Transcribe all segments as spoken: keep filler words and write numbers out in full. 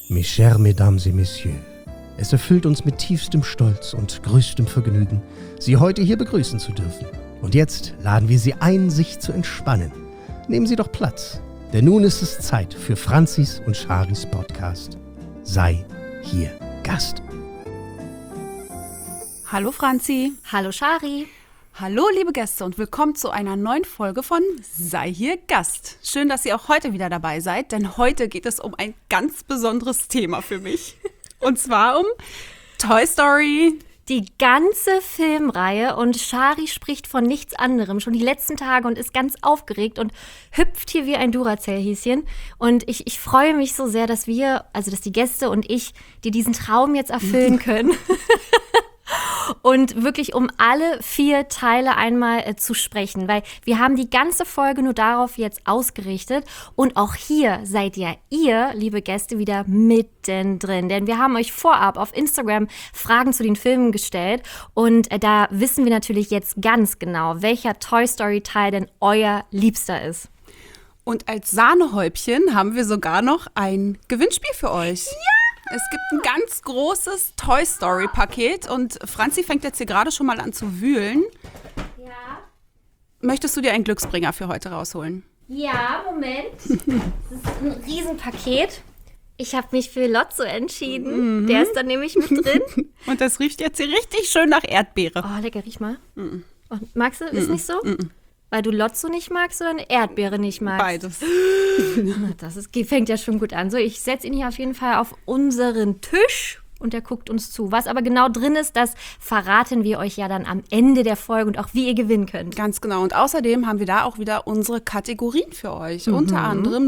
Mes chers Mesdames et Messieurs, es erfüllt uns mit tiefstem Stolz und größtem Vergnügen, Sie heute hier begrüßen zu dürfen. Und jetzt laden wir Sie ein, sich zu entspannen. Nehmen Sie doch Platz, denn nun ist es Zeit für Franzis und Charis Podcast. Sei hier Gast. Hallo Franzi. Hallo Chari. Hallo liebe Gäste und willkommen zu einer neuen Folge von Sei hier Gast. Schön, dass ihr auch heute wieder dabei seid, denn heute geht es um ein ganz besonderes Thema für mich. Und zwar um Toy Story. Die ganze Filmreihe, und Chari spricht von nichts anderem schon die letzten Tage und ist ganz aufgeregt und hüpft hier wie ein Duracell-Häschen. Und ich, ich freue mich so sehr, dass wir, also dass die Gäste und ich, dir diesen Traum jetzt erfüllen können. Und wirklich um alle vier Teile einmal äh, zu sprechen, weil wir haben die ganze Folge nur darauf jetzt ausgerichtet und auch hier seid ja ihr, liebe Gäste, wieder mittendrin, denn wir haben euch vorab auf Instagram Fragen zu den Filmen gestellt und äh, da wissen wir natürlich jetzt ganz genau, welcher Toy Story Teil denn euer Liebster ist. Und als Sahnehäubchen haben wir sogar noch ein Gewinnspiel für euch. Ja! Es gibt ein ganz großes Toy Story Paket und Franzi fängt jetzt hier gerade schon mal an zu wühlen. Ja. Möchtest du dir einen Glücksbringer für heute rausholen? Ja, Moment. Das ist ein Riesenpaket. Ich habe mich für Lotso entschieden. Mhm. Der ist dann nämlich mit drin. Und das riecht jetzt hier richtig schön nach Erdbeere. Oh, lecker, riech mal. Mhm. Und magst du, ist mhm. nicht so? Mhm. Weil du Lotso nicht magst oder eine Erdbeere nicht magst? Beides. Das ist, fängt ja schon gut an. So, ich setze ihn hier auf jeden Fall auf unseren Tisch und er guckt uns zu. Was aber genau drin ist, das verraten wir euch ja dann am Ende der Folge und auch wie ihr gewinnen könnt. Ganz genau. Und außerdem haben wir da auch wieder unsere Kategorien für euch. Mhm. Unter anderem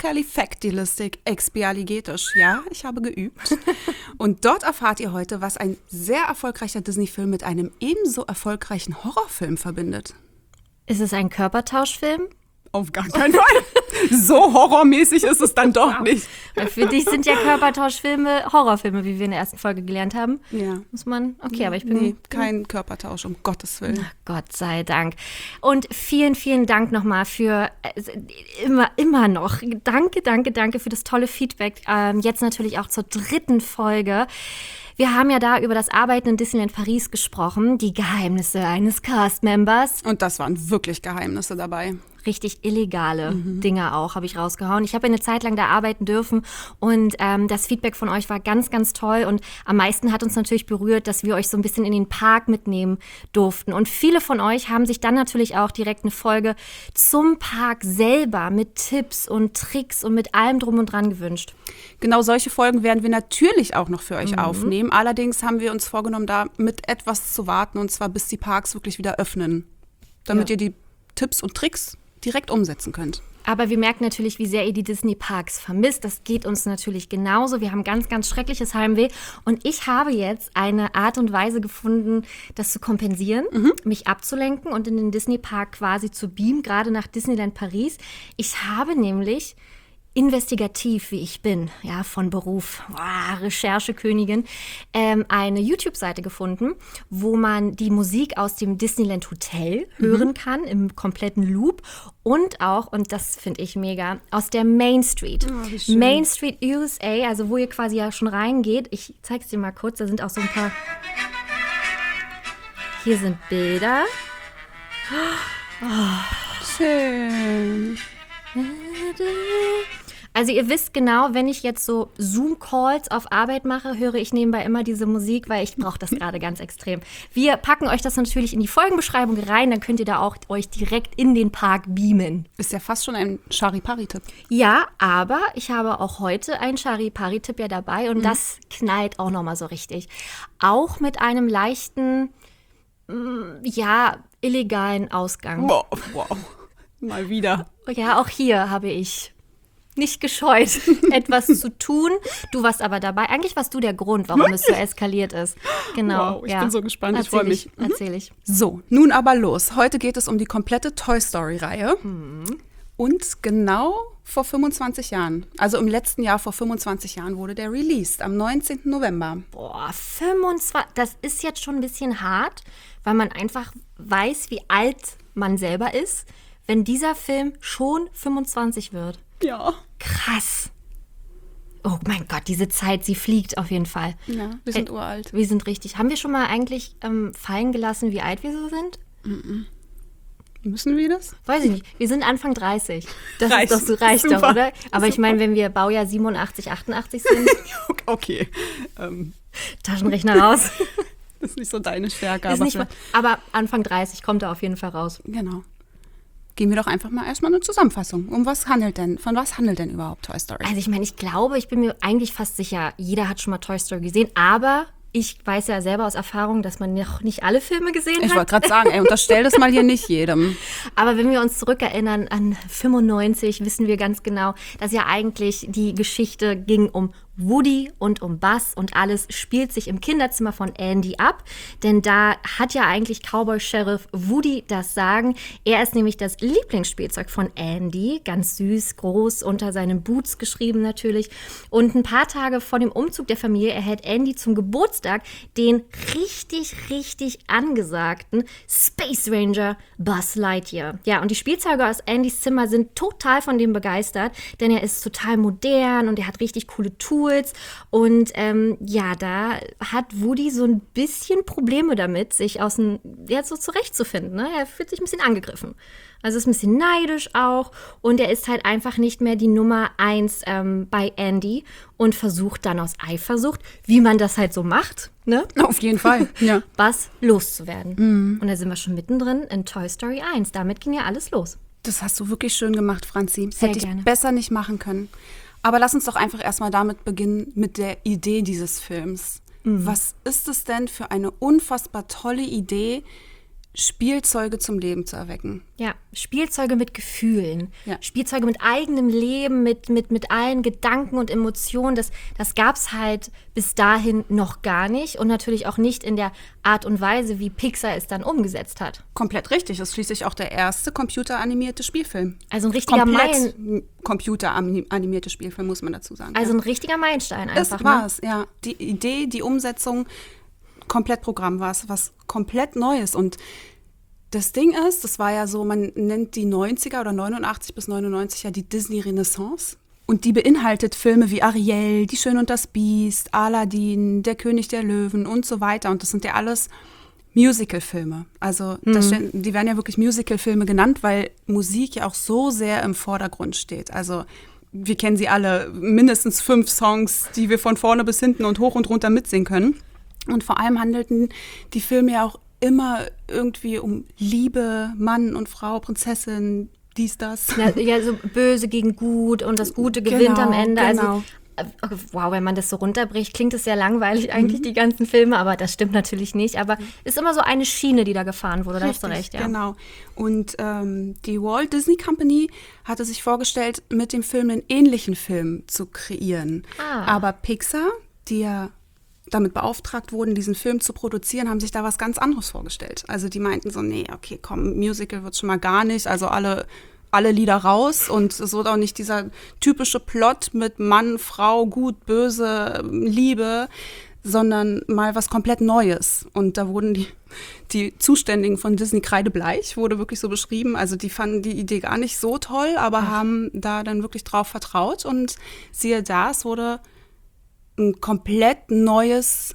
Supercalifragilisticexpialidocious. Ja, ich habe geübt. Und dort erfahrt ihr heute, was ein sehr erfolgreicher Disney-Film mit einem ebenso erfolgreichen Horrorfilm verbindet. Ist es ein Körpertauschfilm? Auf gar keinen Fall. So horrormäßig ist es dann doch nicht. Weil für dich sind ja Körpertauschfilme Horrorfilme, wie wir in der ersten Folge gelernt haben. Ja. Muss man, okay, aber ich bin... Nee, kein Körpertausch, um Gottes Willen. Ach, Gott sei Dank. Und vielen, vielen Dank nochmal für äh, immer, immer noch. Danke, danke, danke für das tolle Feedback. Ähm, jetzt natürlich auch zur dritten Folge. Wir haben ja da über das Arbeiten in Disneyland Paris gesprochen, die Geheimnisse eines Cast-Members. Und das waren wirklich Geheimnisse dabei. Richtig illegale mhm. Dinge auch, habe ich rausgehauen. Ich habe eine Zeit lang da arbeiten dürfen und ähm, das Feedback von euch war ganz, ganz toll. Und am meisten hat uns natürlich berührt, dass wir euch so ein bisschen in den Park mitnehmen durften. Und viele von euch haben sich dann natürlich auch direkt eine Folge zum Park selber mit Tipps und Tricks und mit allem drum und dran gewünscht. Genau solche Folgen werden wir natürlich auch noch für euch mhm. aufnehmen. Allerdings haben wir uns vorgenommen, da mit etwas zu warten, und zwar bis die Parks wirklich wieder öffnen, damit ja. ihr die Tipps und Tricks direkt umsetzen könnt. Aber wir merken natürlich, wie sehr ihr die Disney-Parks vermisst. Das geht uns natürlich genauso. Wir haben ganz, ganz schreckliches Heimweh. Und ich habe jetzt eine Art und Weise gefunden, das zu kompensieren, mhm. mich abzulenken und in den Disney-Park quasi zu beamen, gerade nach Disneyland Paris. Ich habe nämlich investigativ, wie ich bin, ja, von Beruf, wow, Recherchekönigin, ähm, eine YouTube-Seite gefunden, wo man die Musik aus dem Disneyland Hotel hören mhm. kann, im kompletten Loop und auch, und das finde ich mega, aus der Main Street. Oh, Main Street U S A, also wo ihr quasi ja schon reingeht. Ich zeig's dir mal kurz, da sind auch so ein paar, hier sind Bilder. Oh. Schön. Also ihr wisst genau, wenn ich jetzt so Zoom-Calls auf Arbeit mache, höre ich nebenbei immer diese Musik, weil ich brauche das gerade ganz extrem. Wir packen euch das natürlich in die Folgenbeschreibung rein, dann könnt ihr da auch euch direkt in den Park beamen. Ist ja fast schon ein Charipari-Tipp. Ja, aber ich habe auch heute einen Charipari-Tipp ja dabei und mhm. das knallt auch nochmal so richtig. Auch mit einem leichten, ja, illegalen Ausgang. Wow, wow. Mal wieder. Ja, auch hier habe ich nicht gescheut, etwas zu tun. Du warst aber dabei. Eigentlich warst du der Grund, warum es so eskaliert ist. Genau. Wow, ich ja. bin so gespannt. Erzähl ich freue mich. Ich, erzähl ich. So, nun aber los. Heute geht es um die komplette Toy Story-Reihe. Hm. Und genau vor fünfundzwanzig Jahren, also im letzten Jahr vor fünfundzwanzig Jahren, wurde der released, am neunzehnten November. Boah, fünfundzwanzig, das ist jetzt schon ein bisschen hart, weil man einfach weiß, wie alt man selber ist, wenn dieser Film schon fünfundzwanzig wird. Ja. Krass. Oh mein Gott, diese Zeit, sie fliegt auf jeden Fall. Ja, wir sind äh, uralt. Wir sind richtig. Haben wir schon mal eigentlich ähm, fallen gelassen, wie alt wir so sind? Mm-mm. Müssen wir das? Weiß ich nicht. Wir sind Anfang dreißig. Das Reicht. ist doch so, reicht Super. doch, oder? Aber ich Super. meine, wenn wir Baujahr siebenundachtzig, achtundachtzig sind, Okay. Ähm, Taschenrechner raus. das ist nicht so deine Stärke. Ist aber, nicht mal, aber Anfang dreißig kommt er auf jeden Fall raus. genau. Gehen wir doch einfach mal erstmal eine Zusammenfassung. Um was handelt denn, von was handelt denn überhaupt Toy Story? Also ich meine, ich glaube, ich bin mir eigentlich fast sicher, jeder hat schon mal Toy Story gesehen, aber ich weiß ja selber aus Erfahrung, dass man noch nicht alle Filme gesehen Ich hat. wollte gerade sagen, ey, unterstell das mal hier nicht jedem. Aber wenn wir uns zurückerinnern an fünfundneunzig, wissen wir ganz genau, dass ja eigentlich die Geschichte ging um Woody und um Buzz und alles spielt sich im Kinderzimmer von Andy ab. Denn da hat ja eigentlich Cowboy-Sheriff Woody das Sagen. Er ist nämlich das Lieblingsspielzeug von Andy. Ganz süß, groß, unter seinen Boots geschrieben natürlich. Und ein paar Tage vor dem Umzug der Familie erhält Andy zum Geburtstag den richtig, richtig angesagten Space Ranger Buzz Lightyear. Ja, und die Spielzeuge aus Andys Zimmer sind total von dem begeistert, denn er ist total modern und er hat richtig coole Tools. Und ähm, ja, da hat Woody so ein bisschen Probleme damit, sich aus dem, ja, so zurechtzufinden. Ne? Er fühlt sich ein bisschen angegriffen. Also ist ein bisschen neidisch auch. Und er ist halt einfach nicht mehr die Nummer eins ähm, bei Andy und versucht dann aus Eifersucht, wie man das halt so macht, ne? Auf jeden Fall, ja. Buzz loszuwerden. Mhm. Und da sind wir schon mittendrin in Toy Story eins. Damit ging ja alles los. Das hast du wirklich schön gemacht, Franzi. Sehr Hätte ich gerne. besser nicht machen können. Aber lass uns doch einfach erstmal damit beginnen, mit der Idee dieses Films. Mhm. Was ist es denn für eine unfassbar tolle Idee, Spielzeuge zum Leben zu erwecken? Ja, Spielzeuge mit Gefühlen, Ja. Spielzeuge mit eigenem Leben, mit, mit, mit allen Gedanken und Emotionen. Das, das gab es halt bis dahin noch gar nicht und natürlich auch nicht in der Art und Weise, wie Pixar es dann umgesetzt hat. Komplett richtig. Das ist schließlich auch der erste computeranimierte Spielfilm. Also ein richtiger Meilen, Komplett computeranimierte Spielfilm, muss man dazu sagen. also ja. ein richtiger Meilenstein einfach. Das war Ne? es, ja. Die Idee, die Umsetzung, Komplettprogramm war es, was komplett Neues. Und das Ding ist, das war ja so, man nennt die neunziger oder neunundachtzig bis neunundneunzig ja die Disney-Renaissance. Und die beinhaltet Filme wie Ariel, Die Schöne und das Biest, Aladdin, Der König der Löwen und so weiter. Und das sind ja alles Musical-Filme. Also Mhm. das, die werden ja wirklich Musical-Filme genannt, weil Musik ja auch so sehr im Vordergrund steht. Also wir kennen sie alle, mindestens fünf Songs, die wir von vorne bis hinten und hoch und runter mitsingen können. Und vor allem handelten die Filme ja auch immer irgendwie um Liebe, Mann und Frau, Prinzessin, dies, das. Ja, ja, so böse gegen gut und das Gute gewinnt Genau, am Ende. genau. Also, äh, wow, wenn man das so runterbricht, klingt es sehr langweilig eigentlich, die ganzen Filme, aber das stimmt natürlich nicht. Aber ist immer so eine Schiene, die da gefahren wurde, da hast du recht, ja. Genau. Und ähm, die Walt Disney Company hatte sich vorgestellt, mit dem Film einen ähnlichen Film zu kreieren. Ah. Aber Pixar, die ja damit beauftragt wurden, diesen Film zu produzieren, haben sich da was ganz anderes vorgestellt. Also die meinten so, nee, okay, komm, Musical wird schon mal gar nicht, also alle, alle Lieder raus und es wird auch nicht dieser typische Plot mit Mann, Frau, Gut, Böse, Liebe, sondern mal was komplett Neues. Und da wurden die, die Zuständigen von Disney kreidebleich, wurde wirklich so beschrieben. Also die fanden die Idee gar nicht so toll, aber Ach. haben da dann wirklich drauf vertraut. Und siehe da, es wurde ein komplett neues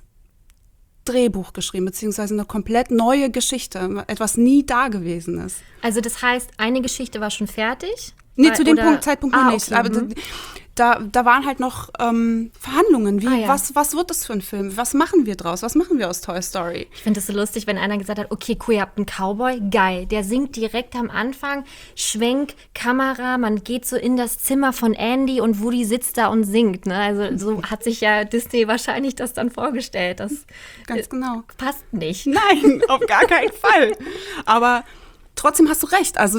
Drehbuch geschrieben, beziehungsweise eine komplett neue Geschichte, etwas nie Dagewesenes. Also das heißt, eine Geschichte war schon fertig? Nee, Weil- zu dem oder- Punkt, Zeitpunkt noch ah, nicht. okay, Aber mhm. da, da waren halt noch ähm, Verhandlungen. Wie, Ah, ja. was, was wird das für ein Film? Was machen wir draus? Was machen wir aus Toy Story? Ich finde es so lustig, wenn einer gesagt hat, okay, cool, ihr habt einen Cowboy, geil. Der singt direkt am Anfang, Schwenk, Kamera, man geht so in das Zimmer von Andy und Woody sitzt da und singt. Ne? Also so hat sich ja Disney wahrscheinlich das dann vorgestellt. Das Ganz genau. passt nicht. Nein, auf gar keinen Fall. Aber trotzdem hast du recht. Also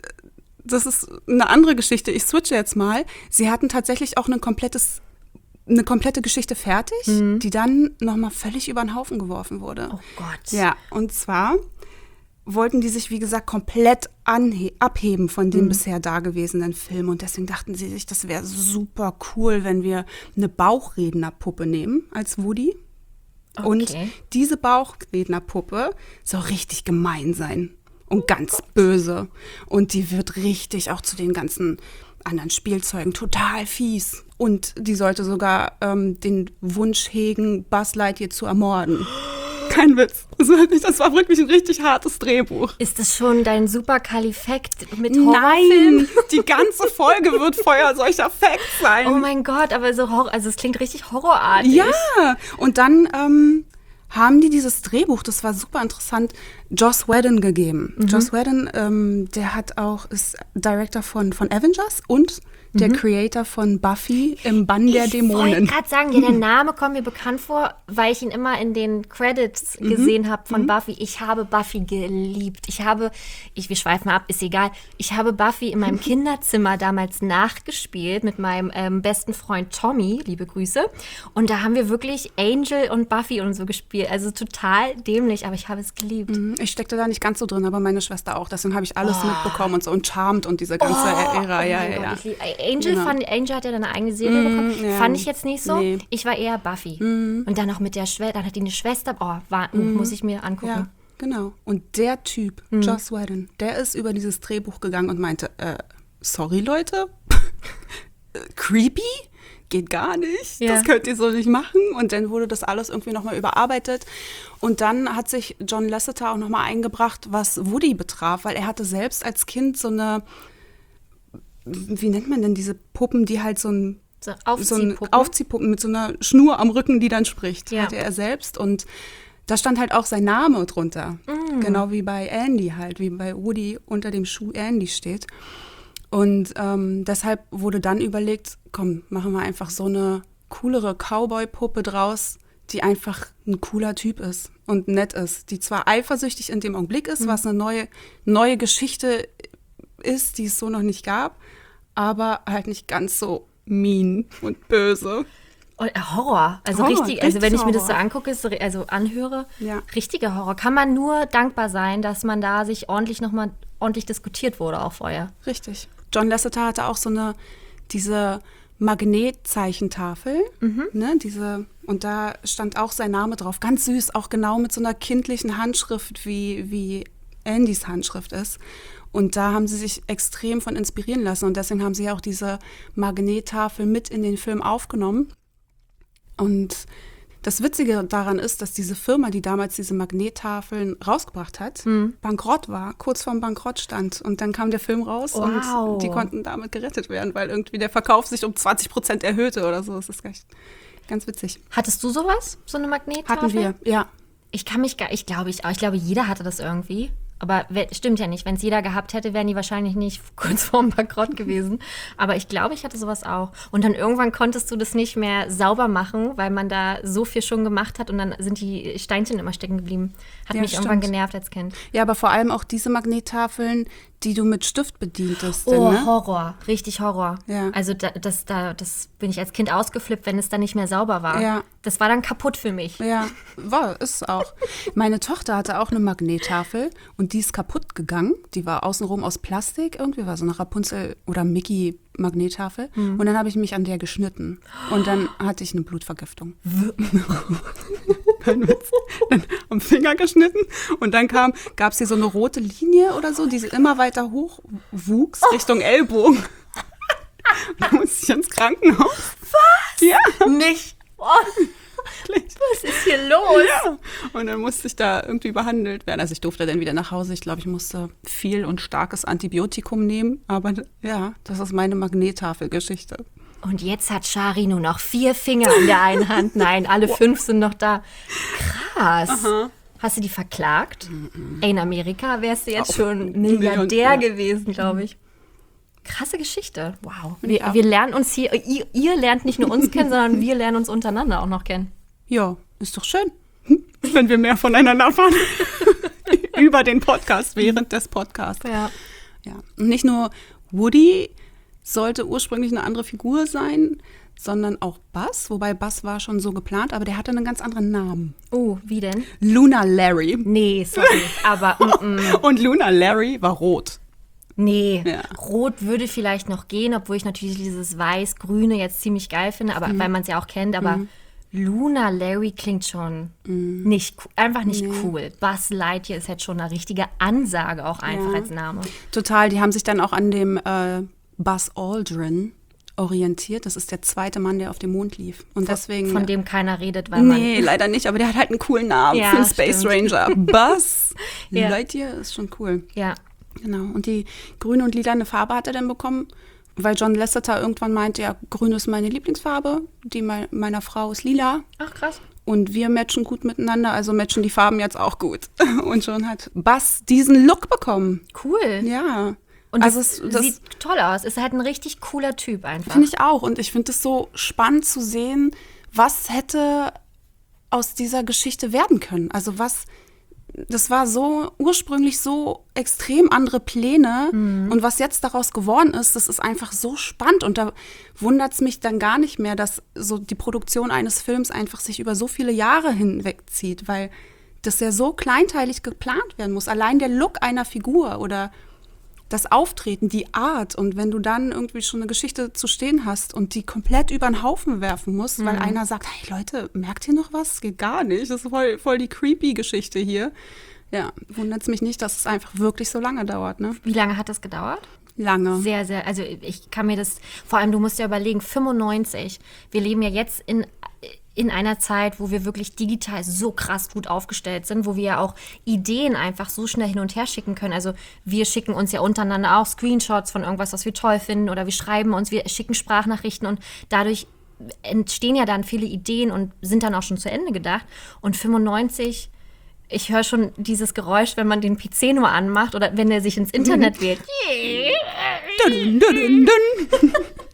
das ist eine andere Geschichte. Ich switche jetzt mal. Sie hatten tatsächlich auch ein komplettes, eine komplette Geschichte fertig, mhm. die dann nochmal völlig über den Haufen geworfen wurde. Oh Gott. Ja, und zwar wollten die sich, wie gesagt, komplett anhe- abheben von den mhm. bisher dagewesenen Filmen. Und deswegen dachten sie sich, das wäre super cool, wenn wir eine Bauchrednerpuppe nehmen als Woody. Okay. Und diese Bauchrednerpuppe soll richtig gemein sein und ganz böse. Und die wird richtig auch zu den ganzen anderen Spielzeugen, total fies. Und die sollte sogar ähm, den Wunsch hegen, Buzz Lightyear zu ermorden. Kein Witz. Das war, wirklich, das war wirklich ein richtig hartes Drehbuch. Ist das schon dein Superkalifekt mit Horrorfilm? Nein, die ganze Folge wird voller solcher Facts sein. Oh mein Gott, aber so Horror, also es klingt richtig horrorartig. Ja, und dann ähm, haben die dieses Drehbuch, das war super interessant, Joss Whedon gegeben. Mhm. Joss Whedon, ähm, der hat auch, ist Director von, von Avengers und der Creator von Buffy im Bann der Dämonen. Ich wollte gerade sagen, ja, der Name kommt mir bekannt vor, weil ich ihn immer in den Credits mhm. gesehen habe von mhm. Buffy. Ich habe Buffy geliebt. Ich habe, ich, wir schweifen ab, ist egal. Ich habe Buffy in meinem Kinderzimmer damals nachgespielt mit meinem ähm, besten Freund Tommy, liebe Grüße. Und da haben wir wirklich Angel und Buffy und so gespielt. Also total dämlich, aber ich habe es geliebt. Mhm. Ich steckte da nicht ganz so drin, aber meine Schwester auch. Deswegen habe ich alles oh. mitbekommen und so und Charmed und diese ganze oh, Ära. Oh ja, ja, ja. Gott, Angel, genau. fand, Angel hat ja dann eine eigene Serie mm, bekommen. Ja. Fand ich jetzt nicht so. Nee. Ich war eher Buffy. Mm. Und dann noch mit der Schwester, dann hat die eine Schwester. Oh, war, mm. muss ich mir angucken. Ja, genau. Und der Typ, mm. Joss Whedon, der ist über dieses Drehbuch gegangen und meinte, äh, sorry Leute, creepy? Geht gar nicht. Ja. Das könnt ihr so nicht machen. Und dann wurde das alles irgendwie nochmal überarbeitet. Und dann hat sich John Lasseter auch nochmal eingebracht, was Woody betraf, weil er hatte selbst als Kind so eine, wie nennt man denn diese Puppen, die halt so ein so Aufziehpuppen, so Aufziehpuppen mit so einer Schnur am Rücken, die dann spricht, ja. hatte er selbst. Und da stand halt auch sein Name drunter. Mm. Genau wie bei Andy halt, wie bei Woody unter dem Schuh Andy steht. Und ähm, deshalb wurde dann überlegt, komm, machen wir einfach so eine coolere Cowboy-Puppe draus, die einfach ein cooler Typ ist und nett ist, die zwar eifersüchtig in dem Augenblick ist, mhm. was eine neue, neue Geschichte ist, die es so noch nicht gab, aber halt nicht ganz so mean und böse. Und Horror, also Horror, richtig, also wenn ich mir das so Horror. angucke, also anhöre, ja. richtiger Horror. Kann man nur dankbar sein, dass man da sich ordentlich nochmal ordentlich diskutiert wurde auch vorher. Richtig. John Lasseter hatte auch so eine, diese Magnetzeichentafel, mhm. ne, diese, und da stand auch sein Name drauf, ganz süß, auch genau mit so einer kindlichen Handschrift, wie, wie Andys Handschrift ist. Und da haben sie sich extrem von inspirieren lassen und deswegen haben sie auch diese Magnettafel mit in den Film aufgenommen. Und das Witzige daran ist, dass diese Firma, die damals diese Magnettafeln rausgebracht hat, hm. bankrott war, kurz vorm Bankrott stand. Und dann kam der Film raus wow. und die konnten damit gerettet werden, weil irgendwie der Verkauf sich um zwanzig Prozent erhöhte oder so. Das ist ganz, ganz witzig. Hattest du sowas, so eine Magnettafel? Hatten wir, ja. Ich kann mich gar, ich glaube, ich, ich glaube, jeder hatte das irgendwie. Aber stimmt ja nicht. Wenn es jeder gehabt hätte, wären die wahrscheinlich nicht kurz vorm Bankrott gewesen. Aber ich glaube, ich hatte sowas auch. Und dann irgendwann konntest du das nicht mehr sauber machen, weil man da so viel schon gemacht hat und dann sind die Steinchen immer stecken geblieben. Hat ja, mich stimmt. irgendwann genervt als Kind. Ja, aber vor allem auch diese Magnettafeln, die du mit Stift bedientest. Oh, denn, ne? Horror. Richtig Horror. Ja. Also da, das, da, das bin ich als Kind ausgeflippt, wenn es dann nicht mehr sauber war. Ja. Das war dann kaputt für mich. Ja, war, ist auch. Meine Tochter hatte auch eine Magnettafel und die ist kaputt gegangen. Die war außenrum aus Plastik irgendwie, war so eine Rapunzel- oder Mickey-Magnettafel. Mhm. Und dann habe ich mich an der geschnitten. Und dann hatte ich eine Blutvergiftung. Kein Witz. Dann am Finger geschnitten und dann kam, gab es hier so eine rote Linie oder so, die immer weiter hoch wuchs Richtung Ellbogen. Da musste ich ins Krankenhaus. Was? Ja. Nicht. Oh. Was ist hier los? Ja. Und dann musste ich da irgendwie behandelt werden. Also ich durfte dann wieder nach Hause. Ich glaube, ich musste viel und starkes Antibiotikum nehmen. Aber ja, das ist meine Magnettafelgeschichte. Und jetzt hat Shari nur noch vier Finger in der einen Hand. Nein, alle fünf sind noch da. Krass. Aha. Hast du die verklagt? Mhm. Ey, in Amerika wärst du jetzt Auch schon Milliardär ja. gewesen, glaube ich. Krasse Geschichte. Wow. Wir, ja. wir lernen uns hier, ihr, ihr lernt nicht nur uns kennen, sondern wir lernen uns untereinander auch noch kennen. Ja, ist doch schön, wenn wir mehr voneinander erfahren. Über den Podcast, während des Podcasts. Ja. Ja. Und nicht nur Woody sollte ursprünglich eine andere Figur sein, sondern auch Buzz. Wobei Buzz war schon so geplant, aber der hatte einen ganz anderen Namen. Oh, wie denn? Luna Larry. Nee, sorry, aber mm, mm. Und Luna Larry war rot. Nee, ja. Rot würde vielleicht noch gehen, obwohl ich natürlich dieses Weiß-Grüne jetzt ziemlich geil finde, aber mhm. weil man es ja auch kennt, aber mhm. Luna Larry klingt schon mhm. nicht einfach nicht nee. cool. Buzz Lightyear ist jetzt schon eine richtige Ansage auch einfach ja. als Name. Total, die haben sich dann auch an dem äh, Buzz Aldrin orientiert. Das ist der zweite Mann, der auf dem Mond lief. Und deswegen, von dem keiner redet, weil man... Nee, leider nicht, aber der hat halt einen coolen Namen Ja, für einen Space stimmt. Ranger. Buzz Ja. Lightyear ist schon cool. Ja, Genau. Und die grüne und lilane Farbe hat er dann bekommen, weil John Lasseter irgendwann meinte, ja, grün ist meine Lieblingsfarbe, die mei- meiner Frau ist lila. ach krass. Und wir matchen gut miteinander, also matchen die Farben jetzt auch gut. Und schon hat Buzz diesen Look bekommen. Cool. Ja. Und also das, es, das sieht toll aus. Ist halt ein richtig cooler Typ einfach. finde ich auch. Und ich finde es so spannend zu sehen, was hätte aus dieser Geschichte werden können. Also was, das war so ursprünglich so extrem andere Pläne. Mhm. Und was jetzt daraus geworden ist, das ist einfach so spannend. Und da wundert es mich dann gar nicht mehr, dass so die Produktion eines Films einfach sich über so viele Jahre hinwegzieht, weil das ja so kleinteilig geplant werden muss. Allein der Look einer Figur oder das Auftreten, die Art. Und wenn du dann irgendwie schon eine Geschichte zu stehen hast und die komplett über den Haufen werfen musst, weil einer sagt, hey Leute, merkt ihr noch was? Das geht gar nicht. Das ist voll, voll die creepy Geschichte hier. Ja, wundert es mich nicht, dass es einfach wirklich so lange dauert, ne? Wie lange hat das gedauert? Lange. Sehr, sehr, also ich kann mir das, vor allem du musst ja überlegen, fünfundneunzig, wir leben ja jetzt in, in einer Zeit, wo wir wirklich digital so krass gut aufgestellt sind, wo wir ja auch Ideen einfach so schnell hin und her schicken können. Also wir schicken uns ja untereinander auch Screenshots von irgendwas, was wir toll finden, oder wir schreiben uns, wir schicken Sprachnachrichten und dadurch entstehen ja dann viele Ideen und sind dann auch schon zu Ende gedacht. Und fünfundneunzig, ich höre schon dieses Geräusch, wenn man den P C nur anmacht oder wenn er sich ins Internet wählt. Dun, dun, dun, dun.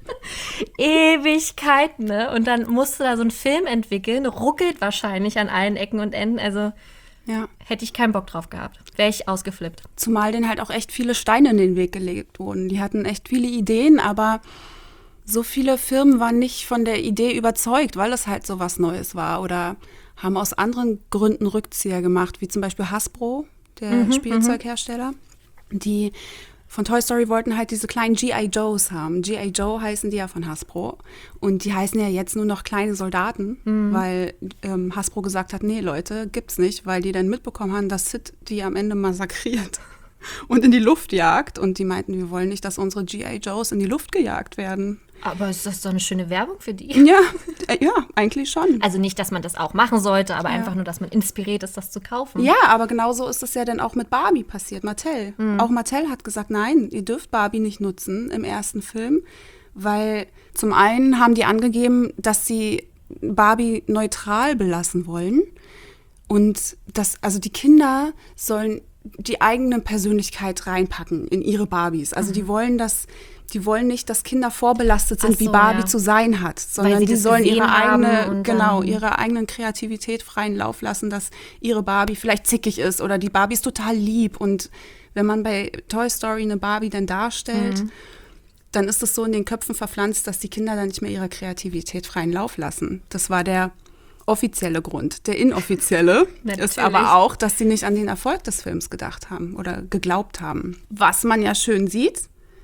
Ewigkeiten, ne? Und dann musst du da so einen Film entwickeln, ruckelt wahrscheinlich an allen Ecken und Enden. Also Ja. hätte ich keinen Bock drauf gehabt. Wäre ich ausgeflippt. Zumal denen halt auch echt viele Steine in den Weg gelegt wurden. Die hatten echt viele Ideen, aber so viele Firmen waren nicht von der Idee überzeugt, weil es halt so was Neues war oder haben aus anderen Gründen Rückzieher gemacht, wie zum Beispiel Hasbro, der Spielzeughersteller. Die von Toy Story wollten halt diese kleinen G I Joes haben. G I Joe heißen die ja von Hasbro. Und die heißen ja jetzt nur noch kleine Soldaten, weil ähm, Hasbro gesagt hat, nee Leute, gibt's nicht, weil die dann mitbekommen haben, dass Sid die am Ende massakriert und in die Luft jagt. Und die meinten, wir wollen nicht, dass unsere G I Joes in die Luft gejagt werden. Aber ist das doch eine schöne Werbung für die? Ja, äh, ja, eigentlich schon. Also nicht, dass man das auch machen sollte, aber Ja. einfach nur, dass man inspiriert ist, das zu kaufen. Ja, aber genauso ist es ja dann auch mit Barbie passiert, Mattel. Auch Mattel hat gesagt, nein, ihr dürft Barbie nicht nutzen im ersten Film, weil zum einen haben die angegeben, dass sie Barbie neutral belassen wollen und dass, also die Kinder sollen die eigene Persönlichkeit reinpacken in ihre Barbies. Also die wollen das, die wollen nicht, dass Kinder vorbelastet sind, Ach so, wie Barbie ja. zu sein hat, sondern sie die das sollen ihre gesehen haben eigene, und genau, dann- ihre eigenen Kreativität freien Lauf lassen, dass ihre Barbie vielleicht zickig ist oder die Barbie ist total lieb. Und wenn man bei Toy Story eine Barbie dann darstellt, dann ist es so in den Köpfen verpflanzt, dass die Kinder dann nicht mehr ihrer Kreativität freien Lauf lassen. Das war der offizielle Grund. Der inoffizielle ist Natürlich. aber auch, dass sie nicht an den Erfolg des Films gedacht haben oder geglaubt haben. Was man ja schön sieht,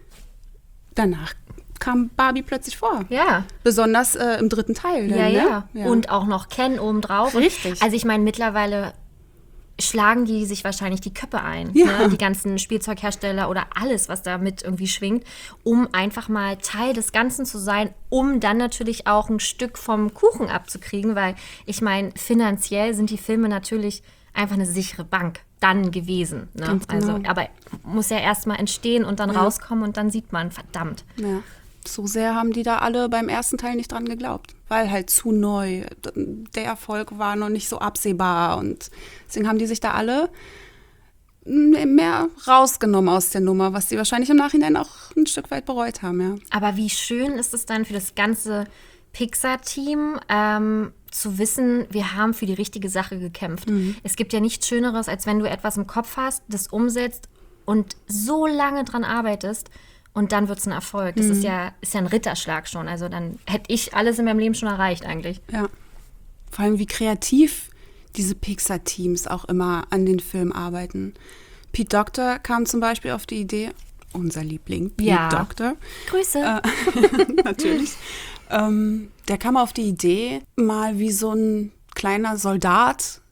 danach kam Barbie plötzlich vor. Ja. Besonders äh, im dritten Teil. Dann, Ja, ne? ja, ja. Und auch noch Ken obendrauf. Und Richtig. Also ich meine, mittlerweile schlagen die sich wahrscheinlich die Köpfe ein, Ja. ne? Die ganzen Spielzeughersteller oder alles, was damit irgendwie schwingt, um einfach mal Teil des Ganzen zu sein, um dann natürlich auch ein Stück vom Kuchen abzukriegen, weil ich meine, finanziell sind die Filme natürlich einfach eine sichere Bank dann gewesen. Ne? Ganz genau. Also, aber muss ja erst mal entstehen und dann Ja. rauskommen und dann sieht man, verdammt. Ja. So sehr haben die da alle beim ersten Teil nicht dran geglaubt, weil halt zu neu. Der Erfolg war noch nicht so absehbar und deswegen haben die sich da alle mehr rausgenommen aus der Nummer, was die wahrscheinlich im Nachhinein auch ein Stück weit bereut haben, ja. Aber wie schön ist es dann für das ganze Pixar-Team, ähm, zu wissen, wir haben für die richtige Sache gekämpft. Es gibt ja nichts Schöneres, als wenn du etwas im Kopf hast, das umsetzt und so lange dran arbeitest und dann wird es ein Erfolg. Das ist ja, ist ja ein Ritterschlag schon. Also dann hätte ich alles in meinem Leben schon erreicht eigentlich. Ja. Vor allem, wie kreativ diese Pixar-Teams auch immer an den Film arbeiten. Pete Docter kam zum Beispiel auf die Idee, unser Liebling, Pete Ja. Docter, Grüße. natürlich. Ähm, der kam auf die Idee, mal wie so ein kleiner Soldat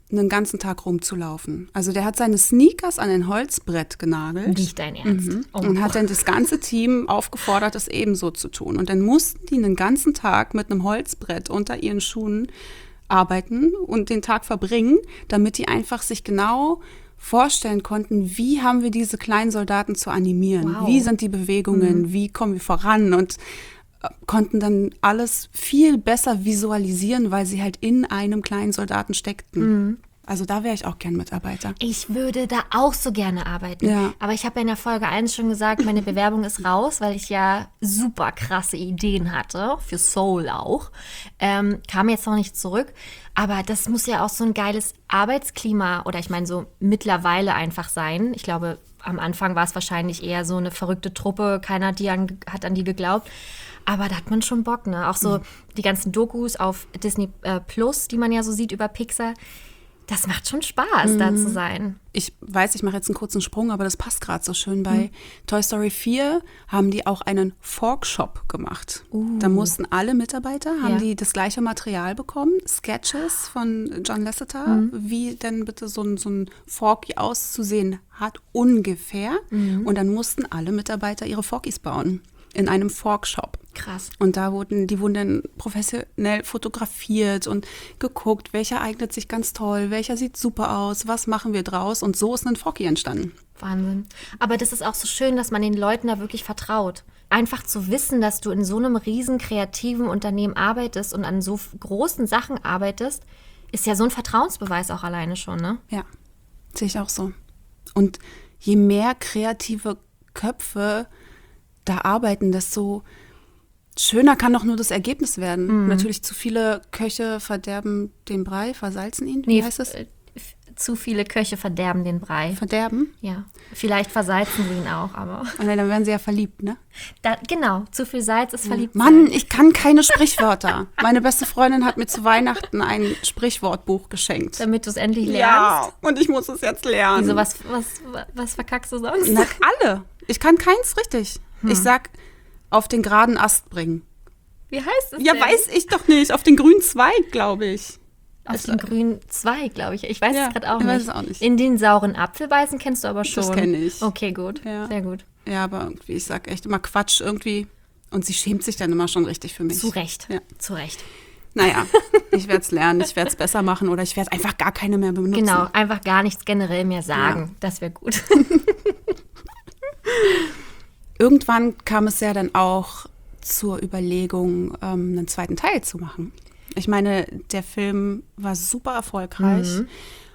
einen ganzen Tag rumzulaufen. Also der hat seine Sneakers an ein Holzbrett genagelt. Nicht dein Ernst. Mhm. Oh. Und hat dann das ganze Team aufgefordert, das ebenso zu tun. Und dann mussten die einen ganzen Tag mit einem Holzbrett unter ihren Schuhen arbeiten und den Tag verbringen, damit die einfach sich genau vorstellen konnten, wie haben wir diese kleinen Soldaten zu animieren? Wow. Wie sind die Bewegungen? Mhm. Wie kommen wir voran? Und konnten dann alles viel besser visualisieren, weil sie halt in einem kleinen Soldaten steckten. Mhm. Also da wäre ich auch gern Mitarbeiter. Ich würde da auch so gerne arbeiten. Ja. Aber ich habe ja in der Folge eins schon gesagt, meine Bewerbung ist raus, weil ich ja super krasse Ideen hatte, für Soul auch. Ähm, kam jetzt noch nicht zurück. Aber das muss ja auch so ein geiles Arbeitsklima oder ich meine so mittlerweile einfach sein. Ich glaube, am Anfang war es wahrscheinlich eher so eine verrückte Truppe. Keiner die an, hat an die geglaubt. Aber da hat man schon Bock, ne? Auch so mhm. die ganzen Dokus auf Disney äh, Plus, die man ja so sieht über Pixar. Das macht schon Spaß, mhm. da zu sein. Ich weiß, ich mache jetzt einen kurzen Sprung, aber das passt gerade so schön. Bei mhm. Toy Story vier haben die auch einen Fork-Shop gemacht. Uh. Da mussten alle Mitarbeiter, haben ja. die das gleiche Material bekommen, Sketches von John Lasseter, mhm. wie denn bitte so ein, so ein Forky auszusehen hat, ungefähr. Mhm. Und dann mussten alle Mitarbeiter ihre Forkys bauen. In einem Fork-Shop. Krass. Und da wurden, die wurden dann professionell fotografiert und geguckt, welcher eignet sich ganz toll, welcher sieht super aus, was machen wir draus? Und so ist ein Forky entstanden. Wahnsinn. Aber das ist auch so schön, dass man den Leuten da wirklich vertraut. Einfach zu wissen, dass du in so einem riesen kreativen Unternehmen arbeitest und an so großen Sachen arbeitest, ist ja so ein Vertrauensbeweis auch alleine schon, ne? Ja, sehe ich auch so. Und je mehr kreative Köpfe da arbeiten, desto schöner kann doch nur das Ergebnis werden. Mhm. Natürlich zu viele Köche verderben den Brei, versalzen ihn. Wie nee, heißt das? F- zu viele Köche verderben den Brei. Verderben? Ja. Vielleicht versalzen sie ihn auch, aber. Und dann werden sie ja verliebt, ne? Da, genau, zu viel Salz ist verliebt. Mann, ich kann keine Sprichwörter. Meine beste Freundin hat mir zu Weihnachten ein Sprichwortbuch geschenkt. Damit du es endlich lernst. Ja, und ich muss es jetzt lernen. Wieso, was, was, was verkackst du sonst? Na, alle. Ich kann keins richtig. Hm. Ich sag, auf den geraden Ast bringen. Wie heißt es Ja, denn? weiß ich doch nicht. Auf den grünen Zweig, glaube ich. Auf also, den grünen Zweig, glaube ich. Ich weiß ja, es gerade auch, ich weiß es auch nicht. In den sauren Apfel beißen kennst du aber schon. Das kenne ich. Okay, gut. Ja. Sehr gut. Ja, aber irgendwie, ich sag echt immer Quatsch irgendwie. Und sie schämt sich dann immer schon richtig für mich. Zu Recht. Ja. Zu Recht. Naja, ich werde es lernen, ich werde es besser machen oder ich werde einfach gar keine mehr benutzen. Genau, einfach gar nichts generell mehr sagen. Ja. Das wäre gut. Irgendwann kam es ja dann auch zur Überlegung, ähm, einen zweiten Teil zu machen. Ich meine, der Film war super erfolgreich mhm.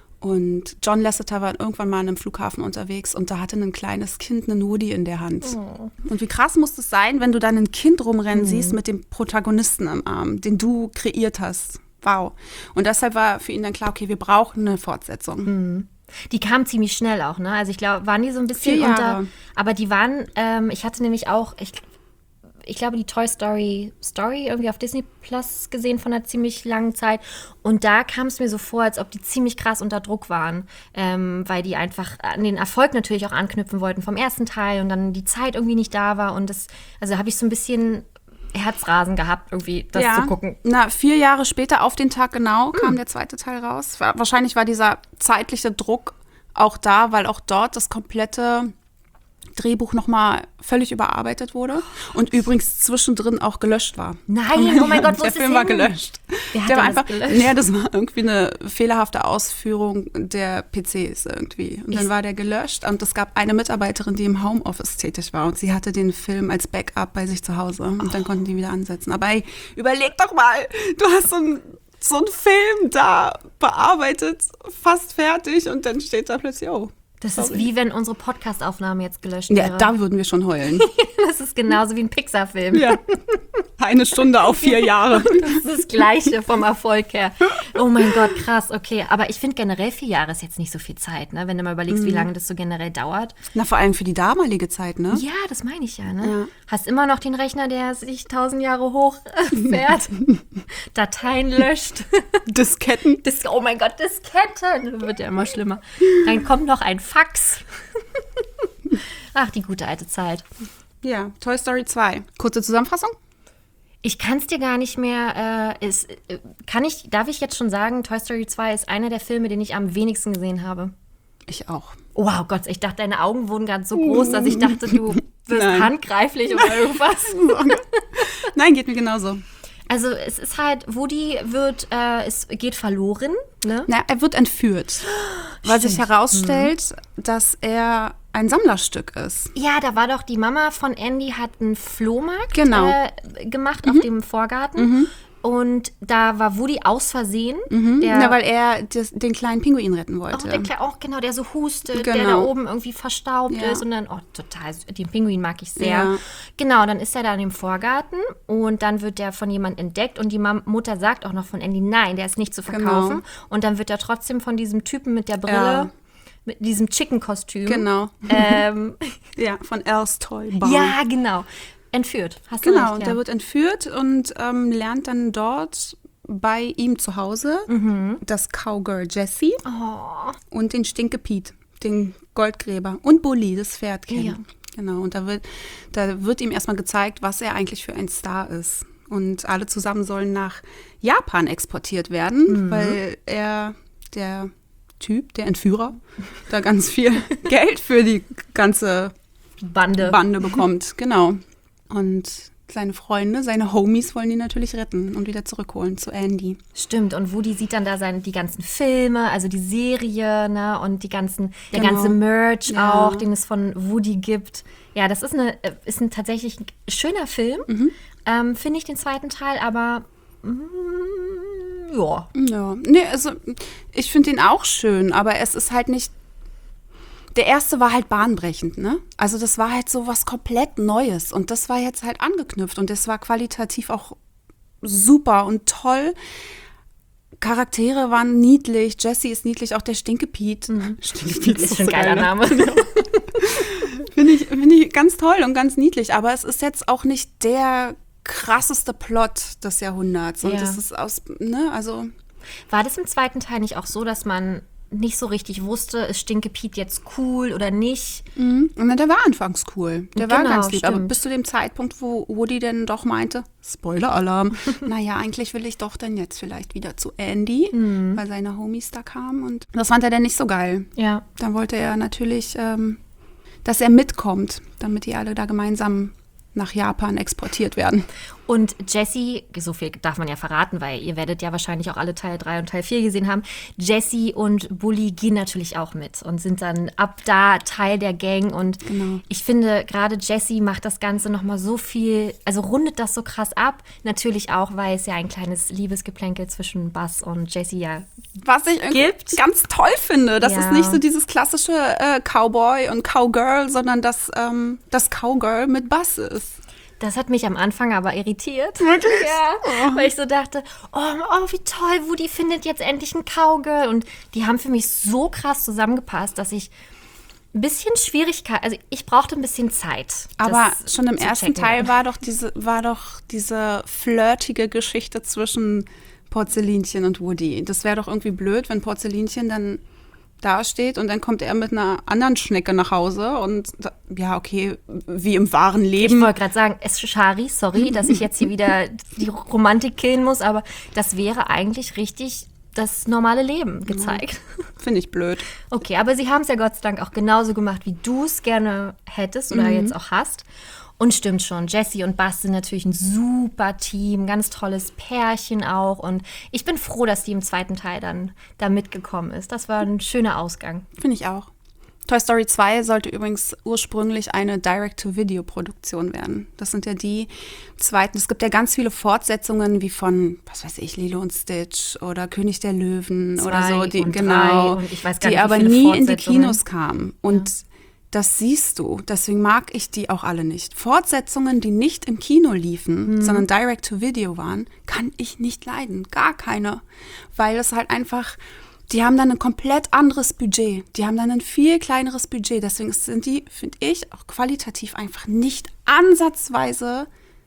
und John Lasseter war irgendwann mal an einem Flughafen unterwegs und da hatte ein kleines Kind einen Woody in der Hand. Oh. Und wie krass muss es sein, wenn du dann ein Kind rumrennen mhm. siehst mit dem Protagonisten am Arm, den du kreiert hast. Wow. Und deshalb war für ihn dann klar, okay, wir brauchen eine Fortsetzung. Mhm. Die kamen ziemlich schnell auch, ne? Also ich glaube, waren die so ein bisschen Vier Jahre. unter, aber die waren, ähm, ich hatte nämlich auch, ich, ich glaube, die Toy Story Story irgendwie auf Disney Plus gesehen von einer ziemlich langen Zeit und da kam es mir so vor, als ob die ziemlich krass unter Druck waren, ähm, weil die einfach an den Erfolg natürlich auch anknüpfen wollten vom ersten Teil und dann die Zeit irgendwie nicht da war und das, also habe ich so ein bisschen Herzrasen gehabt, irgendwie das ja. zu gucken. Na, vier Jahre später, auf den Tag genau, kam hm. der zweite Teil raus. Wahrscheinlich war dieser zeitliche Druck auch da, weil auch dort das komplette Drehbuch nochmal völlig überarbeitet wurde und übrigens zwischendrin auch gelöscht war. Nein, oh mein Gott, wo der ist Film das war hin? gelöscht. Wer hat der war denn einfach, das gelöscht? Nee, das war irgendwie eine fehlerhafte Ausführung der P Cs irgendwie. Und dann Ist war der gelöscht und es gab eine Mitarbeiterin, die im Homeoffice tätig war und sie hatte den Film als Backup bei sich zu Hause und dann konnten die wieder ansetzen. Aber ey, überleg doch mal, du hast so ein so ein Film da bearbeitet, fast fertig und dann steht da plötzlich, oh. Das sorry. ist wie wenn unsere Podcast-Aufnahme jetzt gelöscht Ja, wäre. da würden wir schon heulen. Das ist genauso wie ein Pixar-Film. Ja. Eine Stunde auf vier Jahre. Das ist das Gleiche vom Erfolg her. Oh mein Gott, krass, okay. Aber ich finde generell vier Jahre ist jetzt nicht so viel Zeit, ne? Wenn du mal überlegst, Mhm. wie lange das so generell dauert. Na, vor allem für die damalige Zeit, ne? Ja, das meine ich ja, ne? Ja. Hast immer noch den Rechner, der sich tausend Jahre hochfährt, Dateien löscht. Disketten. Das, oh mein Gott, Disketten. Wird ja immer schlimmer. Dann kommt noch ein Fax. Ach, die gute alte Zeit. Ja, Toy Story zwei. Kurze Zusammenfassung? Ich kann es dir gar nicht mehr, äh, ist, äh, kann ich, darf ich jetzt schon sagen, Toy Story zwei ist einer der Filme, den ich am wenigsten gesehen habe. Ich auch. Oh wow, Gott, ich dachte, deine Augen wurden gerade so groß, dass ich dachte, du wirst Nein. handgreiflich oder irgendwas. Nein, geht mir genauso. Also es ist halt, Woody wird, äh, es geht verloren, ne? Na, er wird entführt, weil sich Stimmt. herausstellt, dass er ein Sammlerstück ist. Ja, da war doch die Mama von Andy hat einen Flohmarkt Genau. äh, gemacht auf dem Vorgarten. Und da war Woody aus Versehen. Der, Ja, weil er des, den kleinen Pinguin retten auch, wollte. der, Kle- auch genau, der so hustet, der da Genau. oben irgendwie verstaubt Ja. ist. Und dann, oh, total, süß. Den Pinguin mag ich sehr. Ja. Genau, dann ist er da in dem Vorgarten und dann wird der von jemandem entdeckt und die Mam- Mutter sagt auch noch von Andy, nein, der ist nicht zu verkaufen. Genau. Und dann wird er trotzdem von diesem Typen mit der Brille, Ja. mit diesem Chicken-Kostüm. Genau. Ähm, Ja, von Al's Toy Barn. ja, genau. Entführt. Hast du Genau, recht, und ja. der wird entführt und ähm, lernt dann dort bei ihm zu Hause das Cowgirl Jessie Oh. und den Stinke Pete, den Goldgräber und Bully, das Pferd kennen. Ja. Genau, und da wird, da wird ihm erstmal gezeigt, was er eigentlich für ein Star ist. Und alle zusammen sollen nach Japan exportiert werden, weil er, der Typ, der Entführer, da ganz viel Geld für die ganze Bande. Bande bekommt. Genau. Und seine Freunde, seine Homies wollen ihn natürlich retten und wieder zurückholen zu Andy. Stimmt, und Woody sieht dann da seine, die ganzen Filme, also die Serie, ne, und die ganzen, der Genau. ganze Merch Ja. auch, den es von Woody gibt. Ja, das ist, eine, ist ein tatsächlich schöner Film, Mhm. ähm, finde ich den zweiten Teil, aber mm, ja. Ja, nee, also ich finde ihn auch schön, aber es ist halt nicht. Der erste war halt bahnbrechend, ne? Also das war halt so was komplett Neues und das war jetzt halt angeknüpft und das war qualitativ auch super und toll. Charaktere waren niedlich, Jessie ist niedlich, auch der Stinke Pete. Stinke Pete Ist schon ein so geiler geil, ne? Name. Finde ich, find ich ganz toll und ganz niedlich, aber es ist jetzt auch nicht der krasseste Plot des Jahrhunderts. Und Ja. das ist aus, ne, also. War das im zweiten Teil nicht auch so, dass man nicht so richtig wusste, ist Stinke Pete jetzt cool oder nicht? Mhm. Und der war anfangs cool. Der war Genau, ganz lieb. Aber stimmt. bis zu dem Zeitpunkt, wo Woody denn doch meinte, Spoiler-Alarm, naja, eigentlich will ich doch dann jetzt vielleicht wieder zu Andy, Mhm. weil seine Homies da kamen. Und das fand er dann nicht so geil. Ja. Dann wollte er natürlich, ähm, dass er mitkommt, damit die alle da gemeinsam nach Japan exportiert werden. Und Jessie, so viel darf man ja verraten, weil ihr werdet ja wahrscheinlich auch alle Teil drei und Teil vier gesehen haben. Jessie und Bully gehen natürlich auch mit und sind dann ab da Teil der Gang. Und Genau. ich finde, gerade Jessie macht das Ganze nochmal so viel, also rundet das so krass ab. Natürlich auch, weil es ja ein kleines Liebesgeplänkel zwischen Buzz und Jessie ja Was ich irgendwie Gibt. ganz toll finde. Das Ja. ist nicht so dieses klassische äh, Cowboy und Cowgirl, sondern dass ähm, das Cowgirl mit Bass ist. Das hat mich am Anfang aber irritiert. Wirklich? Ja, weil ich so dachte, oh, oh, wie toll, Woody findet jetzt endlich ein Cowgirl. Und die haben für mich so krass zusammengepasst, dass ich ein bisschen Schwierigkeit, also ich brauchte ein bisschen Zeit. Aber das schon im zu ersten checken. Teil war doch diese, war doch diese flirtige Geschichte zwischen Porzellinchen und Woody. Das wäre doch irgendwie blöd, wenn Porzellinchen dann da steht und dann kommt er mit einer anderen Schnecke nach Hause und da- ja, okay, wie im wahren Ich Leben. wollte gerade sagen, es Shari, sorry, dass ich jetzt hier wieder die Romantik killen muss, aber das wäre eigentlich richtig das normale Leben gezeigt. Finde ich blöd. Okay, aber sie haben es ja Gott sei Dank auch genauso gemacht, wie du es gerne hättest oder jetzt auch hast. Und stimmt schon, Jessie und Buzz sind natürlich ein super Team, ganz tolles Pärchen auch. Und ich bin froh, dass die im zweiten Teil dann da mitgekommen ist. Das war ein schöner Ausgang. Finde ich auch. Toy Story zwei sollte übrigens ursprünglich eine Direct-to-Video-Produktion werden. Das sind ja die zweiten. Es gibt ja ganz viele Fortsetzungen wie von, was weiß ich, Lilo und Stitch oder König der Löwen Zwei oder so, die und genau, drei und ich weiß gar die nicht, wie aber viele nie in die Fortsetzungen. Kinos kamen. Und das siehst du. Deswegen mag ich die auch alle nicht. Fortsetzungen, die nicht im Kino liefen, sondern Direct-to-Video waren, kann ich nicht leiden. Gar keine. Weil es halt einfach, die haben dann ein komplett anderes Budget. Die haben dann ein viel kleineres Budget. Deswegen sind die, finde ich, auch qualitativ einfach nicht ansatzweise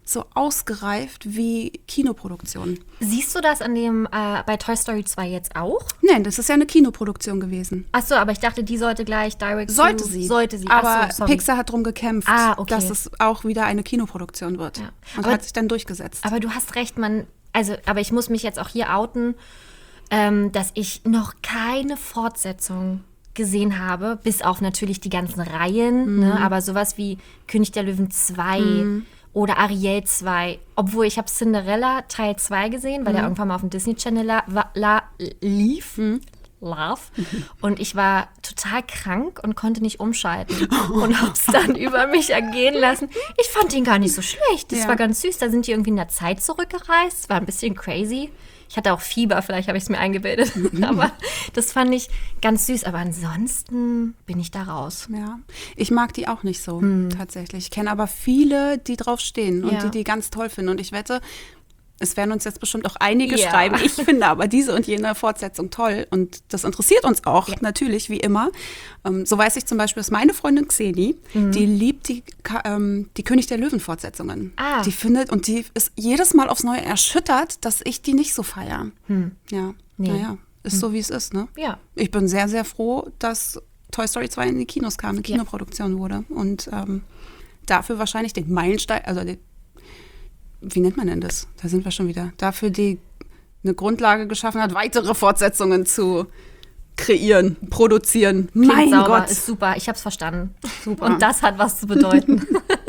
so ausgereift wie Kinoproduktionen. Siehst du das an dem äh, bei Toy Story zwei jetzt auch? Nein, das ist ja eine Kinoproduktion gewesen. Ach so, aber ich dachte, die sollte gleich direct Sollte to, sie. Sollte sie. Aber Ach so, sorry. Pixar hat drum gekämpft, Ah, okay. dass es auch wieder eine Kinoproduktion wird. Ja. Und Aber- hat sich dann durchgesetzt. Aber du hast recht, man, also, aber ich muss mich jetzt auch hier outen, ähm, dass ich noch keine Fortsetzung gesehen habe, bis auf natürlich die ganzen Reihen, Mhm. ne? Aber sowas wie König der Löwen zwei oder Ariel zwei, obwohl ich habe Cinderella Teil zwei gesehen, weil der Mhm. irgendwann mal auf dem Disney Channel la, wa- la, lief. Love. Und ich war total krank und konnte nicht umschalten und habe es dann über mich ergehen lassen. Ich fand ihn gar nicht so schlecht. Das Ja. war ganz süß. Da sind die irgendwie in der Zeit zurückgereist. War ein bisschen crazy. Ich hatte auch Fieber, vielleicht habe ich es mir eingebildet. Aber das fand ich ganz süß. Aber ansonsten bin ich da raus. Ja, ich mag die auch nicht so, tatsächlich. Ich kenne aber viele, die drauf stehen und Ja. die die ganz toll finden. Und ich wette, es werden uns jetzt bestimmt auch einige Ja. schreiben. Ich finde aber diese und jene Fortsetzung toll. Und das interessiert uns auch, natürlich, wie immer. Ähm, so weiß ich zum Beispiel, dass meine Freundin Xeni, die liebt die, Ka- ähm, die König der Löwen-Fortsetzungen. Ah. Die findet, und die ist jedes Mal aufs Neue erschüttert, dass ich die nicht so feiere. Ja, Nee. naja, ist so, wie es ist, ne? Ja. Ich bin sehr, sehr froh, dass Toy Story zwei in die Kinos kam, eine Kinoproduktion wurde. Und ähm, dafür wahrscheinlich den Meilenstein, also den, wie nennt man denn das? Da sind wir schon wieder. Dafür die eine Grundlage geschaffen hat, weitere Fortsetzungen zu kreieren, produzieren. Klingt mein sauber, Gott. ist super. Ich habe es verstanden. Super. Und das hat was zu bedeuten.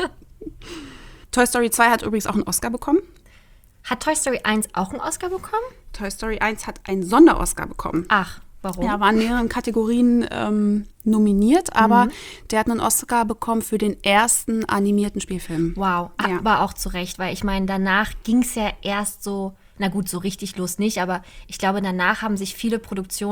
Toy Story zwei hat übrigens auch einen Oscar bekommen. Hat Toy Story eins auch einen Oscar bekommen? Toy Story eins hat einen Sonder-Oscar bekommen. Ach, warum? Ja, war in mehreren Kategorien ähm, nominiert, aber der hat einen Oscar bekommen für den ersten animierten Spielfilm. Wow, Ja. aber auch zu Recht, weil ich meine, danach ging es ja erst so, na gut, so richtig los nicht, aber ich glaube, danach haben sich viele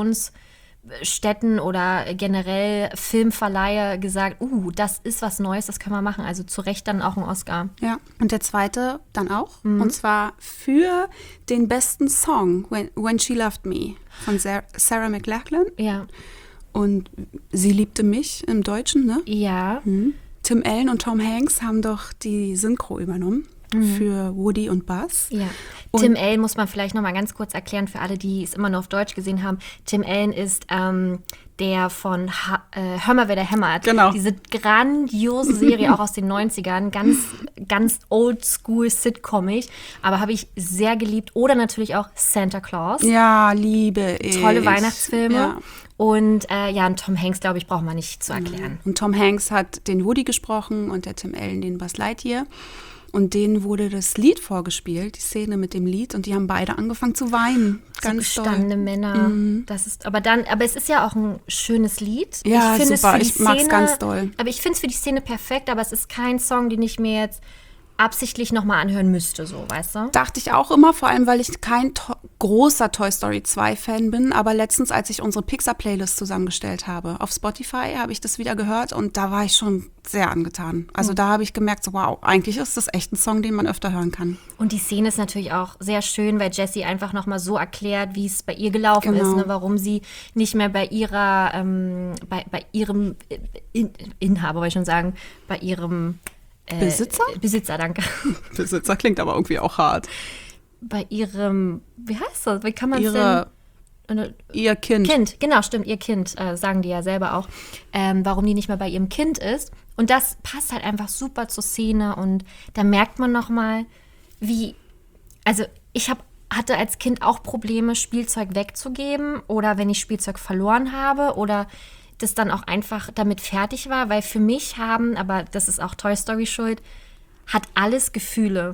Produktionsstätten oder generell Filmverleihe gesagt, uh, das ist was Neues, das können wir machen. Also zu Recht dann auch ein Oscar. Ja, und der zweite dann auch. Und zwar für den besten Song, When, When She Loved Me, von Sarah, Sarah McLachlan. Ja. Und Sie liebte mich im Deutschen, ne? Ja. Tim Allen und Tom Hanks haben doch die Synchro übernommen für Woody und Buzz. Ja. Und- Tim Allen muss man vielleicht noch mal ganz kurz erklären für alle, die es immer nur auf Deutsch gesehen haben. Tim Allen ist ähm, der von ha äh, Hör mal, wer der hämmert. Genau. Diese grandiose Serie auch aus den neunzigern, ganz, ganz oldschool sitcomig, aber habe ich sehr geliebt. Oder natürlich auch Santa Claus. Ja, liebe ich. Tolle Weihnachtsfilme. Ja. Und äh, ja, und Tom Hanks, glaube ich, braucht man nicht zu erklären. Und Tom Hanks hat den Woody gesprochen und der Tim Allen den Buzz Lightyear. Und denen wurde das Lied vorgespielt, die Szene mit dem Lied. Und die haben beide angefangen zu weinen. So Ganz doll. gestandene Männer. Das ist, aber dann, aber es ist ja auch ein schönes Lied. Ja, ich finde super. Es für die Ich mag's Szene, ganz doll. Aber ich finde es für die Szene perfekt, aber es ist kein Song, den ich mir jetzt absichtlich nochmal anhören müsste, so, weißt du? Dachte ich auch immer, vor allem, weil ich kein to großer Toy Story zwei Fan bin. Aber letztens, als ich unsere Pixar-Playlist zusammengestellt habe, auf Spotify habe ich das wieder gehört und da war ich schon sehr angetan. Also da habe ich gemerkt, so wow, eigentlich ist das echt ein Song, den man öfter hören kann. Und die Szene ist natürlich auch sehr schön, weil Jessie einfach nochmal so erklärt, wie es bei ihr gelaufen Genau. ist, ne? Warum sie nicht mehr bei ihrer, ähm, bei, bei ihrem In Inhaber, wollte ich schon sagen, bei ihrem äh, Besitzer? Besitzer, danke. Besitzer klingt aber irgendwie auch hart. Bei ihrem, wie heißt das? Wie kann man es Ihre, denn? ihr Kind. Kind, genau, stimmt, ihr Kind, äh, sagen die ja selber auch, ähm, warum die nicht mehr bei ihrem Kind ist. Und das passt halt einfach super zur Szene und da merkt man nochmal, wie, also ich hab, hatte als Kind auch Probleme, Spielzeug wegzugeben oder wenn ich Spielzeug verloren habe oder das dann auch einfach damit fertig war, weil für mich haben, aber das ist auch Toy Story schuld, hat alles Gefühle.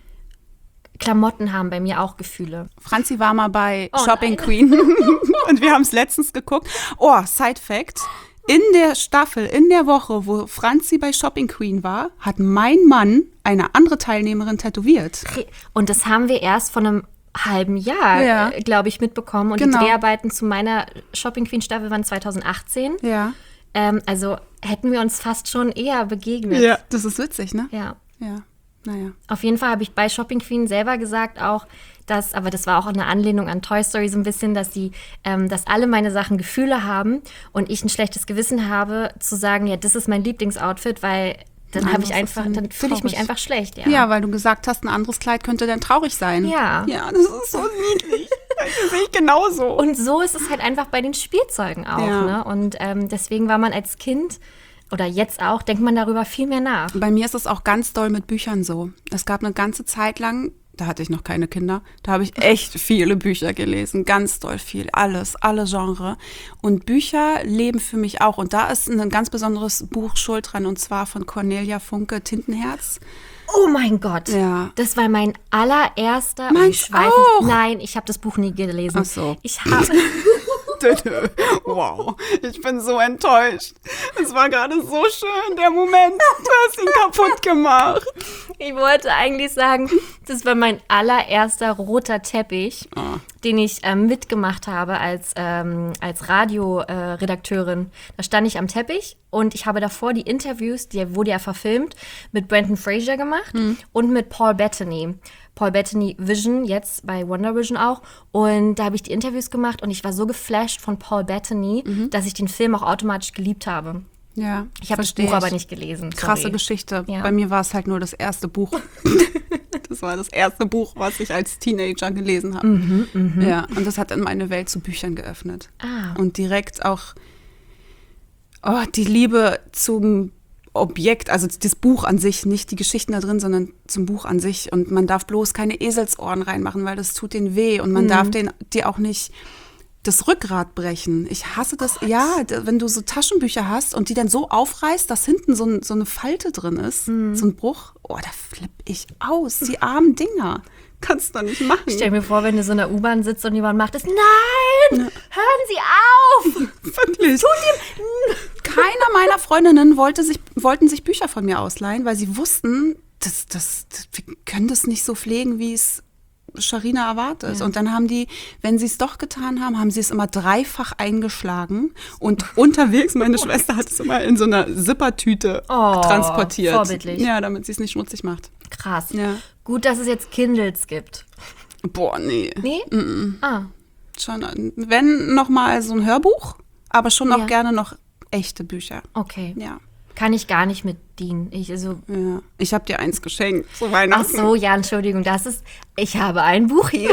Klamotten haben bei mir auch Gefühle. Franzi war mal bei Oh Shopping nein. Queen und wir haben es letztens geguckt. Oh, Side Fact. In der Staffel, in der Woche, wo Franzi bei Shopping Queen war, hat mein Mann eine andere Teilnehmerin tätowiert. Und das haben wir erst vor einem halben Jahr, Ja. äh, glaube ich, mitbekommen. Und Genau. die Dreharbeiten zu meiner Shopping Queen Staffel waren zwanzig achtzehn. Ja. Ähm, also hätten wir uns fast schon eher begegnet. Ja, das ist witzig, ne? Ja. Ja, naja. Auf jeden Fall habe ich bei Shopping Queen selber gesagt auch, dass, aber das war auch eine Anlehnung an Toy Story so ein bisschen, dass die, ähm, dass alle meine Sachen Gefühle haben und ich ein schlechtes Gewissen habe, zu sagen, ja, das ist mein Lieblingsoutfit, weil Dann Ein habe ich anderes einfach, ist dann dann fühle ich mich traurig. einfach schlecht, ja. Ja, weil du gesagt hast, ein anderes Kleid könnte dann traurig sein. Ja. Ja, das ist so niedlich. Das sehe ich genauso. Und so ist es halt einfach bei den Spielzeugen auch. Ja. Ne? Und ähm, deswegen war man als Kind oder jetzt auch, denkt man darüber viel mehr nach. Bei mir ist es auch ganz doll mit Büchern so. Es gab eine ganze Zeit lang, da hatte ich noch keine Kinder, da habe ich echt viele Bücher gelesen, ganz doll viel, alles, alle Genre. Und Bücher leben für mich auch. Und da ist ein ganz besonderes Buch schuld dran, und zwar von Cornelia Funke, Tintenherz. Oh mein Gott, Ja. das war mein allererster. Meins ich weiß auch. Nicht, nein, ich habe das Buch nie gelesen. Ach so. Ich habe Wow, ich bin so enttäuscht. Es war gerade so schön, der Moment. Du hast ihn kaputt gemacht. Ich wollte eigentlich sagen, das war mein allererster roter Teppich, Ah. den ich ähm, mitgemacht habe als, ähm, als Radioredakteurin. Da stand ich am Teppich und ich habe davor die Interviews, die wurde ja verfilmt, mit Brendan Fraser gemacht und mit Paul Bettany. Paul Bettany Vision, jetzt bei Wonder Vision auch. Und da habe ich die Interviews gemacht und ich war so geflasht von Paul Bettany, dass ich den Film auch automatisch geliebt habe. Ja, Ich habe das versteh Buch aber ich. nicht gelesen. Krasse sorry. Geschichte. Ja. Bei mir war es halt nur das erste Buch. Das war das erste Buch, was ich als Teenager gelesen habe. Mhm, Ja, und das hat dann meine Welt zu Büchern geöffnet. Ah. Und direkt auch oh, die Liebe zum Objekt, also das Buch an sich, nicht die Geschichten da drin, sondern zum Buch an sich. Und man darf bloß keine Eselsohren reinmachen, weil das tut denen weh. Und man Mhm. darf den, dir auch nicht das Rückgrat brechen. Ich hasse das. Ja, d- wenn du so Taschenbücher hast und die dann so aufreißt, dass hinten so, ein, so eine Falte drin ist, Mhm. so ein Bruch, oh, da flippe ich aus. Die armen Dinger. Kannst du doch nicht machen. Stell mir vor, wenn du so in der U-Bahn sitzt und jemand macht es. Nein! Hören Sie auf! Wirklich. Keiner meiner Freundinnen wollte sich, wollten sich Bücher von mir ausleihen, weil sie wussten, das, das, das, wir können das nicht so pflegen, wie es Sharina erwartet. Ja. Und dann haben die, wenn sie es doch getan haben, haben sie es immer dreifach eingeschlagen und unterwegs, meine Schwester hat es immer in so einer Zippertüte Oh, transportiert. vorbildlich. Ja, damit sie es nicht schmutzig macht. Krass. Ja. Gut, dass es jetzt Kindles gibt. Boah, nee. Nee? Ah, Schon, wenn noch mal so ein Hörbuch, aber schon auch Ja. gerne noch echte Bücher. okay. Ja. Kann ich gar nicht mit dienen. Ich, also, Ja. Ich habe dir eins geschenkt zu ach Weihnachten. so, ja, Entschuldigung, das ist, ich habe ein Buch hier.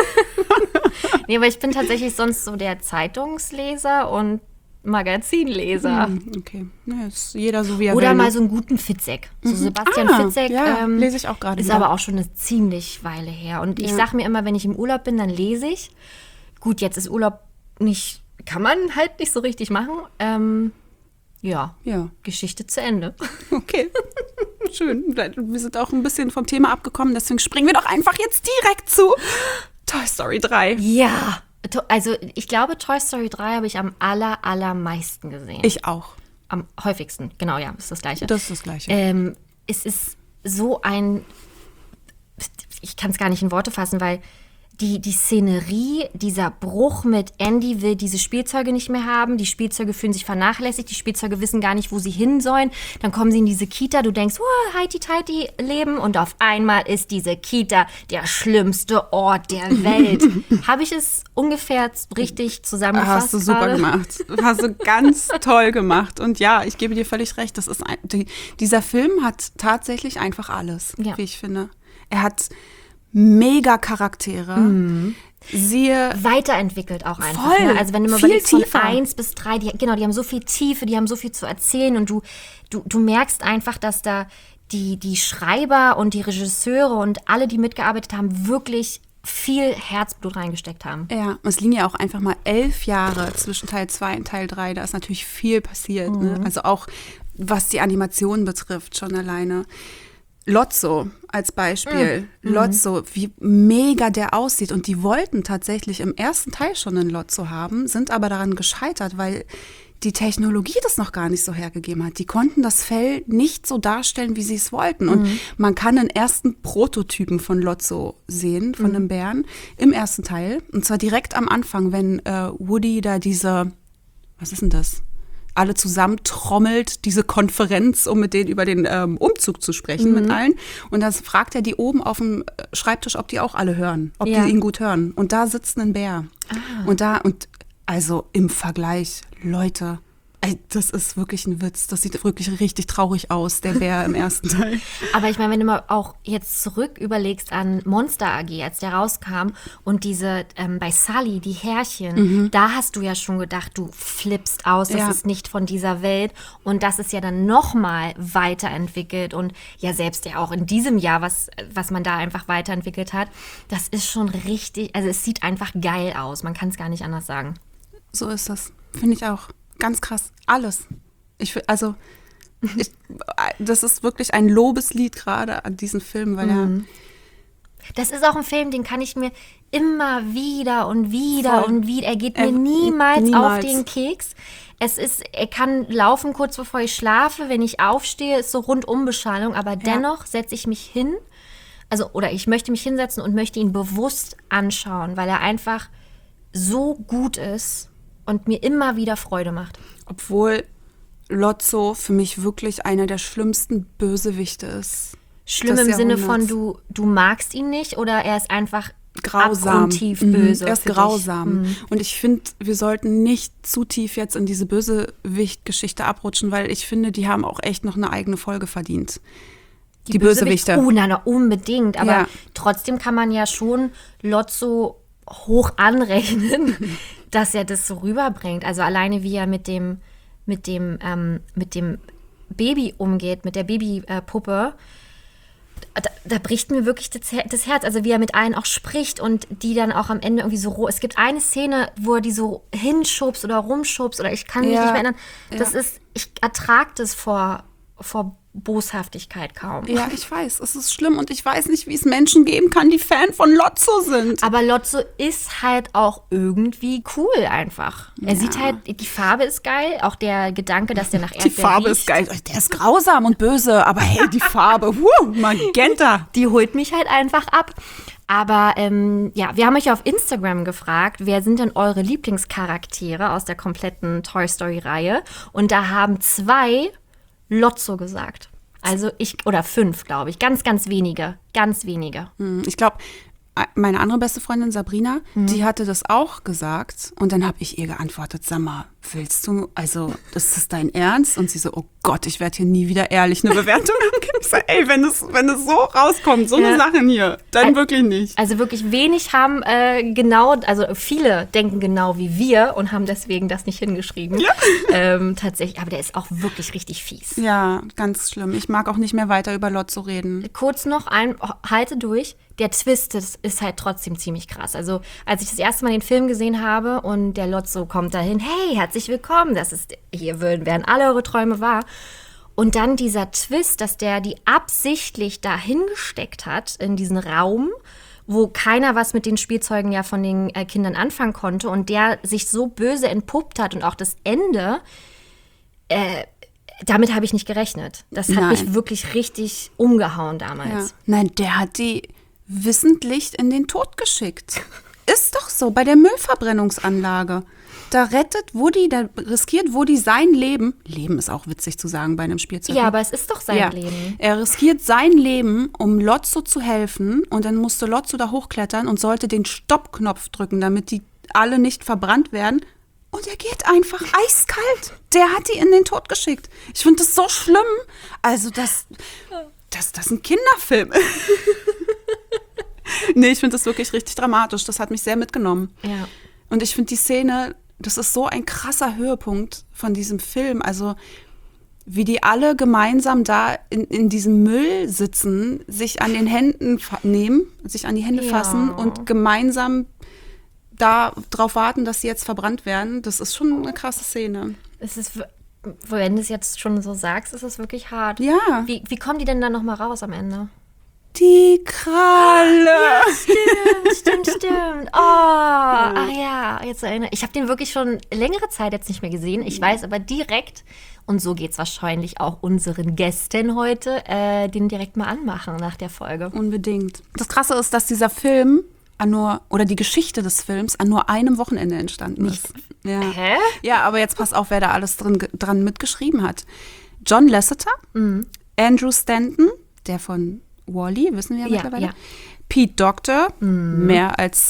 Nee, aber ich bin tatsächlich sonst so der Zeitungsleser und Magazinleser. Hm, okay. Ja, ist jeder so wie er Oder will. mal ne? so einen guten Fitzek. So Sebastian Ah, Fitzek ja, ähm, lese ich auch gerade ist wieder. aber auch schon eine ziemlich Weile her. Und ich Ja. sage mir immer, wenn ich im Urlaub bin, dann lese ich. Gut, jetzt ist Urlaub nicht, kann man halt nicht so richtig machen. Ähm, ja, Ja, Geschichte zu Ende. okay. Schön. Wir sind auch ein bisschen vom Thema abgekommen, deswegen springen wir doch einfach jetzt direkt zu Toy Story drei. Ja, to- also ich glaube, Toy Story drei habe ich am aller, allermeisten gesehen. Ich auch. Am häufigsten, genau, ja, ist das Gleiche. Das ist das Gleiche. Ähm, es ist so ein, ich kann es gar nicht in Worte fassen, weil die, die Szenerie, dieser Bruch mit Andy will diese Spielzeuge nicht mehr haben, die Spielzeuge fühlen sich vernachlässigt, die Spielzeuge wissen gar nicht, wo sie hin sollen, dann kommen sie in diese Kita, du denkst, oh, heiti-teiti Leben und auf einmal ist diese Kita der schlimmste Ort der Welt. Habe ich es ungefähr richtig zusammengefasst? Hast du super gerade? gemacht. Hast du ganz toll gemacht. Und ja, ich gebe dir völlig recht. Das ist ein, die, dieser Film hat tatsächlich einfach alles, Ja. wie ich finde. Er hat mega Charaktere. Mhm. Siehe, Weiterentwickelt auch einfach. Voll. Ne? Also wenn du mal Viel überlegst, von tiefer. eins bis drei, die, genau, die haben so viel Tiefe, die haben so viel zu erzählen und du, du, du merkst einfach, dass da die, die Schreiber und die Regisseure und alle, die mitgearbeitet haben, wirklich viel Herzblut reingesteckt haben. ja, es liegen ja auch einfach mal elf Jahre zwischen Teil zwei und Teil drei. Da ist natürlich viel passiert. Ne? Also auch, was die Animation betrifft, schon alleine. Lotso als Beispiel. Lotso, wie mega der aussieht. Und die wollten tatsächlich im ersten Teil schon einen Lotso haben, sind aber daran gescheitert, weil die Technologie das noch gar nicht so hergegeben hat. Die konnten das Fell nicht so darstellen, wie sie es wollten. Und man kann den ersten Prototypen von Lotso sehen, von einem Bären, im ersten Teil. Und zwar direkt am Anfang, wenn äh, Woody da diese, was ist denn das? alle zusammentrommelt, diese Konferenz, um mit denen über den ähm, Umzug zu sprechen, mit allen. Und dann fragt er die oben auf dem Schreibtisch, ob die auch alle hören, ob Ja. die ihn gut hören. Und da sitzt ein Bär. Und da, und also im Vergleich, Leute, Ey, das ist wirklich ein Witz. Das sieht wirklich richtig traurig aus, der Bär im ersten Teil. Aber ich meine, wenn du mal auch jetzt zurück überlegst an Monster A G, als der rauskam und diese ähm, bei Sully, die Härchen, mhm. da hast du ja schon gedacht, du flippst aus, das Ja. ist nicht von dieser Welt. Und das ist ja dann nochmal weiterentwickelt. Und ja, selbst ja auch in diesem Jahr, was, was man da einfach weiterentwickelt hat, das ist schon richtig, also es sieht einfach geil aus. Man kann es gar nicht anders sagen. So ist das. Finde ich auch. Ganz krass. Alles. Ich fi- also, ich, das ist wirklich ein Lobeslied gerade an diesen Film, weil Mhm. Das ist auch ein Film, den kann ich mir immer wieder und wieder Voll. und wieder. Er geht mir Er- niemals, niemals. auf den Keks. Es ist, er kann laufen kurz bevor ich schlafe. Wenn ich aufstehe, ist so Rundumbeschallung. Aber dennoch setze ich mich hin. Also, oder ich möchte mich hinsetzen und möchte ihn bewusst anschauen, weil er einfach so gut ist und mir immer wieder Freude macht. obwohl Lotso für mich wirklich einer der schlimmsten Bösewichte ist. Schlimm des im Sinne von, Jahrhunderts. du, du magst ihn nicht oder er ist einfach Grausam. abgrundtief Mhm. böse. Er ist für dich? grausam. Mhm. Und ich finde, wir sollten nicht zu tief jetzt in diese Bösewicht-Geschichte abrutschen, weil ich finde, die haben auch echt noch eine eigene Folge verdient. Die, Bösewichte. Oh, na, na, unbedingt. Aber Ja. trotzdem kann man ja schon Lotso hoch anrechnen, dass er das so rüberbringt. Also alleine wie er mit dem, mit dem, ähm, mit dem Baby umgeht, mit der Babypuppe. Da, da bricht mir wirklich das, Her- das Herz, also wie er mit allen auch spricht und die dann auch am Ende irgendwie so roh. Es gibt eine Szene, wo er die so hinschubst oder rumschubst oder ich kann mich Ja, nicht mehr erinnern. Das ja. ist, ich ertrage das vor, vor Boshaftigkeit kaum. Ja, ich weiß, es ist schlimm und ich weiß nicht, wie es Menschen geben kann, die Fan von Lotso sind. Aber Lotso ist halt auch irgendwie cool einfach. Er Ja. sieht halt, die Farbe ist geil, auch der Gedanke, dass der nach Die Erdbeer Farbe riecht, ist geil. Der ist grausam und böse, aber hey, die Farbe, wuh, Magenta. die holt mich halt einfach ab. Aber ähm, ja, wir haben euch auf Instagram gefragt, wer sind denn eure Lieblingscharaktere aus der kompletten Toy Story-Reihe? Und da haben zwei Lotso gesagt. Also ich, oder fünf, glaube ich. Ganz, ganz wenige. Ganz wenige. Hm, Ich glaube, meine andere beste Freundin Sabrina, die hatte das auch gesagt. Und dann habe ich ihr geantwortet, sag mal, willst du, also, das ist dein Ernst? Und sie so, oh Gott, ich werde hier nie wieder ehrlich eine Bewertung abgeben. Ich sag, ey, wenn es wenn es so rauskommt, so Ja. eine Sachen hier, dann Al- wirklich nicht. Also wirklich wenig haben äh, genau, also viele denken genau wie wir und haben deswegen das nicht hingeschrieben. Ja. Ähm, tatsächlich, aber der ist auch wirklich richtig fies. Ja, ganz schlimm. Ich mag auch nicht mehr weiter über Lotso reden. Kurz noch ein, halte durch, der Twist ist, ist halt trotzdem ziemlich krass. Also als ich das erste Mal den Film gesehen habe und der Lotso kommt dahin, hey, herzlich willkommen, das ist, hier würden, werden alle eure Träume wahr. Und dann dieser Twist, dass der die absichtlich dahin gesteckt hat, in diesen Raum, wo keiner was mit den Spielzeugen ja von den äh, Kindern anfangen konnte und der sich so böse entpuppt hat und auch das Ende, äh, damit habe ich nicht gerechnet. Das hat Nein. mich wirklich richtig umgehauen damals. Ja. Nein, der hat die wissentlich in den Tod geschickt. Ist doch so, bei der Müllverbrennungsanlage. Da rettet Woody, da riskiert Woody sein Leben. Leben ist auch witzig zu sagen bei einem Spielzeug. Ja, aber es ist doch sein Ja. Leben. Er riskiert sein Leben, um Lotso zu helfen. Und dann musste Lotso da hochklettern und sollte den Stoppknopf drücken, damit die alle nicht verbrannt werden. Und er geht einfach eiskalt. Der hat die in den Tod geschickt. Ich finde das so schlimm. Also, das, das, das ist ein Kinderfilm. Nee, ich finde das wirklich richtig dramatisch. Das hat mich sehr mitgenommen. Ja. Und ich finde die Szene, das ist so ein krasser Höhepunkt von diesem Film. Also, wie die alle gemeinsam da in, in diesem Müll sitzen, sich an den Händen fa- nehmen, sich an die Hände Ja. fassen und gemeinsam da drauf warten, dass sie jetzt verbrannt werden. Das ist schon eine krasse Szene. Es ist, w- wenn du es jetzt schon so sagst, ist es wirklich hart. Ja. Wie, wie kommen die denn dann nochmal raus am Ende? Die Kralle. Stimmt, stimmt, stimmt. Oh, ach ja, jetzt erinnere ich. Ich habe den wirklich schon längere Zeit jetzt nicht mehr gesehen. Ich weiß aber direkt, und so geht es wahrscheinlich auch unseren Gästen heute, äh, den direkt mal anmachen nach der Folge. Unbedingt. Das Krasse ist, dass dieser Film an nur, oder die Geschichte des Films an nur einem Wochenende entstanden ist. Ja. Hä? Ja, aber jetzt pass auf, wer da alles drin, dran mitgeschrieben hat. John Lasseter, Andrew Stanton, der von Wall-E, wissen wir ja, Ja, mittlerweile. ja. Pete Docter, mehr als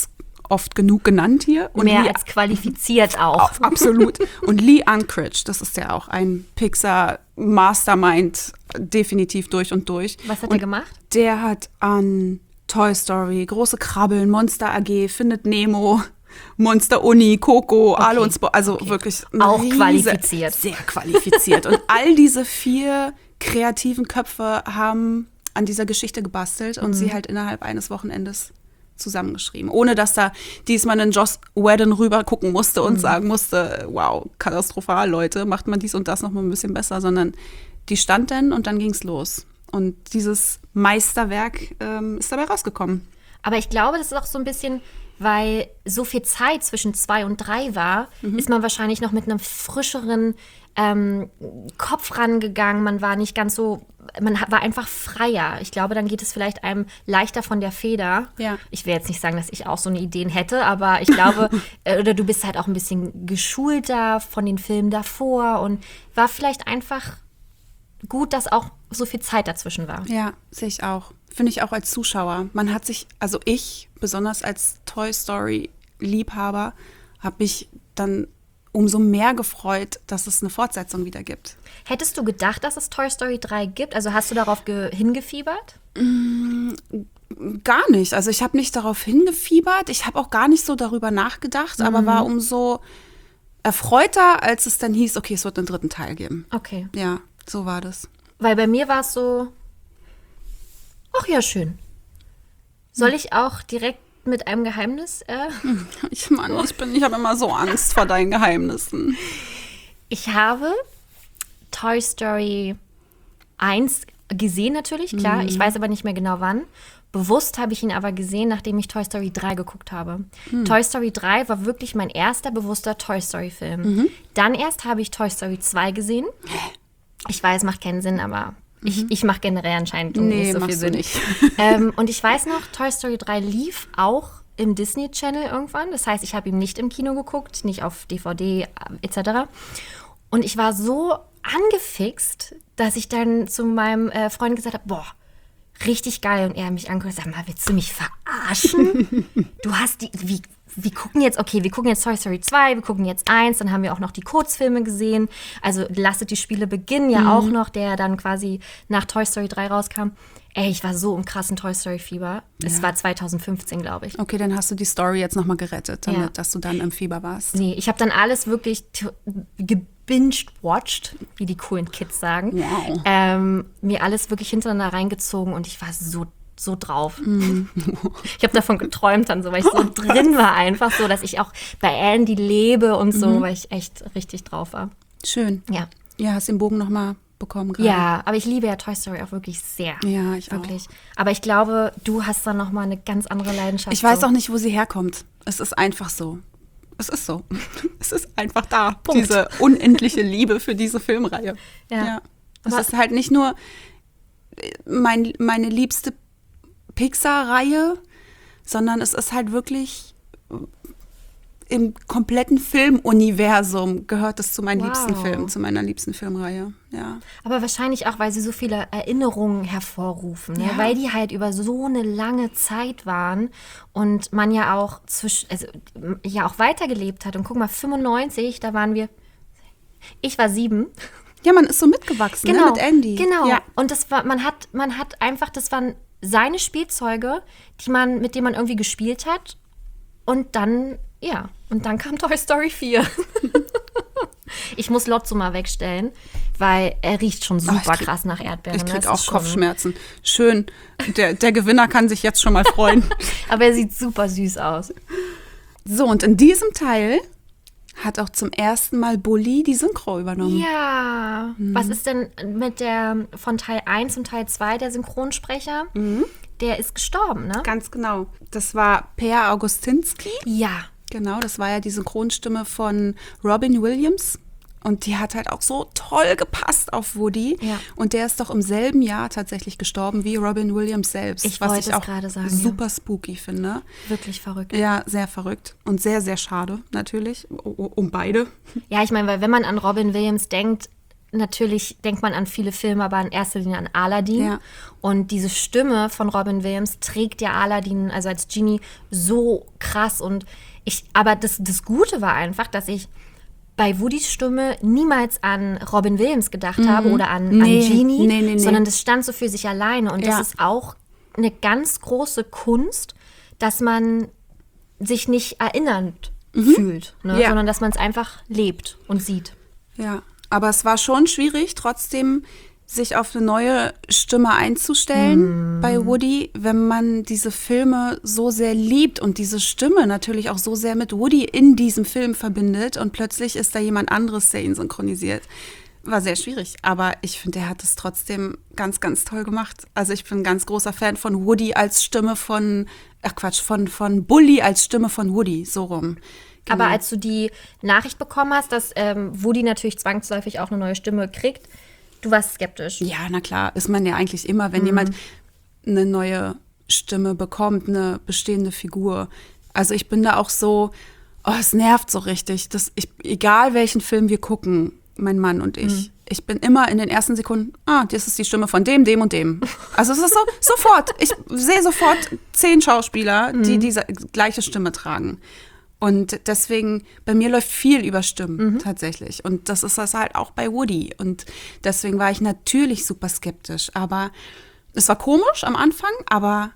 oft genug genannt hier. Und Mehr Lee, als qualifiziert auch. auch absolut. Und Lee Unkrich, das ist ja auch ein Pixar-Mastermind, definitiv durch und durch. Was hat und er gemacht? Der hat an Toy Story, Große Krabbeln, Monster A G, Findet Nemo, Monster Uni, Coco, Okay. alle und Spo- also Okay. wirklich Auch riese- qualifiziert. Sehr qualifiziert. Und all diese vier kreativen Köpfe haben an dieser Geschichte gebastelt und Mhm. sie halt innerhalb eines Wochenendes zusammengeschrieben. Ohne dass da diesmal ein Joss Whedon rüber gucken musste und Mhm. sagen musste, wow, katastrophal, Leute, macht man dies und das noch mal ein bisschen besser, sondern die stand dann und dann ging's los. Und dieses Meisterwerk ähm, ist dabei rausgekommen. Aber ich glaube, das ist auch so ein bisschen, weil so viel Zeit zwischen zwei und drei war, Mhm. ist man wahrscheinlich noch mit einem frischeren ähm, Kopf rangegangen. Man war nicht ganz so, man hat- war einfach freier. Ich glaube, dann geht es vielleicht einem leichter von der Feder. Ja. Ich will jetzt nicht sagen, dass ich auch so eine Ideen hätte, aber ich glaube, äh, oder du bist halt auch ein bisschen geschulter von den Filmen davor und war vielleicht einfach gut, dass auch so viel Zeit dazwischen war. Ja, sehe ich auch. Finde ich auch als Zuschauer. Man hat sich, also ich, besonders als Toy Story-Liebhaber, habe mich dann umso mehr gefreut, dass es eine Fortsetzung wieder gibt. Hättest du gedacht, dass es Toy Story drei gibt? Also hast du darauf ge- hingefiebert? Gar nicht. Also ich habe nicht darauf hingefiebert. Ich habe auch gar nicht so darüber nachgedacht, aber war umso erfreuter, als es dann hieß, okay, es wird einen dritten Teil geben. Okay. Ja, so war das. Weil bei mir war es so, ach ja, schön. Soll ich auch direkt mit einem Geheimnis? Äh? Ich meine, ich bin, ich habe immer so Angst vor deinen Geheimnissen. Ich habe Toy Story eins gesehen natürlich, klar. Ich weiß aber nicht mehr genau wann. Bewusst habe ich ihn aber gesehen, nachdem ich Toy Story drei geguckt habe. Toy Story drei war wirklich mein erster bewusster Toy Story-Film. Dann erst habe ich Toy Story zwei gesehen. Ich weiß, macht keinen Sinn, aber ich, ich mache generell anscheinend Nee, nicht so viel machst du Sinn. nicht. ähm, und ich weiß noch, Toy Story drei lief auch im Disney Channel irgendwann. Das heißt, ich habe ihn nicht im Kino geguckt, nicht auf D V D et cetera. Und ich war so angefixt, dass ich dann zu meinem äh, Freund gesagt habe, boah, richtig geil. Und er mich angeguckt und sagt, mal, willst du mich verarschen? Du hast die, wie, wir gucken jetzt, okay, wir gucken jetzt Toy Story zwei, wir gucken jetzt eins, dann haben wir auch noch die Kurzfilme gesehen. Also Lasset die Spiele beginnen ja auch noch, der dann quasi nach Toy Story drei rauskam. Ey, ich war so im krassen Toy Story Fieber. Es war zwanzig fünfzehn, glaube ich. Okay, dann hast du die Story jetzt nochmal gerettet, damit, Ja. dass du dann im Fieber warst. Nee, ich habe dann alles wirklich t- gebinged-watched, wie die coolen Kids sagen. Wow. Ähm, mir alles wirklich hintereinander reingezogen und ich war so, so drauf. Mm. Ich habe davon geträumt dann so, weil ich so drin war einfach so, dass ich auch bei Andy lebe und so, Mhm. weil ich echt richtig drauf war. Schön. Ja. Ja, hast den Bogen nochmal bekommen gerade. Ja, aber ich liebe ja Toy Story auch wirklich sehr. Ja, ich auch. Wirklich. Aber ich glaube, du hast dann noch mal eine ganz andere Leidenschaft. Ich weiß so. auch nicht, wo sie herkommt. Es ist einfach so. Es ist so. Es ist einfach da. Punkt. Diese unendliche Liebe für diese Filmreihe. Ja. Es Aber- ist halt nicht nur mein, meine liebste Pixar-Reihe, sondern es ist halt wirklich im kompletten Filmuniversum gehört es zu meinen Wow. liebsten Filmen, zu meiner liebsten Filmreihe. Ja. Aber wahrscheinlich auch, weil sie so viele Erinnerungen hervorrufen, ne? Ja. Weil die halt über so eine lange Zeit waren und man ja auch zwischen, also ja auch weitergelebt hat. Und guck mal, fünfundneunzig, da waren wir, ich war sieben. Ja, man ist so mitgewachsen, ne, mit Andy. Genau. Ja. Und das war, man hat, man hat einfach, das waren seine Spielzeuge, die man, mit denen man irgendwie gespielt hat. Und dann, ja, und dann kam Toy Story vier. Ich muss Lotso mal wegstellen, weil er riecht schon super Oh, ich krieg- krass nach Erdbeeren. Ich ne? krieg Das auch ist schon- Kopfschmerzen. Schön. Der, der Gewinner kann sich jetzt schon mal freuen. Aber er sieht super süß aus. So, und in diesem Teil hat auch zum ersten Mal Bully die Synchro übernommen. Ja. Mhm. Was ist denn mit der von Teil eins und Teil zwei, der Synchronsprecher? Mhm. Der ist gestorben, ne? Ganz genau. Das war Per Augustinski. Ja. Genau, das war ja die Synchronstimme von Robin Williams. Und die hat halt auch so toll gepasst auf Woody. Ja. Und der ist doch im selben Jahr tatsächlich gestorben wie Robin Williams selbst. Ich was wollte ich es auch gerade sagen, super spooky finde. Wirklich verrückt. Ja, sehr verrückt. Und sehr, sehr schade, natürlich. O- o- Um beide. Ja, ich meine, weil wenn man an Robin Williams denkt, natürlich denkt man an viele Filme, aber in erster Linie an Aladdin. Ja. Und diese Stimme von Robin Williams trägt ja Aladdin, also als Genie, so krass. Und ich, aber das, das Gute war einfach, dass ich bei Woodys Stimme niemals an Robin Williams gedacht mhm. habe oder an, nee. an Genie, nee, nee, nee. sondern das stand so für sich alleine. Und ja. das ist auch eine ganz große Kunst, dass man sich nicht erinnernd mhm. fühlt, ne? ja. sondern dass man es einfach lebt und sieht. Ja, aber es war schon schwierig, trotzdem sich auf eine neue Stimme einzustellen mm. bei Woody, wenn man diese Filme so sehr liebt und diese Stimme natürlich auch so sehr mit Woody in diesem Film verbindet und plötzlich ist da jemand anderes, der ihn synchronisiert. War sehr schwierig, aber ich finde, er hat es trotzdem ganz, ganz toll gemacht. Also ich bin ein ganz großer Fan von Woody als Stimme von, ach Quatsch, von, von Bully als Stimme von Woody, so rum. Genau. Aber als du die Nachricht bekommen hast, dass ähm, Woody natürlich zwangsläufig auch eine neue Stimme kriegt, du warst skeptisch. Ja, na klar, ist man ja eigentlich immer, wenn mhm. jemand eine neue Stimme bekommt, eine bestehende Figur. Also ich bin da auch so, oh, es nervt so richtig. Das, ich, egal welchen Film wir gucken, mein Mann und ich, mhm. ich bin immer in den ersten Sekunden, ah, das ist die Stimme von dem, dem und dem. Also es ist so, sofort, ich sehe sofort zehn Schauspieler, die mhm. diese gleiche Stimme tragen. Und deswegen, bei mir läuft viel über Stimmen mhm. tatsächlich. Und das ist das halt auch bei Woody. Und deswegen war ich natürlich super skeptisch. Aber es war komisch am Anfang, aber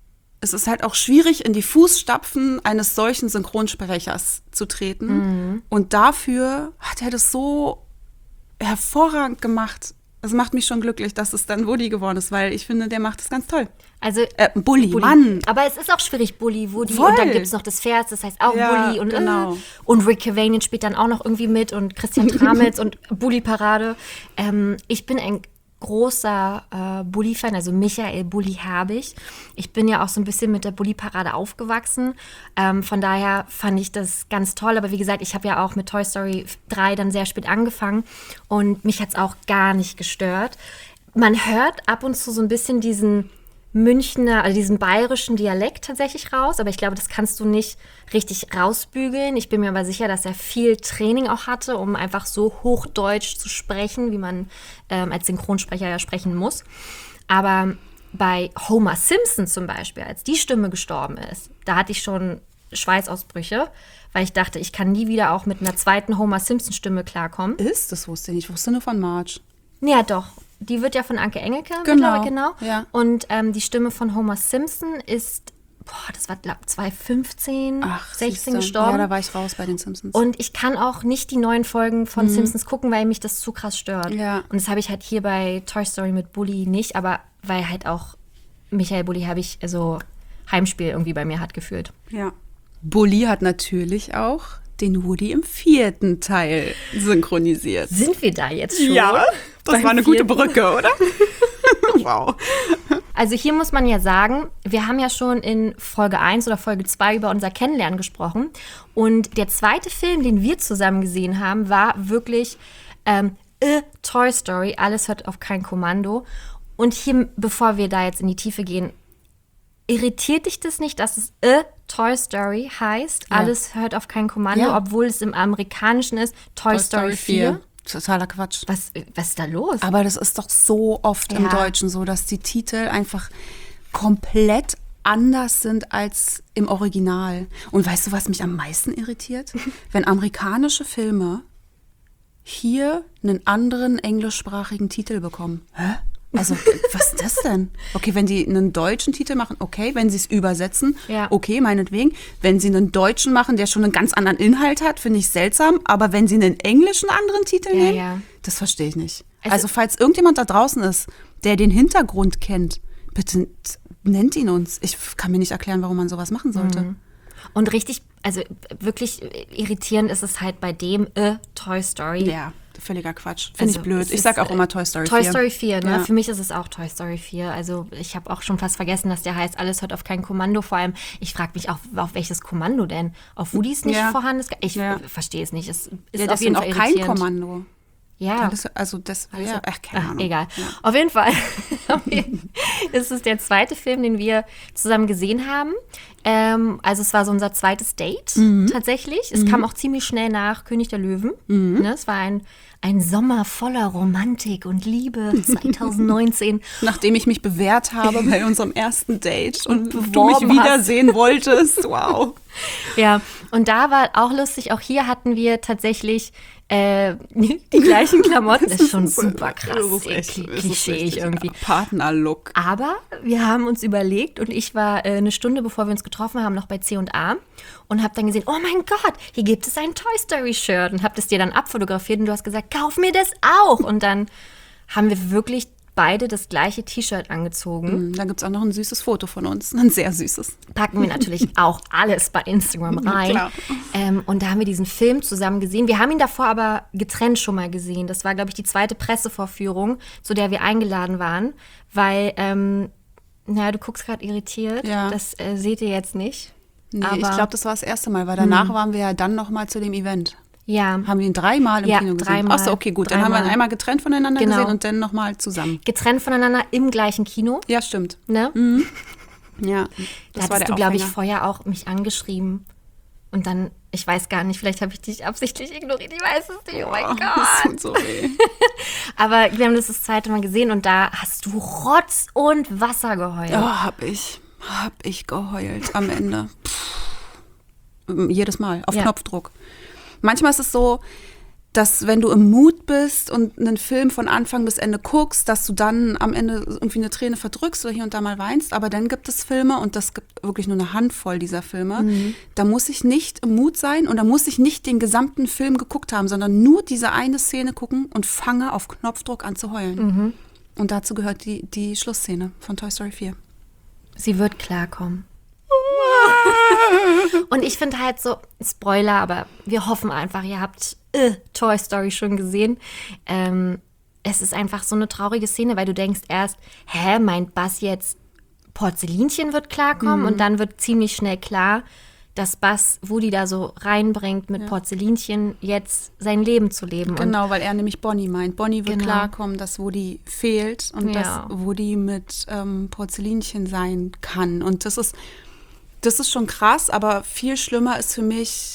es ist halt auch schwierig, in die Fußstapfen eines solchen Synchronsprechers zu treten. Mhm. Und dafür hat er das so hervorragend gemacht. Es macht mich schon glücklich, dass es dann Woody geworden ist, weil ich finde, der macht es ganz toll. Also äh, Bully, Bully, Mann. Aber es ist auch schwierig, Bully, Woody. Voll. Und dann gibt es noch das Pferd, das heißt auch ja, Bully. Und, genau. äh, und Rick Cavanian spielt dann auch noch irgendwie mit und Christian Tramitz und Bully-Parade. Ähm, ich bin ein großer äh, Bully-Fan, also Michael Bully Herbig. Ich bin ja auch so ein bisschen mit der Bully-Parade aufgewachsen. Ähm, von daher fand ich das ganz toll. Aber wie gesagt, ich habe ja auch mit Toy Story drei dann sehr spät angefangen. Und mich hat es auch gar nicht gestört. Man hört ab und zu so ein bisschen diesen Münchner, also diesen bayerischen Dialekt tatsächlich raus, aber ich glaube, das kannst du nicht richtig rausbügeln. Ich bin mir aber sicher, dass er viel Training auch hatte, um einfach so Hochdeutsch zu sprechen, wie man ähm, als Synchronsprecher ja sprechen muss. Aber bei Homer Simpson zum Beispiel, als die Stimme gestorben ist, da hatte ich schon Schweißausbrüche, weil ich dachte, ich kann nie wieder auch mit einer zweiten Homer Simpson-Stimme klarkommen. Ist? Das wusste ich nicht. Ich wusste nur von Marge. Ja, doch. Die wird ja von Anke Engelke, genau. genau. Ja. Und ähm, die Stimme von Homer Simpson ist, boah, das war, glaube ich, zwanzig fünfzehn, Ach, sechzehn siehste. gestorben. Ja, da war ich raus bei den Simpsons. Und ich kann auch nicht die neuen Folgen von mhm. Simpsons gucken, weil mich das zu krass stört. Ja. Und das habe ich halt hier bei Toy Story mit Bully nicht, aber weil halt auch Michael Bully habe ich, also Heimspiel irgendwie bei mir hat geführt. Ja. Bully hat natürlich auch den Woody im vierten Teil synchronisiert. Sind wir da jetzt schon? Ja, das war eine vierten? Gute Brücke, oder? Wow. Also hier muss man ja sagen, wir haben ja schon in Folge eins oder Folge zwei über unser Kennenlernen gesprochen. Und der zweite Film, den wir zusammen gesehen haben, war wirklich ähm, A Toy Story. Alles hört auf kein Kommando. Und hier, bevor wir da jetzt in die Tiefe gehen, irritiert dich das nicht, dass es A Toy Story heißt? Ja. Alles hört auf kein Kommando, ja. Obwohl es im Amerikanischen ist Toy, Toy Story vier. Totaler Quatsch. Was, was ist da los? Aber das ist doch so oft ja. im Deutschen so, dass die Titel einfach komplett anders sind als im Original. Und weißt du, was mich am meisten irritiert? Wenn amerikanische Filme hier einen anderen englischsprachigen Titel bekommen. Hä? Also, was ist das denn? Okay, wenn die einen deutschen Titel machen, okay. Wenn sie es übersetzen, ja. okay, meinetwegen. Wenn sie einen deutschen machen, der schon einen ganz anderen Inhalt hat, finde ich seltsam. Aber wenn sie einen englischen anderen Titel ja, nehmen, ja. das verstehe ich nicht. Also, also, falls irgendjemand da draußen ist, der den Hintergrund kennt, bitte nennt ihn uns. Ich kann mir nicht erklären, warum man sowas machen sollte. Mhm. Und richtig, also wirklich irritierend ist es halt bei dem A Toy Story. Ja. Völliger Quatsch. Finde also, ich blöd. Ich sag auch immer Toy Story Toy vier. Toy Story vier, ne? Ja. Für mich ist es auch Toy Story vier. Also ich habe auch schon fast vergessen, dass der heißt, alles hört auf kein Kommando. Vor allem, ich frage mich auch, auf welches Kommando denn? Auf Woody's nicht ja. vorhanden ist? Ich ja. verstehe es nicht. Es ist ja, auf jeden Fall auch kein irritierend. Kommando. Ja. Das, also das, Also, ja, ach, keine ach, Ahnung. egal. Ja. Auf jeden Fall. Es ist der zweite Film, den wir zusammen gesehen haben. Ähm, also es war so unser zweites Date Mhm. tatsächlich. Es kam auch ziemlich schnell nach König der Löwen. Mhm. Ne, es war ein, ein Sommer voller Romantik und Liebe zwanzig neunzehn. Nachdem ich mich bewährt habe bei unserem ersten Date und du mich beworben wiedersehen wolltest. Wow. Ja, und da war auch lustig, auch hier hatten wir tatsächlich äh, die gleichen Klamotten. Das ist schon super krass, Das ist echt- kli- das ist klischeeig richtig, irgendwie. ja, Partnerlook. Aber wir haben uns überlegt und ich war äh, eine Stunde, bevor wir uns getroffen haben, noch bei C und A und habe dann gesehen, oh mein Gott, hier gibt es ein Toy Story Shirt und habe das dir dann abfotografiert und du hast gesagt, kauf mir das auch. Und dann haben wir wirklich beide das gleiche T-Shirt angezogen. Da gibt es auch noch ein süßes Foto von uns. Ein sehr süßes. Packen wir natürlich auch alles bei Instagram rein. klar. Ähm, und da haben wir diesen Film zusammen gesehen. Wir haben ihn davor aber getrennt schon mal gesehen. Das war, glaube ich, die zweite Pressevorführung, zu der wir eingeladen waren. Weil, ähm, na, du guckst gerade irritiert. Ja. Das äh, seht ihr jetzt nicht. Nee, Aber- ich glaube, das war das erste Mal, weil danach waren wir ja dann noch mal zu dem Event. Ja, Haben wir ihn dreimal im Ja, Kino gesehen? dreimal. Achso, okay, gut. Dann haben wir ihn Dreimal. einmal getrennt voneinander Genau. gesehen und dann noch mal zusammen. getrennt voneinander im gleichen Kino. Ja, stimmt. Ne? Ja, Da das war hattest der du, glaube ich, Aufhänger. vorher auch mich angeschrieben. Und dann, ich weiß gar nicht, vielleicht habe ich dich absichtlich ignoriert. Ich weiß es nicht, oh mein Oh, Gott. das tut so weh. Aber wir haben das das zweite Mal gesehen und da hast du Rotz und Wasser geheult. Oh, hab ich. Hab ich geheult am Ende. Puh. Jedes Mal, auf Ja. Knopfdruck. Manchmal ist es so, dass wenn du im Mut bist und einen Film von Anfang bis Ende guckst, dass du dann am Ende irgendwie eine Träne verdrückst oder hier und da mal weinst. Aber dann gibt es Filme, und das gibt wirklich nur eine Handvoll dieser Filme, da muss ich nicht im Mut sein und da muss ich nicht den gesamten Film geguckt haben, sondern nur diese eine Szene gucken und fange auf Knopfdruck an zu heulen. Und dazu gehört die, die Schlussszene von Toy Story vier. Sie wird klarkommen. Und ich finde halt so, Spoiler, aber wir hoffen einfach, ihr habt äh, Toy Story schon gesehen. Ähm, es ist einfach so eine traurige Szene, weil du denkst erst, hä, meint Buzz jetzt, Porzellinchen wird klarkommen? Und dann wird ziemlich schnell klar, dass Buzz Woody da so reinbringt, mit Porzellinchen jetzt sein Leben zu leben. Und Genau, weil er nämlich Bonnie meint. Bonnie wird Genau. klarkommen, dass Woody fehlt und Ja. dass Woody mit ähm, Porzellinchen sein kann. Und das ist, das ist schon krass, aber viel schlimmer ist für mich,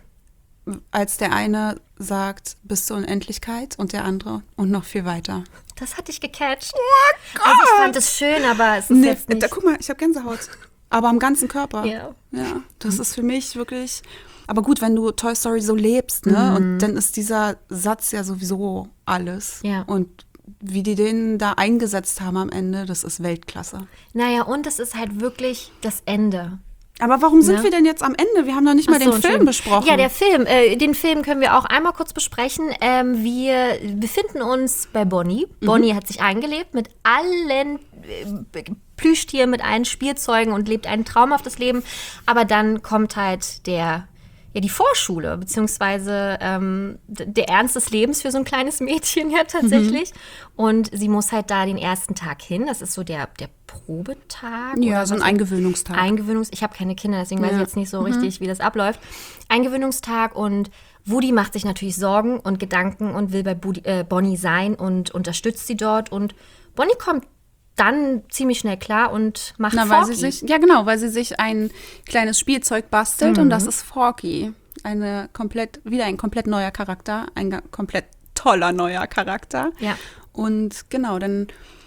als der eine sagt, bis zur Unendlichkeit und der andere und noch viel weiter. das hat dich gecatcht. Also ich fand es schön, aber es ist Nee, jetzt nicht... da, guck mal, ich habe Gänsehaut. Aber am ganzen Körper. Ja. Ja, das ist für mich wirklich. Aber gut, wenn du Toy Story so lebst, ne? Und dann ist dieser Satz ja sowieso alles. Ja. Und wie die den da eingesetzt haben am Ende, das ist Weltklasse. Naja, und es ist halt wirklich das Ende. Aber warum sind Ja. wir denn jetzt am Ende? Wir haben noch nicht mal Ach so, den Film Entschuldigung. besprochen. Ja, der Film. Äh, den Film können wir auch einmal kurz besprechen. Ähm, wir befinden uns bei Bonnie. Mhm. Bonnie hat sich eingelebt mit allen äh, Plüschtieren, mit allen Spielzeugen und lebt ein traumhaftes Leben. Aber dann kommt halt der, ja, die Vorschule, beziehungsweise ähm, d- der Ernst des Lebens für so ein kleines Mädchen ja tatsächlich. Mhm. Und sie muss halt da den ersten Tag hin. Das ist so der, der Probetag. ja, oder so ein was? Eingewöhnungstag. Eingewöhnungs... Ich habe keine Kinder, deswegen weiß ich Ja. jetzt nicht so richtig, wie das abläuft. Eingewöhnungstag und Woody macht sich natürlich Sorgen und Gedanken und will bei Budi, äh, Bonnie sein und unterstützt sie dort. Und Bonnie kommt dann ziemlich schnell klar und macht Na, weil Forky. sie sich, ja genau, weil sie sich ein kleines Spielzeug bastelt Mhm. und das ist Forky. Eine komplett, wieder ein komplett neuer Charakter, ein ga- komplett toller neuer Charakter. Ja. Und genau, dann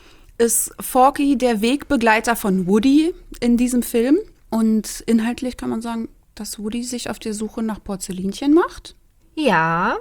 ist Forky der Wegbegleiter von Woody in diesem Film. Und inhaltlich kann man sagen, dass Woody sich auf die Suche nach Porzellinchen macht. Ja,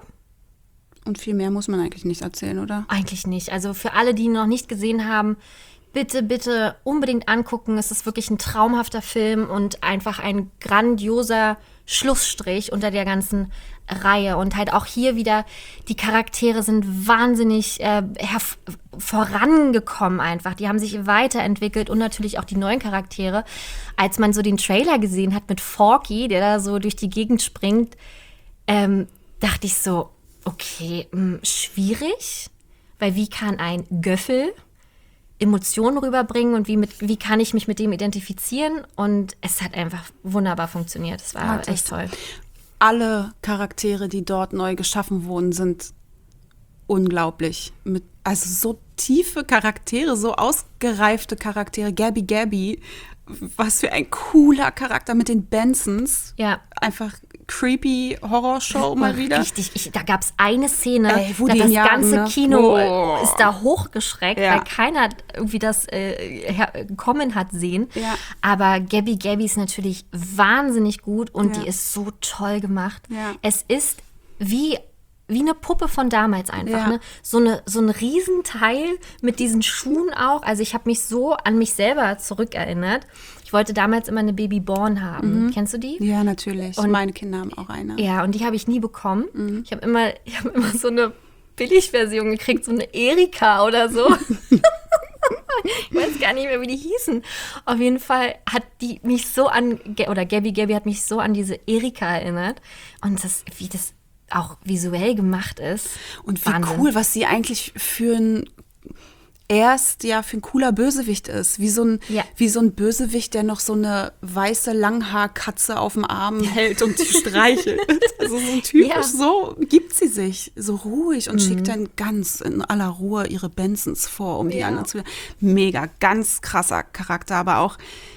Und viel mehr muss man eigentlich nicht erzählen, oder? eigentlich nicht. Also für alle, die ihn noch nicht gesehen haben, bitte, bitte unbedingt angucken. Es ist wirklich ein traumhafter Film und einfach ein grandioser Schlussstrich unter der ganzen Reihe. Und halt auch hier wieder, die Charaktere sind wahnsinnig äh, herv- vorangekommen einfach. Die haben sich weiterentwickelt und natürlich auch die neuen Charaktere. Als man so den Trailer gesehen hat mit Forky, der da so durch die Gegend springt, ähm, dachte ich so, okay, mh, schwierig, weil wie kann ein Göffel Emotionen rüberbringen und wie, mit, wie kann ich mich mit dem identifizieren? Und es hat einfach wunderbar funktioniert. Es war Hat es. echt toll. Alle Charaktere, die dort neu geschaffen wurden, sind unglaublich. Mit, also so tiefe Charaktere, so ausgereifte Charaktere. Gabby Gabby, was für ein cooler Charakter mit den Bensons. Ja. Einfach creepy Horrorshow mal wieder. Richtig, ich, da gab es eine Szene, Ey, wo da die das ihn jagen, ganze ne? Kino Oh. ist da hochgeschreckt, Ja. weil keiner irgendwie das äh, her- kommen hat sehen. Ja. Aber Gabby Gabby ist natürlich wahnsinnig gut und Ja. die ist so toll gemacht. Ja. Es ist wie wie eine Puppe von damals einfach. Ja. Ne? So, eine, so ein Riesenteil mit diesen Schuhen auch. Also ich habe mich so an mich selber zurückerinnert. Ich wollte damals immer eine Babyborn haben. Mhm. Kennst du die? Ja, natürlich. Und- meine Kinder haben auch eine. Ja, und die habe ich nie bekommen. Mhm. Ich habe immer, ich hab immer so eine Billigversion gekriegt, so eine Erika oder so. Ich weiß gar nicht mehr, wie die hießen. Auf jeden Fall hat die mich so an, oder Gabby Gabby hat mich so an diese Erika erinnert. Und das, wie das auch visuell gemacht ist. Und wie Wahnsinn. cool, was sie eigentlich für ein erst ja für ein cooler Bösewicht ist. Wie so ein, Ja. wie so ein Bösewicht, der noch so eine weiße Langhaarkatze auf dem Arm hält und die streichelt. Also so ein typisch, Ja. so gibt sie sich, so ruhig und schickt dann ganz in aller Ruhe ihre Bensons vor, um die Ja. anderen zu. Mega, ganz krasser Charakter, aber auch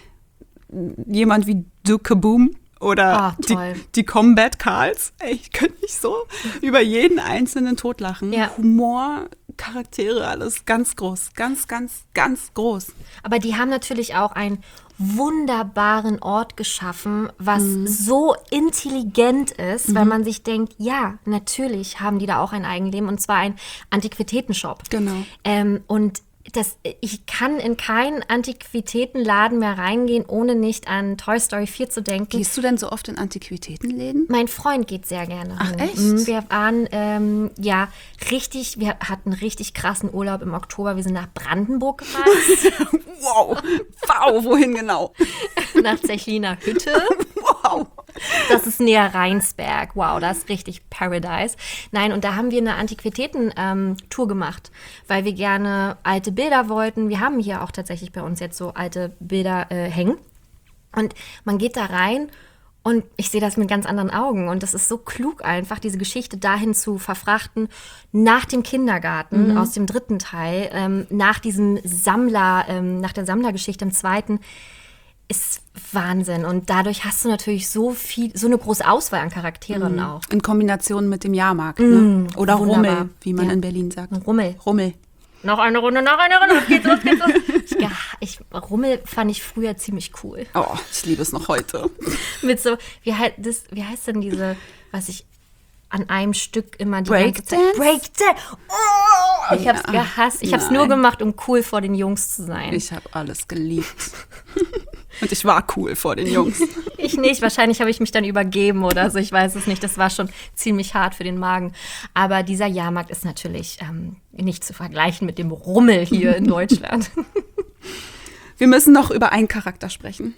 jemand wie Duke Boom. Oder Ah, die, toll. die Combat Carls. Ey, ich könnte mich so über jeden einzelnen totlachen. Ja. Humor, Charaktere, alles ganz groß. Ganz, ganz, ganz groß. Aber die haben natürlich auch einen wunderbaren Ort geschaffen, was Mhm. so intelligent ist, weil man sich denkt, ja, natürlich haben die da auch ein Eigenleben, und zwar ein Antiquitätenshop. Genau. Ähm, und das, ich kann in keinen Antiquitätenladen mehr reingehen, ohne nicht an Toy Story vier zu denken. Gehst du denn so oft in Antiquitätenläden? Mein Freund geht sehr gerne Ach, hin. echt? Mhm, Wir waren, ähm, ja, richtig, wir hatten richtig krassen Urlaub im Oktober. Wir sind nach Brandenburg gereist, Wow. Wow, wohin genau? nach Zechliner Hütte. Wow. Das ist näher Rheinsberg. Wow, das ist richtig Paradise. Nein, und da haben wir eine Antiquitäten-Tour gemacht, weil wir gerne alte Bilder wollten. Wir haben hier auch tatsächlich bei uns jetzt so alte Bilder äh, hängen. Und man geht da rein und ich sehe das mit ganz anderen Augen. Und das ist so klug einfach, diese Geschichte dahin zu verfrachten, nach dem Kindergarten aus dem dritten Teil, ähm, nach diesem Sammler, ähm, nach der Sammlergeschichte im zweiten, ist Wahnsinn. Und dadurch hast du natürlich so viel, so eine große Auswahl an Charakteren auch. In Kombination mit dem Jahrmarkt. Ne? Oder wunderbar. Rummel, wie man Ja. in Berlin sagt. Rummel. Rummel. Noch eine Runde, noch eine Runde, los geht's, los geht's, los. Ich, ja, ich, Rummel fand ich früher ziemlich cool. Oh, ich liebe es noch heute. Mit so, wie, halt, das, wie heißt denn diese, was ich an einem Stück immer die ganze Zeit... Breakdance? Breakdance! Oh, ich hab's Ja. gehasst. Ich hab's Nein. nur gemacht, um cool vor den Jungs zu sein. Ich habe alles geliebt. Und ich war cool vor den Jungs. Ich nicht. Wahrscheinlich habe ich mich dann übergeben oder so. Ich weiß es nicht. Das war schon ziemlich hart für den Magen. Aber dieser Jahrmarkt ist natürlich ähm, nicht zu vergleichen mit dem Rummel hier in Deutschland. Wir müssen noch über einen Charakter sprechen.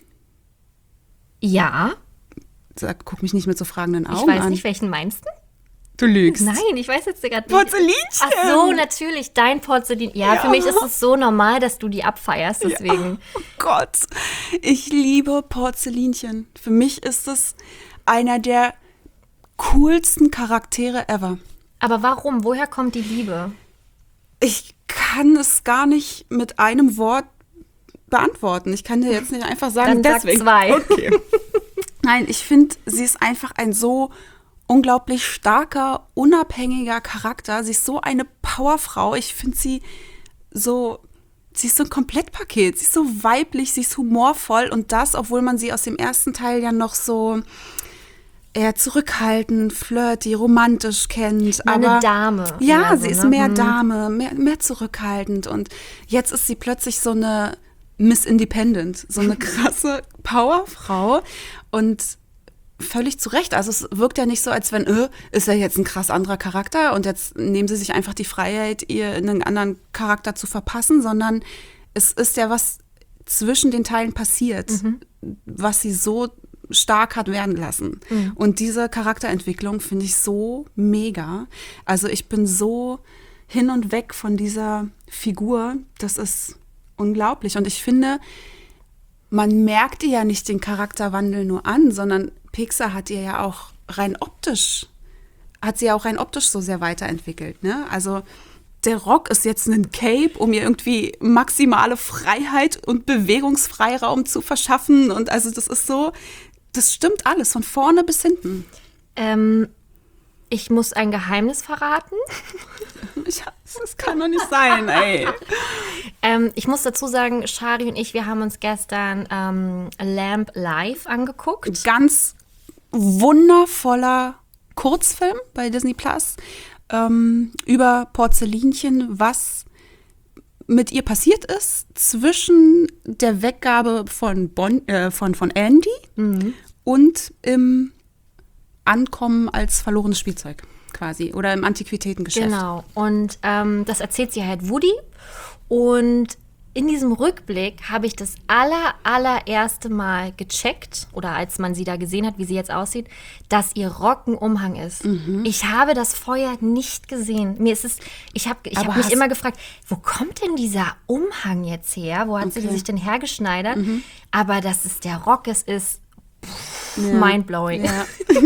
Ja, Sag, guck mich nicht mit so fragenden ich Augen weiß an. nicht, welchen meinst du? Du lügst. Nein, ich weiß jetzt gerade nicht. Porzellinchen. Ach so, natürlich, dein Porzellan. Ja, Ja. für mich ist es so normal, dass du die abfeierst, deswegen. Oh Gott, ich liebe Porzellinchen. Für mich ist es einer der coolsten Charaktere ever. Aber warum? Woher kommt die Liebe? Ich kann es gar nicht mit einem Wort beantworten. Ich kann dir jetzt nicht einfach sagen, Dann sag deswegen. zwei. Okay. Nein, ich finde, sie ist einfach ein so unglaublich starker, unabhängiger Charakter. Sie ist so eine Powerfrau. Ich finde sie so, sie ist so ein Komplettpaket. Sie ist so weiblich, sie ist humorvoll und das, obwohl man sie aus dem ersten Teil ja noch so eher zurückhaltend, flirty, romantisch kennt. Eine aber Dame. Ja, eher sie so, ist ne? mehr Mhm. Dame, mehr, mehr zurückhaltend und jetzt ist sie plötzlich so eine Miss Independent, so eine krasse Powerfrau und völlig zu Recht. Also es wirkt ja nicht so, als wenn, äh, ist er jetzt ein krass anderer Charakter und jetzt nehmen sie sich einfach die Freiheit, ihr einen anderen Charakter zu verpassen, sondern es ist ja was zwischen den Teilen passiert, was sie so stark hat werden lassen. Mhm. Und diese Charakterentwicklung finde ich so mega. Also ich bin so hin und weg von dieser Figur, das ist unglaublich. Und ich finde, man merkt ihr ja nicht den Charakterwandel nur an, sondern Pixar hat ihr ja auch rein optisch hat sie ja auch rein optisch so sehr weiterentwickelt. Ne? Also der Rock ist jetzt ein Cape, um ihr irgendwie maximale Freiheit und Bewegungsfreiraum zu verschaffen. Und also das ist so, das stimmt alles, von vorne bis hinten. Ähm, ich muss ein Geheimnis verraten. Ich, das kann doch nicht sein, ey. ähm, ich muss dazu sagen, Shari und ich, wir haben uns gestern ähm, Lamp Live angeguckt. Ganz wundervoller Kurzfilm bei Disney Plus ähm, über Porzellinchen, was mit ihr passiert ist zwischen der Weggabe von, bon, äh, von, von Andy mhm. und im Ankommen als verlorenes Spielzeug quasi oder im Antiquitätengeschäft. Genau, und ähm, das erzählt sie halt Woody und in diesem Rückblick habe ich das aller, allererste Mal gecheckt, oder als man sie da gesehen hat, wie sie jetzt aussieht, dass ihr Rock ein Umhang ist. Mhm. Ich habe das vorher nicht gesehen. Mir ist es, ich habe ich hab mich immer gefragt, wo kommt denn dieser Umhang jetzt her? Wo hat okay. sie sich denn hergeschneidert? Mhm. Aber dass es der Rock ist, ist pff, ja. mindblowing. Ja.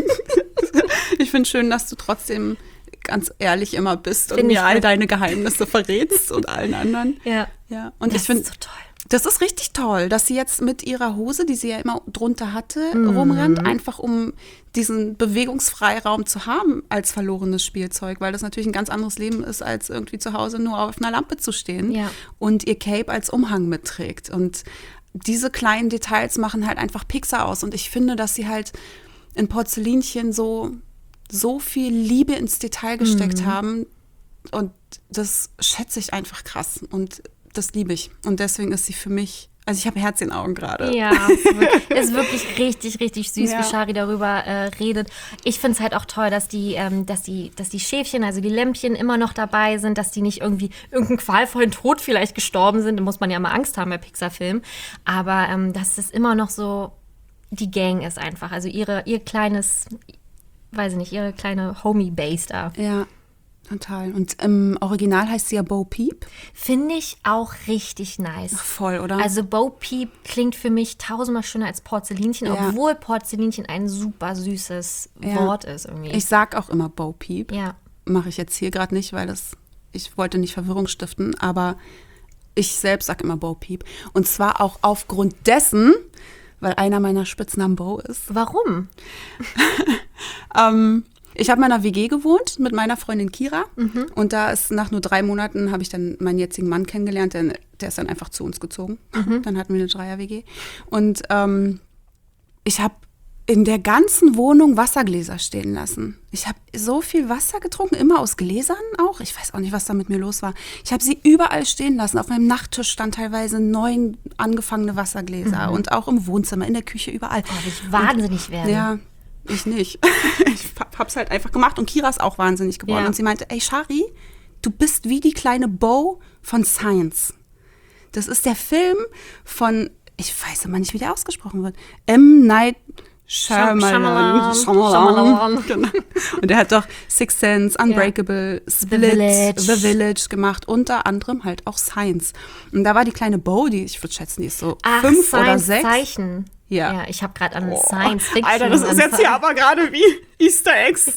Ich finde schön, dass du trotzdem ganz ehrlich immer bist und mir all deine Geheimnisse verrätst und allen anderen. Ja. Ja. Und das ich finde, ist so toll. Das ist richtig toll, dass sie jetzt mit ihrer Hose, die sie ja immer drunter hatte, mm. rumrennt, einfach um diesen Bewegungsfreiraum zu haben als verlorenes Spielzeug, weil das natürlich ein ganz anderes Leben ist, als irgendwie zu Hause nur auf einer Lampe zu stehen ja. und ihr Cape als Umhang mitträgt. Und diese kleinen Details machen halt einfach Pixar aus. Und ich finde, dass sie halt in Porzellinchen so so viel Liebe ins Detail gesteckt mhm. haben und das schätze ich einfach krass und das liebe ich und deswegen ist sie für mich, also ich habe Herz in den Augen gerade. Ja, es ist wirklich richtig, richtig süß, ja. wie Shari darüber äh, redet. Ich finde es halt auch toll, dass die, ähm, dass, die, dass die Schäfchen, also die Lämpchen immer noch dabei sind, dass die nicht irgendwie irgendeinen qualvollen Tod vielleicht gestorben sind, da muss man ja mal Angst haben bei Pixar-Filmen, aber ähm, dass es immer noch so die Gang ist einfach, also ihre, ihr kleines weiß ich nicht, ihre kleine Homie-Base da. Ja, total. Und im Original heißt sie ja Bo Peep. Finde ich auch richtig nice. Ach, voll, oder? Also Bo Peep klingt für mich tausendmal schöner als Porzellinchen, ja. obwohl Porzellinchen ein super süßes ja. Wort ist irgendwie. Ich sag auch immer Bo Peep. Ja. Mache ich jetzt hier gerade nicht, weil das, ich wollte nicht Verwirrung stiften, aber ich selbst sag immer Bo Peep. Und zwar auch aufgrund dessen, weil einer meiner Spitznamen Bo ist. Warum? ähm, ich habe in meiner W G gewohnt mit meiner Freundin Kira. Mhm. Und da ist nach nur drei Monaten habe ich dann meinen jetzigen Mann kennengelernt. Der, der ist dann einfach zu uns gezogen. Mhm. Dann hatten wir eine Dreier-W G. Und ähm, ich habe in der ganzen Wohnung Wassergläser stehen lassen. Ich habe so viel Wasser getrunken, immer aus Gläsern auch. Ich weiß auch nicht, was da mit mir los war. Ich habe sie überall stehen lassen. Auf meinem Nachttisch stand teilweise neun angefangene Wassergläser mhm. und auch im Wohnzimmer, in der Küche, überall. Oh, ich wahnsinnig und, werden. Ja, ich nicht. Ich hab's halt einfach gemacht und Kira ist auch wahnsinnig geworden. Ja. Und sie meinte, ey Shari, du bist wie die kleine Bo von Science. Das ist der Film von, ich weiß immer nicht, wie der ausgesprochen wird, M. Night Shyamalan. Shyamalan. Genau. Und er hat doch Sixth Sense, Unbreakable, ja. Split, The Village. The Village gemacht, unter anderem halt auch Science. Und da war die kleine Bo, die ich würde schätzen, die ist so Ach, fünf Science oder sechs. Zeichen. Ja. ja, ich habe gerade an oh. Science Fiction. Alter, das ist jetzt hier aber gerade wie Easter Eggs.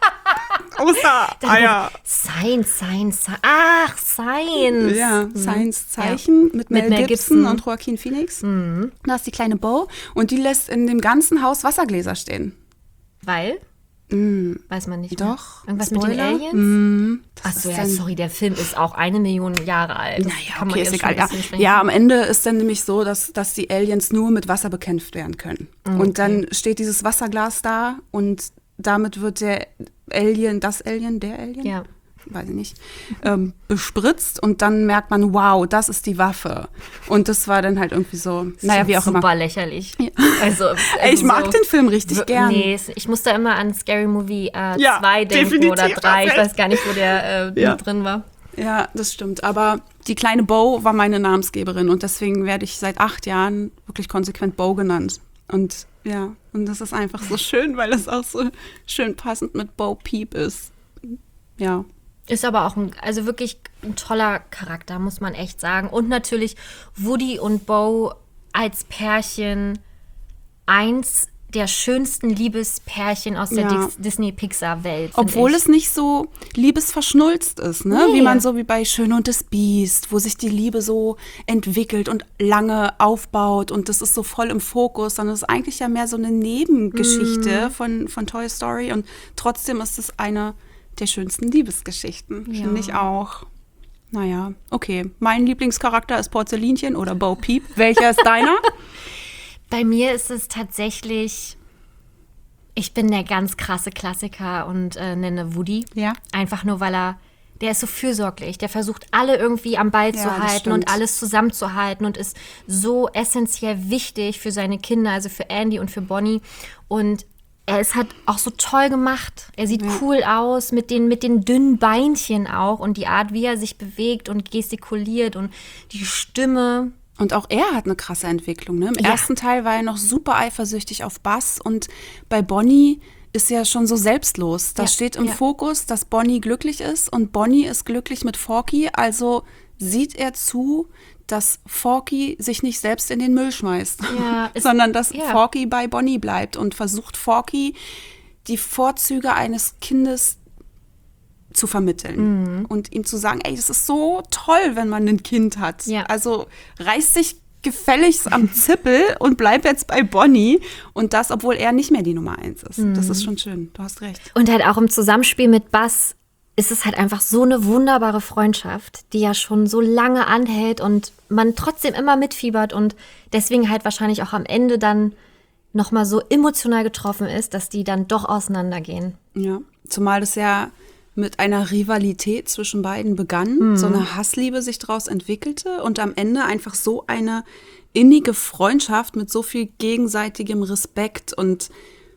Ostereier. Science, Science, Ach, Science. Ja, mhm. Science-Zeichen ja. mit, Mel, mit Mel Gibson, Gibson und Joaquin Phoenix. Mhm. Da ist die kleine Bo und die lässt in dem ganzen Haus Wassergläser stehen. Weil? Mm. Weiß man nicht. Doch. Mehr. Irgendwas Spoiler? mit den Aliens? Mm. Achso, ja, sorry, der Film ist auch eine Million Jahre alt. Naja, kann okay, ist egal. Ja. ja, am Ende ist dann nämlich so, dass, dass die Aliens nur mit Wasser bekämpft werden können. Okay. Und dann steht dieses Wasserglas da und damit wird der Alien, das Alien, der Alien? Ja. Weiß ich nicht, ähm, bespritzt und dann merkt man, wow, das ist die Waffe. Und das war dann halt irgendwie so, das naja, wie auch super immer. Super lächerlich. Ja. Also, also Ey, ich mag so, den Film richtig gern. Nee, ich muss da immer an Scary Movie zwei äh, ja, denken oder drei. Ich weiß gar nicht, wo der äh, ja. drin war. Ja, das stimmt. Aber die kleine Bo war meine Namensgeberin und deswegen werde ich seit acht Jahren wirklich konsequent Bo genannt. Und ja, und das ist einfach so schön, weil es auch so schön passend mit Bo Peep ist. Ja. Ist aber auch ein, also wirklich ein toller Charakter, muss man echt sagen. Und natürlich Woody und Bo als Pärchen eins der schönsten Liebespärchen aus der Ja. Dis- Disney-Pixar-Welt. find Obwohl ich. es nicht so liebesverschnulzt ist, ne? Nee. Wie man so wie bei Schöne und das Biest, wo sich die Liebe so entwickelt und lange aufbaut und das ist so voll im Fokus, sondern es ist eigentlich ja mehr so eine Nebengeschichte Mhm. von, von Toy Story und trotzdem ist es eine der schönsten Liebesgeschichten, Ja. finde ich auch. Naja, okay. Mein Lieblingscharakter ist Porzellinchen oder Bo Peep. Welcher ist deiner? Bei mir ist es tatsächlich, ich bin der ganz krasse Klassiker und äh, nenne Woody. Ja. Einfach nur, weil er, der ist so fürsorglich. Der versucht, alle irgendwie am Ball Ja, zu das halten stimmt. und alles zusammenzuhalten und ist so essentiell wichtig für seine Kinder, also für Andy und für Bonnie. Und er ist halt auch so toll gemacht. Er sieht cool aus, mit den, mit den dünnen Beinchen auch und die Art, wie er sich bewegt und gestikuliert und die Stimme. Und auch er hat eine krasse Entwicklung. Ne? Im Ja. ersten Teil war er noch super eifersüchtig auf Buzz und bei Bonnie ist er schon so selbstlos. Da Ja, steht im ja. Fokus, dass Bonnie glücklich ist und Bonnie ist glücklich mit Forky. Also sieht er zu, dass Forky sich nicht selbst in den Müll schmeißt, Ja, es- sondern dass ja. Forky bei Bonnie bleibt und versucht Forky die Vorzüge eines Kindes zu vermitteln Mhm. und ihm zu sagen, ey, das ist so toll, wenn man ein Kind hat. Ja. Also reiß dich gefälligst am Zippel und bleib jetzt bei Bonnie. Und das, obwohl er nicht mehr die Nummer eins ist. Mhm. Das ist schon schön. Du hast recht. Und halt auch im Zusammenspiel mit Buzz ist es halt einfach so eine wunderbare Freundschaft, die ja schon so lange anhält und man trotzdem immer mitfiebert und deswegen halt wahrscheinlich auch am Ende dann nochmal so emotional getroffen ist, dass die dann doch auseinandergehen. Ja. Zumal das ja mit einer Rivalität zwischen beiden begann, so eine Hassliebe sich daraus entwickelte und am Ende einfach so eine innige Freundschaft mit so viel gegenseitigem Respekt und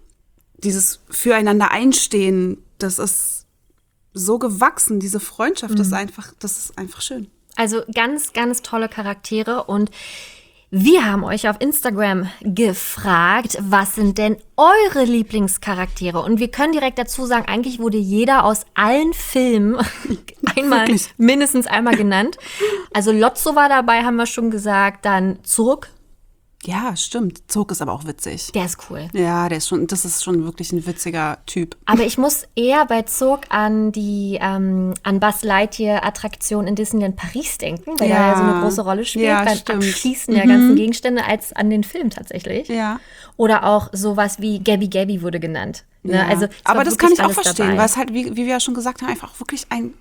dieses Füreinander einstehen, das ist so gewachsen, diese Freundschaft, das ist einfach, das ist einfach schön. Also ganz, ganz tolle Charaktere und wir haben euch auf Instagram gefragt, was sind denn eure Lieblingscharaktere? Und wir können direkt dazu sagen, eigentlich wurde jeder aus allen Filmen einmal, Wirklich? mindestens einmal genannt. Also Lotso war dabei, haben wir schon gesagt, dann Zurg, Ja, stimmt. Zog ist aber auch witzig. der ist cool. Ja, der ist schon, das ist schon wirklich ein witziger Typ. Aber ich muss eher bei Zurg an die ähm, an Buzz Lightyear Attraktion in Disneyland Paris denken, weil Ja. er ja so eine große Rolle spielt Ja, beim stimmt. Abschließen der ganzen Gegenstände, als an den Film tatsächlich. Ja. Oder auch sowas wie Gabby Gabby wurde genannt. Ne? Ja. Also, es aber war das kann wirklich ich auch alles verstehen, dabei. weil es halt, wie, wie wir ja schon gesagt haben, einfach wirklich ein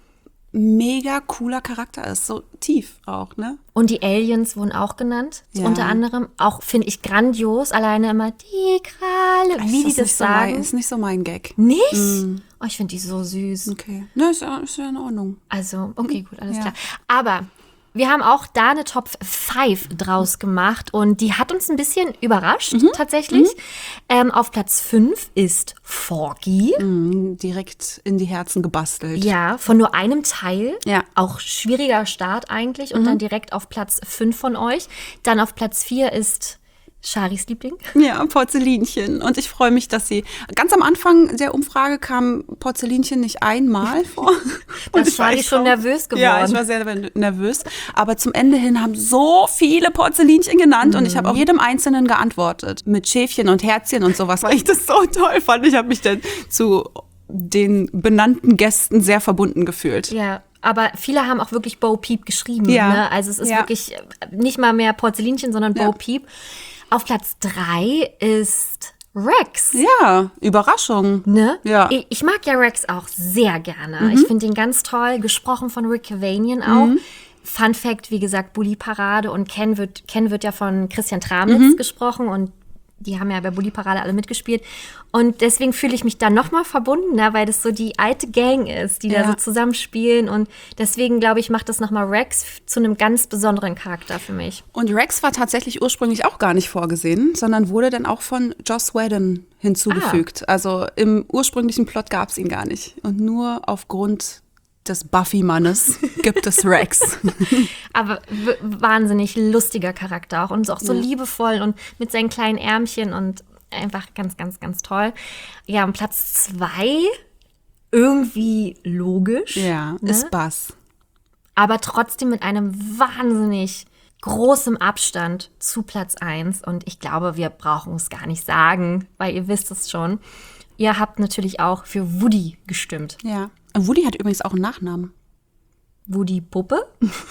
mega cooler Charakter ist. So tief auch, ne? Und die Aliens wurden auch genannt, Ja. unter anderem. Auch finde ich grandios, alleine immer die Krale, wie die ist das nicht so mein, sagen. ist nicht so mein Gag. Nicht? Oh, ich finde die so süß. Okay. Ne, ist ja, ist ja in Ordnung. Also, okay, gut, alles Ja. klar. Aber wir haben auch da eine Top fünf draus gemacht und die hat uns ein bisschen überrascht, Mhm. tatsächlich. Ähm, auf Platz fünf ist Forky. Mhm, direkt in die Herzen gebastelt. Ja, von nur einem Teil. Ja. Auch schwieriger Start eigentlich. Und dann direkt auf Platz fünf von euch. Dann auf Platz vier ist Charis Liebling. Ja, Porzellinchen. Und ich freue mich, dass sie ganz am Anfang der Umfrage kam Porzellinchen nicht einmal vor. Da Und ist ich war Shari echt schon traurig. nervös Ja, ich geworden. war sehr nervös. Aber zum Ende hin haben so viele Porzellinchen genannt und ich habe auch jedem Einzelnen geantwortet. Mit Schäfchen und Herzchen und sowas, weil ich das so toll fand. Ich habe mich dann zu den benannten Gästen sehr verbunden gefühlt. Ja, aber viele haben auch wirklich Bo Peep geschrieben. Ja. Ne? Also es ist Ja. wirklich nicht mal mehr Porzellinchen, sondern Ja. Bo Peep. Auf Platz drei ist Rex. Ja, Überraschung. Ne? Ja. Ich, ich mag ja Rex auch sehr gerne. Ich finde ihn ganz toll, gesprochen von Rick Cavanian auch. Fun Fact, wie gesagt, Bully Parade und Ken wird, Ken wird ja von Christian Tramitz gesprochen und die haben ja bei Bully Parade alle mitgespielt. Und deswegen fühle ich mich da nochmal verbunden, ne, weil das so die alte Gang ist, die da Ja. so zusammenspielen. Und deswegen, glaube ich, macht das nochmal Rex zu einem ganz besonderen Charakter für mich. Und Rex war tatsächlich ursprünglich auch gar nicht vorgesehen, sondern wurde dann auch von Joss Whedon hinzugefügt. Also im ursprünglichen Plot gab es ihn gar nicht. Und nur aufgrund des Buffy-Mannes gibt es Rex. Aber w- wahnsinnig lustiger Charakter auch und ist auch so liebevoll und mit seinen kleinen Ärmchen und einfach ganz, ganz, ganz toll. Ja, und Platz zwei, irgendwie logisch. Ja, ne? ist Buzz. Aber trotzdem mit einem wahnsinnig großem Abstand zu Platz eins. Und ich glaube, wir brauchen es gar nicht sagen, weil ihr wisst es schon. Ihr habt natürlich auch für Woody gestimmt. Ja. Woody hat übrigens auch einen Nachnamen. Woody Puppe?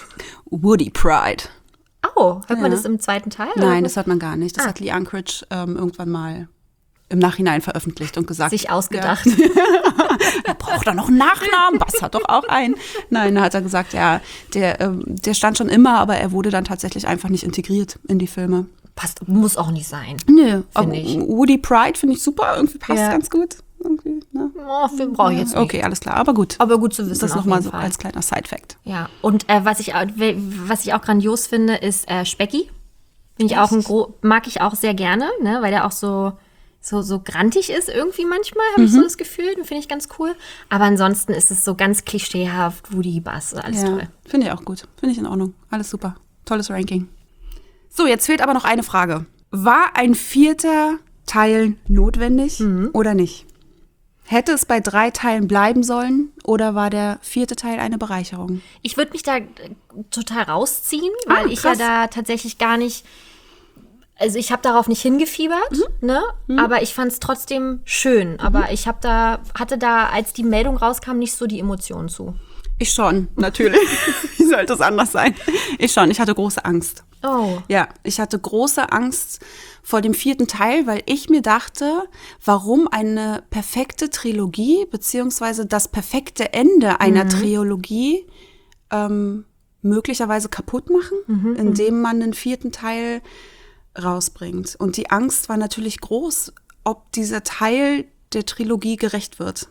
Woody Pride. Oh, hört Ja. man das im zweiten Teil? Nein, oder? das hört man gar nicht. Das Ah. hat Lee Unkrich ähm, irgendwann mal im Nachhinein veröffentlicht und gesagt. Sich ausgedacht. Ja. Er braucht doch noch einen Nachnamen. Bass hat doch auch einen. Nein, da hat er gesagt, ja, der, ähm, der stand schon immer, aber er wurde dann tatsächlich einfach nicht integriert in die Filme. Passt, muss auch nicht sein. Nö, aber ich. Woody Pride finde ich super. Irgendwie passt Ja. ganz gut. Irgendwie, ne? Oh, wir brauchen jetzt nicht. Okay, alles klar, aber gut. Aber gut zu wissen. Das auf nochmal jeden so Fall. als kleiner Side-Fact. Ja, und äh, was, ich, auch- was ich auch grandios finde, ist äh, Specky. Finde ich auch ein gro- mag ich auch sehr gerne, ne, weil der auch so, so, so grantig ist irgendwie manchmal, habe ich so das Gefühl. Den finde ich ganz cool. Aber ansonsten ist es so ganz klischeehaft, Woody Bass, alles Ja, toll. finde ich auch gut. Finde ich in Ordnung. Alles super. Tolles Ranking. So, jetzt fehlt aber noch eine Frage. War ein vierter Teil notwendig oder nicht? Hätte es bei drei Teilen bleiben sollen oder war der vierte Teil eine Bereicherung? Ich würde mich da äh, total rausziehen, weil Ah, ich ja krass. da tatsächlich gar nicht, also ich habe darauf nicht hingefiebert, ne? Aber ich fand es trotzdem schön. Aber ich habe da, hatte da, als die Meldung rauskam, nicht so die Emotionen zu. Ich schon, natürlich. Wie sollte es anders sein? Ich schon. Ich hatte große Angst. Oh. Ja, ich hatte große Angst vor dem vierten Teil, weil ich mir dachte, warum eine perfekte Trilogie beziehungsweise das perfekte Ende einer Trilogie ähm, möglicherweise kaputt machen, indem man den vierten Teil rausbringt. Und die Angst war natürlich groß, ob dieser Teil der Trilogie gerecht wird.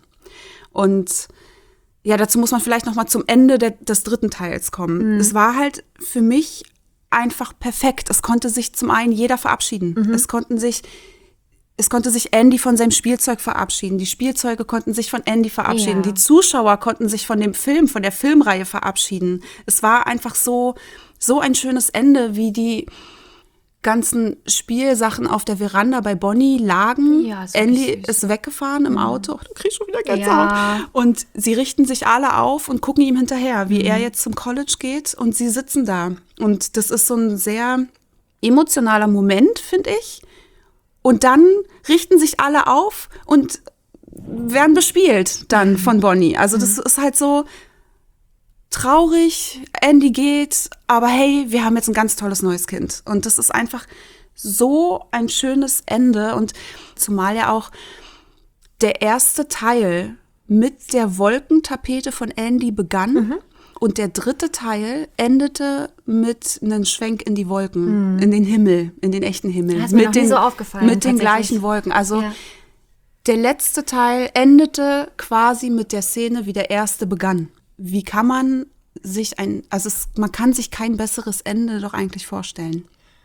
Und ja, dazu muss man vielleicht noch mal zum Ende der, des dritten Teils kommen. Es war halt für mich einfach perfekt. Es konnte sich zum einen jeder verabschieden. Es konnten sich, es konnte sich Andy von seinem Spielzeug verabschieden. Die Spielzeuge konnten sich von Andy verabschieden. Ja. Die Zuschauer konnten sich von dem Film, von der Filmreihe verabschieden. Es war einfach so, so ein schönes Ende, wie die ganzen Spielsachen auf der Veranda bei Bonnie lagen. Ja, ist Andy wirklich süß. ist weggefahren im Auto. Du kriegst schon wieder Gänsehaut. Ja. Und sie richten sich alle auf und gucken ihm hinterher, wie er jetzt zum College geht und sie sitzen da. Und das ist so ein sehr emotionaler Moment, finde ich. Und dann richten sich alle auf und werden bespielt dann von Bonnie. Also das ist halt so traurig, Andy geht, aber hey, wir haben jetzt ein ganz tolles neues Kind. Und das ist einfach so ein schönes Ende. Und zumal ja auch der erste Teil mit der Wolkentapete von Andy begann und der dritte Teil endete mit einem Schwenk in die Wolken, in den Himmel, in den echten Himmel. Das ist mir mit noch nie den, so aufgefallen, Mit den tatsächlich. gleichen Wolken. Also Ja. der letzte Teil endete quasi mit der Szene, wie der erste begann. Wie kann man sich ein, also es, man kann sich kein besseres Ende doch eigentlich vorstellen.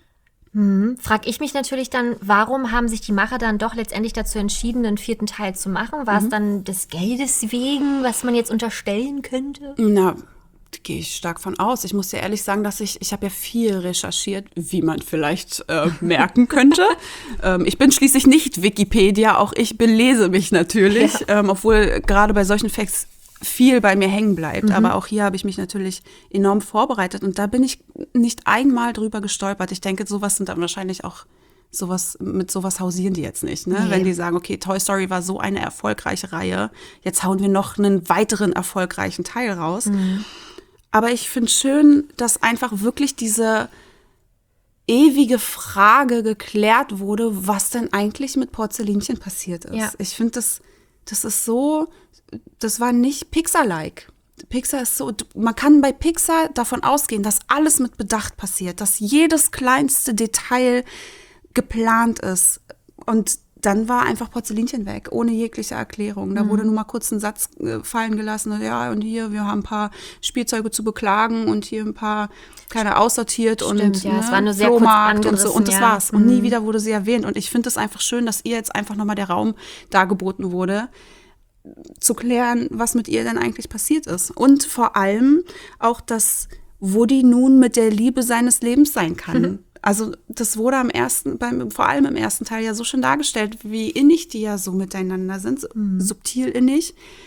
Frag ich mich natürlich dann, warum haben sich die Macher dann doch letztendlich dazu entschieden, einen vierten Teil zu machen? War es dann des Geldes wegen, was man jetzt unterstellen könnte? Na, gehe ich stark von aus. Ich muss dir ehrlich sagen, dass ich, ich habe ja viel recherchiert, wie man vielleicht äh, merken könnte. ähm, ich bin schließlich nicht Wikipedia, auch ich belese mich natürlich, Ja. ähm, obwohl gerade bei solchen Facts viel bei mir hängen bleibt. Aber auch hier habe ich mich natürlich enorm vorbereitet und da bin ich nicht einmal drüber gestolpert. Ich denke, sowas sind dann wahrscheinlich auch sowas, mit sowas hausieren die jetzt nicht, ne? Nee. Wenn die sagen, okay, Toy Story war so eine erfolgreiche Reihe, jetzt hauen wir noch einen weiteren erfolgreichen Teil raus. Aber ich finde schön, dass einfach wirklich diese ewige Frage geklärt wurde, was denn eigentlich mit Porzellinchen passiert ist. Ja. Ich finde, das, das ist so, das war nicht Pixar-like. Pixar ist so, man kann bei Pixar davon ausgehen, dass alles mit Bedacht passiert, dass jedes kleinste Detail geplant ist. Und dann war einfach Porzellinchen weg, ohne jegliche Erklärung. Da wurde nur mal kurz ein Satz äh, fallen gelassen. Ja, und hier, wir haben ein paar Spielzeuge zu beklagen und hier ein paar, keine aussortiert Stimmt, und ja, ne, es war nur sehr kurz Flohmarkt und so. Und das angerissen, ja. war's. Und nie wieder wurde sie erwähnt. Und ich finde es einfach schön, dass ihr jetzt einfach nochmal der Raum dargeboten wurde, zu klären, was mit ihr denn eigentlich passiert ist. Und vor allem auch, dass Woody nun mit der Liebe seines Lebens sein kann. Also das wurde am ersten, beim, vor allem im ersten Teil ja so schön dargestellt, wie innig die ja so miteinander sind, so subtil innig.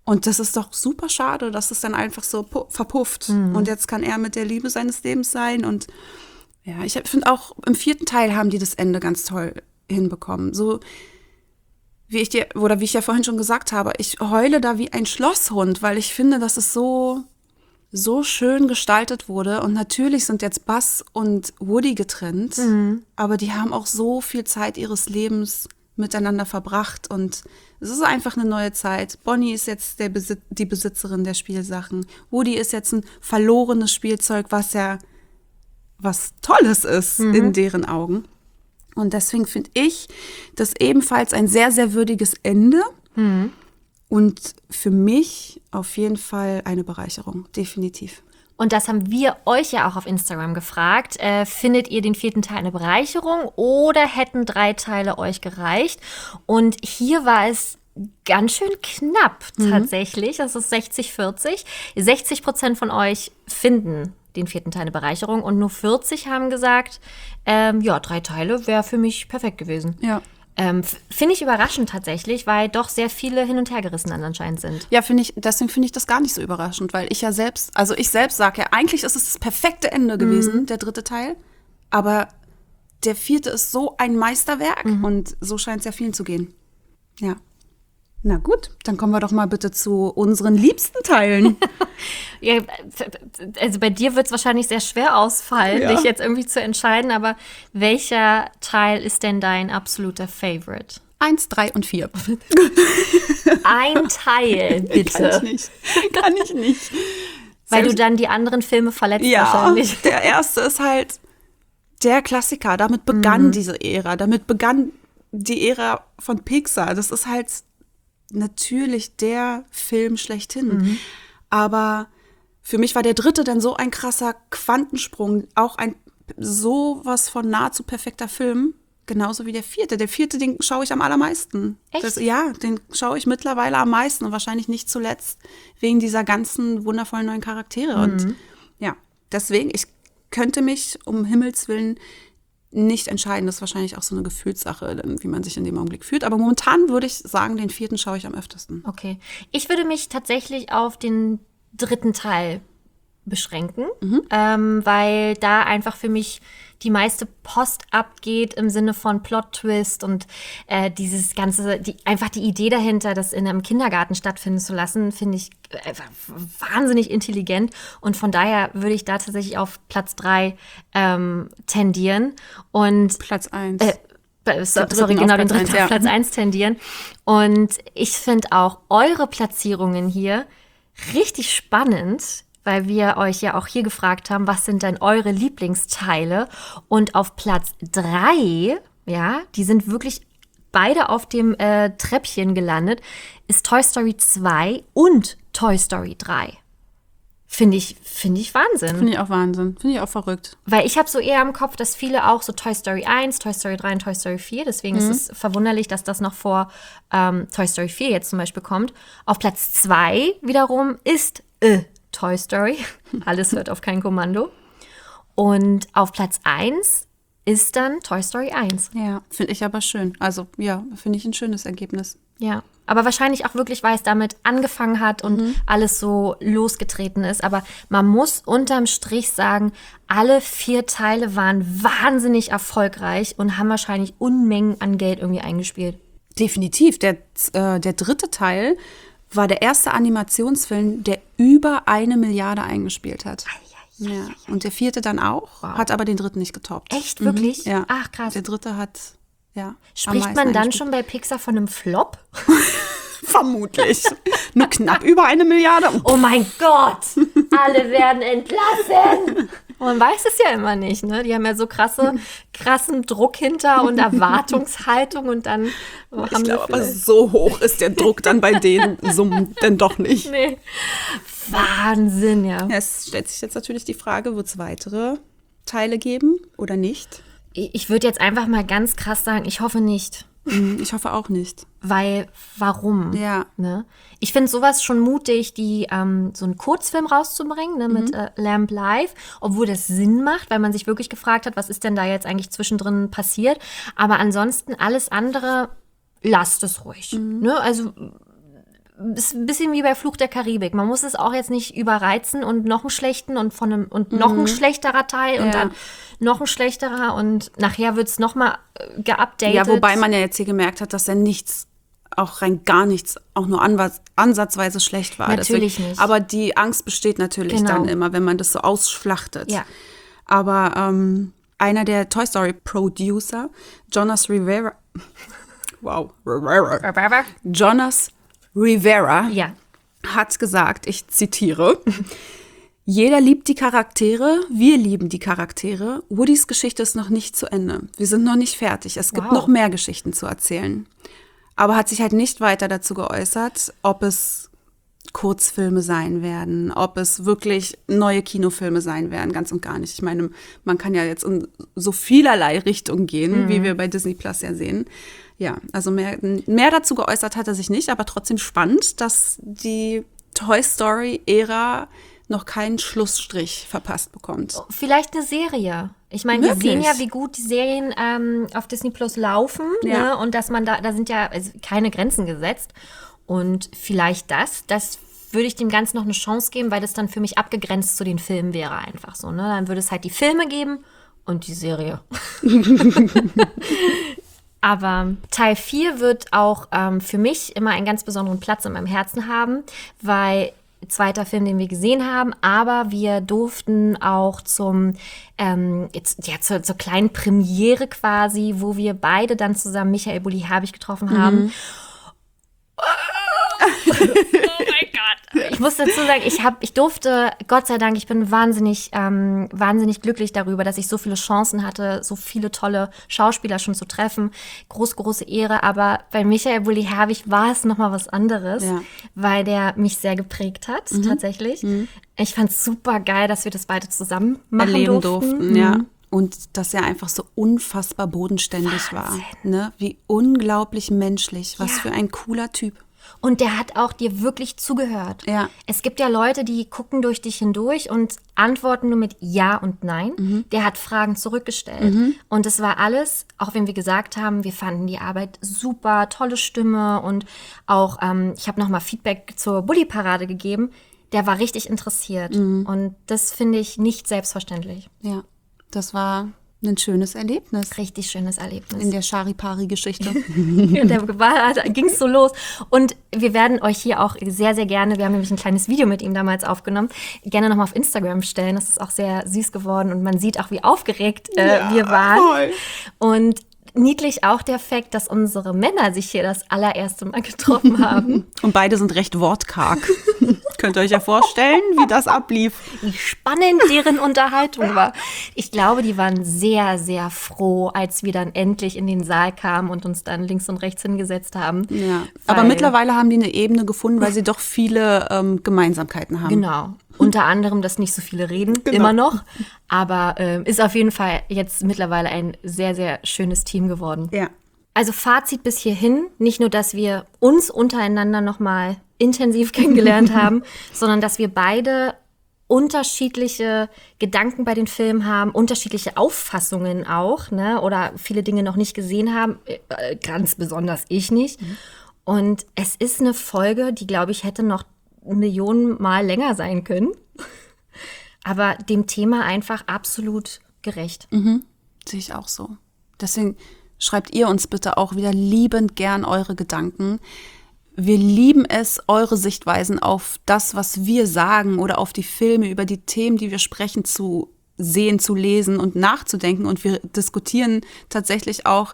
Und das ist doch super schade, dass es dann einfach so pu- verpufft. Mhm. Und jetzt kann er mit der Liebe seines Lebens sein. Und ja, ich finde auch, im vierten Teil haben die das Ende ganz toll hinbekommen. So wie ich dir, oder wie ich ja vorhin schon gesagt habe, ich heule da wie ein Schlosshund, weil ich finde, dass es so, so schön gestaltet wurde. Und natürlich sind jetzt Buzz und Woody getrennt, mhm. aber die haben auch so viel Zeit ihres Lebens miteinander verbracht und es ist einfach eine neue Zeit. Bonnie ist jetzt der Besit- die Besitzerin der Spielsachen. Woody ist jetzt ein verlorenes Spielzeug, was ja was Tolles ist mhm. in deren Augen. Und deswegen finde ich das ebenfalls ein sehr, sehr würdiges Ende mhm. und für mich auf jeden Fall eine Bereicherung, definitiv. Und das haben wir euch ja auch auf Instagram gefragt. Äh, findet ihr den vierten Teil eine Bereicherung oder hätten drei Teile euch gereicht? Und hier war es ganz schön knapp tatsächlich. Mhm. Das ist sechzig vierzig. sechzig Prozent von euch finden den vierten Teil eine Bereicherung und nur vierzig haben gesagt, ähm, ja, drei Teile wäre für mich perfekt gewesen. Ja. Ähm, finde ich überraschend tatsächlich, weil doch sehr viele hin und her gerissen anscheinend sind. Ja, finde ich, deswegen finde ich das gar nicht so überraschend, weil ich ja selbst, also ich selbst sage ja, eigentlich ist es das perfekte Ende gewesen, mhm. der dritte Teil, aber der vierte ist so ein Meisterwerk mhm. und so scheint es ja vielen zu gehen. Ja. Na gut, dann kommen wir doch mal bitte zu unseren liebsten Teilen. Ja, also bei dir wird es wahrscheinlich sehr schwer ausfallen, ja. dich jetzt irgendwie zu entscheiden, aber welcher Teil ist denn dein absoluter Favorite? Eins, drei und vier. Ein Teil, bitte. Kann ich nicht. Kann ich nicht. Weil du dann die anderen Filme verletzt ja, wahrscheinlich. Der erste ist halt der Klassiker. Damit begann mhm. diese Ära. Damit begann die Ära von Pixar. Das ist halt natürlich der Film schlechthin. Mhm. Aber für mich war der dritte dann so ein krasser Quantensprung, auch ein sowas von nahezu perfekter Film, genauso wie der vierte. Der vierte, den schaue ich am allermeisten. Echt? Das, ja, den schaue ich mittlerweile am meisten und wahrscheinlich nicht zuletzt wegen dieser ganzen wundervollen neuen Charaktere. Mhm. Und ja, deswegen, ich könnte mich um Himmels Willen nicht entscheiden. Das ist wahrscheinlich auch so eine Gefühlssache, wie man sich in dem Augenblick fühlt. Aber momentan würde ich sagen, den vierten schaue ich am öftesten. Okay. Ich würde mich tatsächlich auf den dritten Teil beschränken, mhm. ähm, weil da einfach für mich die meiste Post abgeht im Sinne von Plot-Twist und äh, dieses ganze, die, einfach die Idee dahinter, das in einem Kindergarten stattfinden zu lassen, finde ich einfach wahnsinnig intelligent und von daher würde ich da tatsächlich auf Platz drei ähm, tendieren und Platz eins. Äh, so, sorry, genau, den dritten auf Platz eins tendieren und ich finde auch eure Platzierungen hier richtig spannend, weil wir euch ja auch hier gefragt haben, was sind denn eure Lieblingsteile? Und auf Platz drei, ja, die sind wirklich beide auf dem äh, Treppchen gelandet, ist Toy Story zwei und Toy Story drei. Finde ich, finde ich Wahnsinn. Finde ich auch Wahnsinn. Finde ich auch verrückt. Weil ich habe so eher im Kopf, dass viele auch so Toy Story eins, Toy Story drei und Toy Story vier, deswegen mhm. ist es verwunderlich, dass das noch vor ähm, Toy Story vier jetzt zum Beispiel kommt. Auf Platz zwei wiederum ist äh, Toy Story. Alles hört auf kein Kommando. Und auf Platz eins ist dann Toy Story eins. Ja, finde ich aber schön. Also ja, finde ich ein schönes Ergebnis. Ja, aber wahrscheinlich auch wirklich, weil es damit angefangen hat und mhm. alles so losgetreten ist. Aber man muss unterm Strich sagen, alle vier Teile waren wahnsinnig erfolgreich und haben wahrscheinlich Unmengen an Geld irgendwie eingespielt. Definitiv. Der, äh, der dritte Teil war der erste Animationsfilm, der über eine Milliarde eingespielt hat. Ei, ei, ei, ja. Und der vierte dann auch, wow. hat aber den dritten nicht getoppt. Echt, wirklich? Mhm. Ja. Ach, krass. Der dritte hat, ja. Spricht man dann schon bei Pixar von einem Flop? Vermutlich. Nur knapp über eine Milliarde. Oh mein Gott, alle werden entlassen. Man weiß es ja immer nicht, ne? Die haben ja so krasse, krassen Druck hinter und Erwartungshaltung und dann haben ich glaube, aber so hoch ist der Druck dann bei den Summen denn doch nicht. Nee. Wahnsinn, ja. ja. Es stellt sich jetzt natürlich die Frage, wird es weitere Teile geben oder nicht? Ich würde jetzt einfach mal ganz krass sagen, ich hoffe nicht. Ich hoffe auch nicht. Weil, warum? Ja. Ne? Ich finde sowas schon mutig, die ähm, so einen Kurzfilm rauszubringen, ne, mit mhm. äh, Lamb Live, obwohl das Sinn macht, weil man sich wirklich gefragt hat, was ist denn da jetzt eigentlich zwischendrin passiert. Aber ansonsten alles andere, lasst es ruhig. Mhm. Ne? Also ist ein bisschen wie bei Fluch der Karibik. Man muss es auch jetzt nicht überreizen und noch einen schlechten und von einem und noch ein schlechterer Teil und Ja. dann noch ein schlechterer und nachher wird es nochmal geupdatet. Ja, wobei man ja jetzt hier gemerkt hat, dass er nichts, auch rein gar nichts, auch nur anwas, ansatzweise schlecht war. Natürlich Deswegen, nicht. Aber die Angst besteht natürlich Genau. dann immer, wenn man das so ausschlachtet. Ja. Aber ähm, einer der Toy Story Producer, Jonas Rivera, wow, Rivera, Jonas Rivera, Ja. hat gesagt, ich zitiere, jeder liebt die Charaktere, wir lieben die Charaktere. Woodys Geschichte ist noch nicht zu Ende. Wir sind noch nicht fertig. Es gibt Wow. noch mehr Geschichten zu erzählen. Aber hat sich halt nicht weiter dazu geäußert, ob es Kurzfilme sein werden, ob es wirklich neue Kinofilme sein werden, ganz und gar nicht. Ich meine, man kann ja jetzt in so vielerlei Richtungen gehen, mhm. wie wir bei Disney Plus ja sehen. Ja, also mehr, mehr dazu geäußert hat er sich nicht, aber trotzdem spannend, dass die Toy Story-Ära noch keinen Schlussstrich verpasst bekommt. Vielleicht eine Serie. Ich meine, wir Wirklich? sehen ja, wie gut die Serien ähm, auf Disney Plus laufen. Ja. Ne? Und dass man da, da sind ja also keine Grenzen gesetzt. Und vielleicht das, das würde ich dem Ganzen noch eine Chance geben, weil das dann für mich abgegrenzt zu den Filmen wäre einfach so. Ne? Dann würde es halt die Filme geben und die Serie. Aber Teil vier wird auch ähm, für mich immer einen ganz besonderen Platz in meinem Herzen haben, weil zweiter Film, den wir gesehen haben, aber wir durften auch zum ähm, jetzt, ja, zur, zur kleinen Premiere quasi, wo wir beide dann zusammen Michael Bulli-Herbig getroffen haben. Mhm. Oh mein Gott. Ich muss dazu sagen, ich, hab, ich durfte, Gott sei Dank, ich bin wahnsinnig, ähm, wahnsinnig glücklich darüber, dass ich so viele Chancen hatte, so viele tolle Schauspieler schon zu treffen. Groß, große Ehre. Aber bei Michael Bulli-Herbig war es nochmal was anderes, ja. weil der mich sehr geprägt hat, mhm. tatsächlich. Mhm. Ich fand es super geil, dass wir das beide zusammen machen erleben durften. durften. Ja. Und dass er einfach so unfassbar bodenständig Wahnsinn. war. Ne? Wie unglaublich menschlich. Was ja. für ein cooler Typ. Und der hat auch dir wirklich zugehört. Ja. Es gibt ja Leute, die gucken durch dich hindurch und antworten nur mit Ja und Nein. Mhm. Der hat Fragen zurückgestellt. Mhm. Und es war alles, auch wenn wir gesagt haben, wir fanden die Arbeit super, tolle Stimme. Und auch, ähm, ich habe nochmal Feedback zur Bulli-Parade gegeben. Der war richtig interessiert. Mhm. Und das finde ich nicht selbstverständlich. Ja, das war ein schönes Erlebnis. Richtig schönes Erlebnis. In der Charipari-Geschichte. Da ging es so los. Und wir werden euch hier auch sehr, sehr gerne, wir haben nämlich ein kleines Video mit ihm damals aufgenommen, gerne nochmal auf Instagram stellen. Das ist auch sehr süß geworden und man sieht auch, wie aufgeregt äh, ja, wir waren. Voll. Und niedlich auch der Fakt, dass unsere Männer sich hier das allererste Mal getroffen haben. Und beide sind recht wortkarg. Könnt ihr euch ja vorstellen, wie das ablief. Wie spannend deren Unterhaltung war. Ich glaube, die waren sehr, sehr froh, als wir dann endlich in den Saal kamen und uns dann links und rechts hingesetzt haben. Ja. Aber mittlerweile haben die eine Ebene gefunden, weil sie doch viele ähm, Gemeinsamkeiten haben. Genau. Unter anderem, dass nicht so viele reden, genau. immer noch. Aber äh, ist auf jeden Fall jetzt mittlerweile ein sehr, sehr schönes Team geworden. Ja. Also Fazit bis hierhin, nicht nur, dass wir uns untereinander nochmal intensiv kennengelernt haben, sondern dass wir beide unterschiedliche Gedanken bei den Filmen haben, unterschiedliche Auffassungen auch, ne? Oder viele Dinge noch nicht gesehen haben, äh, ganz besonders ich nicht. Mhm. Und es ist eine Folge, die, glaube ich, hätte noch Millionen Mal länger sein können, aber dem Thema einfach absolut gerecht. Mhm. Sehe ich auch so. Deswegen schreibt ihr uns bitte auch wieder liebend gern eure Gedanken. Wir lieben es, eure Sichtweisen auf das, was wir sagen oder auf die Filme, über die Themen, die wir sprechen, zu sehen, zu lesen und nachzudenken. Und wir diskutieren tatsächlich auch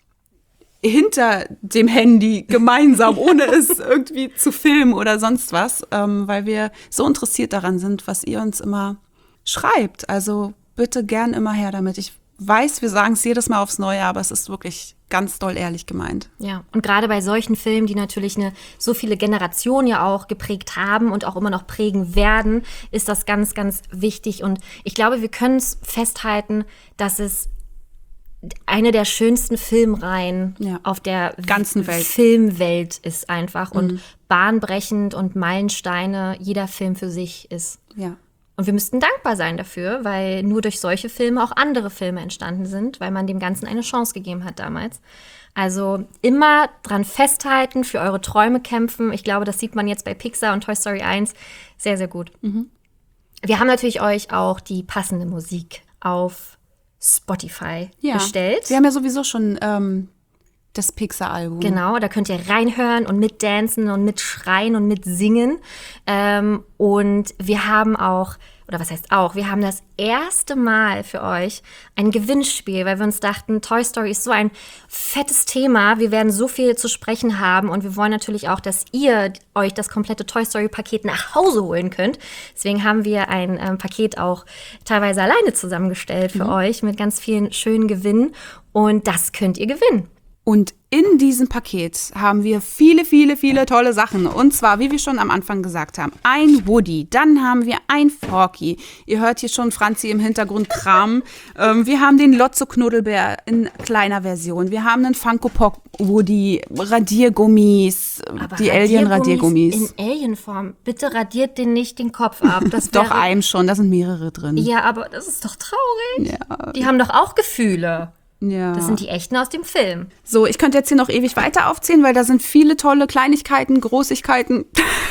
hinter dem Handy gemeinsam, ohne es irgendwie zu filmen oder sonst was, ähm, weil wir so interessiert daran sind, was ihr uns immer schreibt. Also bitte gern immer her damit. Ich weiß, wir sagen es jedes Mal aufs Neue, aber es ist wirklich ganz doll ehrlich gemeint. Ja, und gerade bei solchen Filmen, die natürlich eine so viele Generationen ja auch geprägt haben und auch immer noch prägen werden, ist das ganz, ganz wichtig. Und ich glaube, wir können es festhalten, dass es eine der schönsten Filmreihen ja. auf der ganzen Welt. Filmwelt ist einfach und mhm. bahnbrechend und Meilensteine jeder Film für sich ist. Ja. Und wir müssten dankbar sein dafür, weil nur durch solche Filme auch andere Filme entstanden sind, weil man dem Ganzen eine Chance gegeben hat damals. Also immer dran festhalten, für eure Träume kämpfen. Ich glaube, das sieht man jetzt bei Pixar und Toy Story eins sehr, sehr gut. Mhm. Wir haben natürlich euch auch die passende Musik auf Spotify ja. gestellt. Wir haben ja sowieso schon ähm, das Pixar-Album. Genau, da könnt ihr reinhören und mitdancen und mitschreien und mitsingen. Ähm, und wir haben auch, oder was heißt auch, wir haben das erste Mal für euch ein Gewinnspiel, weil wir uns dachten, Toy Story ist so ein fettes Thema, wir werden so viel zu sprechen haben und wir wollen natürlich auch, dass ihr euch das komplette Toy Story-Paket nach Hause holen könnt. Deswegen haben wir ein ähm, Paket auch teilweise alleine zusammengestellt für mhm. euch mit ganz vielen schönen Gewinnen und das könnt ihr gewinnen. Und in diesem Paket haben wir viele, viele, viele tolle Sachen. Und zwar, wie wir schon am Anfang gesagt haben, ein Woody, dann haben wir ein Forky. Ihr hört hier schon Franzi im Hintergrund kramen. ähm, wir haben den Lotso-Knuddelbär in kleiner Version. Wir haben einen Funko-Pop-Woody, Radiergummis, Aber die Alien-Radiergummis. In Alienform. Bitte radiert den nicht den Kopf ab. Das doch, einem schon, da sind mehrere drin. Ja, aber das ist doch traurig. Ja. Die haben doch auch Gefühle. Ja. Das sind die echten aus dem Film. So, ich könnte jetzt hier noch ewig weiter aufzählen, weil da sind viele tolle Kleinigkeiten, Großigkeiten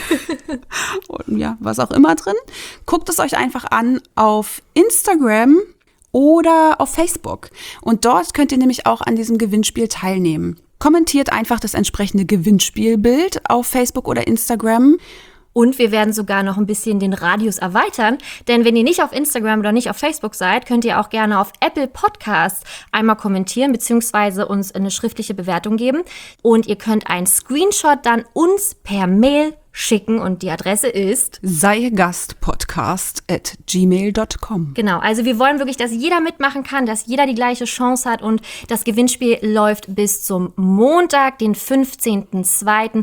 und ja, was auch immer drin. Guckt es euch einfach an auf Instagram oder auf Facebook. Und dort könnt ihr nämlich auch an diesem Gewinnspiel teilnehmen. Kommentiert einfach das entsprechende Gewinnspielbild auf Facebook oder Instagram. Und wir werden sogar noch ein bisschen den Radius erweitern, denn wenn ihr nicht auf Instagram oder nicht auf Facebook seid, könnt ihr auch gerne auf Apple Podcasts einmal kommentieren bzw. uns eine schriftliche Bewertung geben. Und ihr könnt einen Screenshot dann uns per Mail schicken und die Adresse ist seihegastpodcast at gmail dot com. Genau, also wir wollen wirklich, dass jeder mitmachen kann, dass jeder die gleiche Chance hat und das Gewinnspiel läuft bis zum Montag, den fünfzehnten zweiten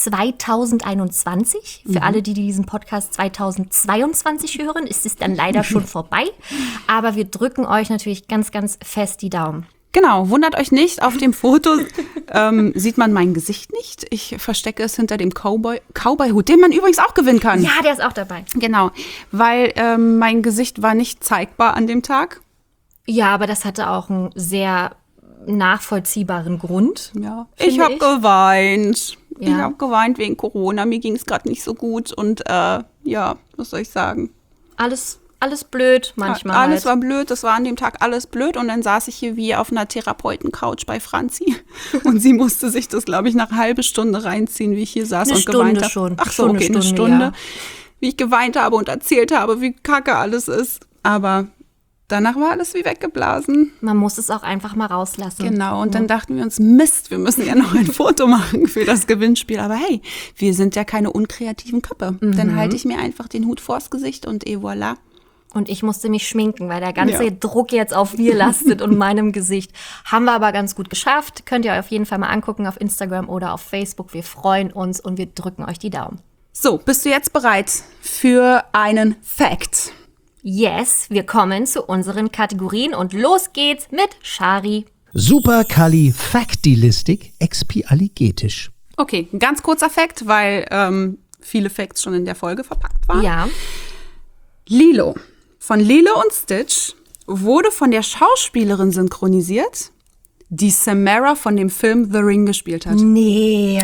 zweitausendeinundzwanzig. Für mhm. alle, die diesen Podcast zweitausendzweiundzwanzig hören, ist es dann leider schon vorbei. Aber wir drücken euch natürlich ganz, ganz fest die Daumen. Genau, wundert euch nicht, auf dem Foto ähm, sieht man mein Gesicht nicht. Ich verstecke es hinter dem Cowboy, Cowboy-Hut, den man übrigens auch gewinnen kann. Ja, der ist auch dabei. Genau, weil ähm, mein Gesicht war nicht zeigbar an dem Tag. Ja, aber das hatte auch einen sehr nachvollziehbaren Grund. Ja, ich habe geweint. Ja. Ich habe geweint wegen Corona, mir ging es gerade nicht so gut und äh, ja, was soll ich sagen? Alles Alles blöd manchmal. Alles halt. war blöd, das war an dem Tag alles blöd. Und dann saß ich hier wie auf einer Therapeuten-Couch bei Franzi. Und sie musste sich das, glaube ich, nach einer halben Stunde reinziehen, wie ich hier saß eine und Stunde geweint habe. schon. Ach so, Stunde, okay, eine Stunde, Stunde. Ja. Wie ich geweint habe und erzählt habe, wie kacke alles ist. Aber danach war alles wie weggeblasen. Man muss es auch einfach mal rauslassen. Genau, und ja. Dann dachten wir uns, Mist, wir müssen ja noch ein Foto machen für das Gewinnspiel. Aber hey, wir sind ja keine unkreativen Köpfe. Mhm. Dann halte ich mir einfach den Hut vors Gesicht und et voilà. Und ich musste mich schminken, weil der ganze ja. Druck jetzt auf mir lastet und meinem Gesicht. Haben wir aber ganz gut geschafft. Könnt ihr auf jeden Fall mal angucken auf Instagram oder auf Facebook. Wir freuen uns und wir drücken euch die Daumen. So, bist du jetzt bereit für einen Fact? Yes, wir kommen zu unseren Kategorien und los geht's mit Shari. Superkalifragdilistik-expialigetisch. Okay, ein ganz kurzer Fact, weil ähm, viele Facts schon in der Folge verpackt waren. Ja. Lilo von Lilo und Stitch wurde von der Schauspielerin synchronisiert, die Samara von dem Film The Ring gespielt hat. Nee.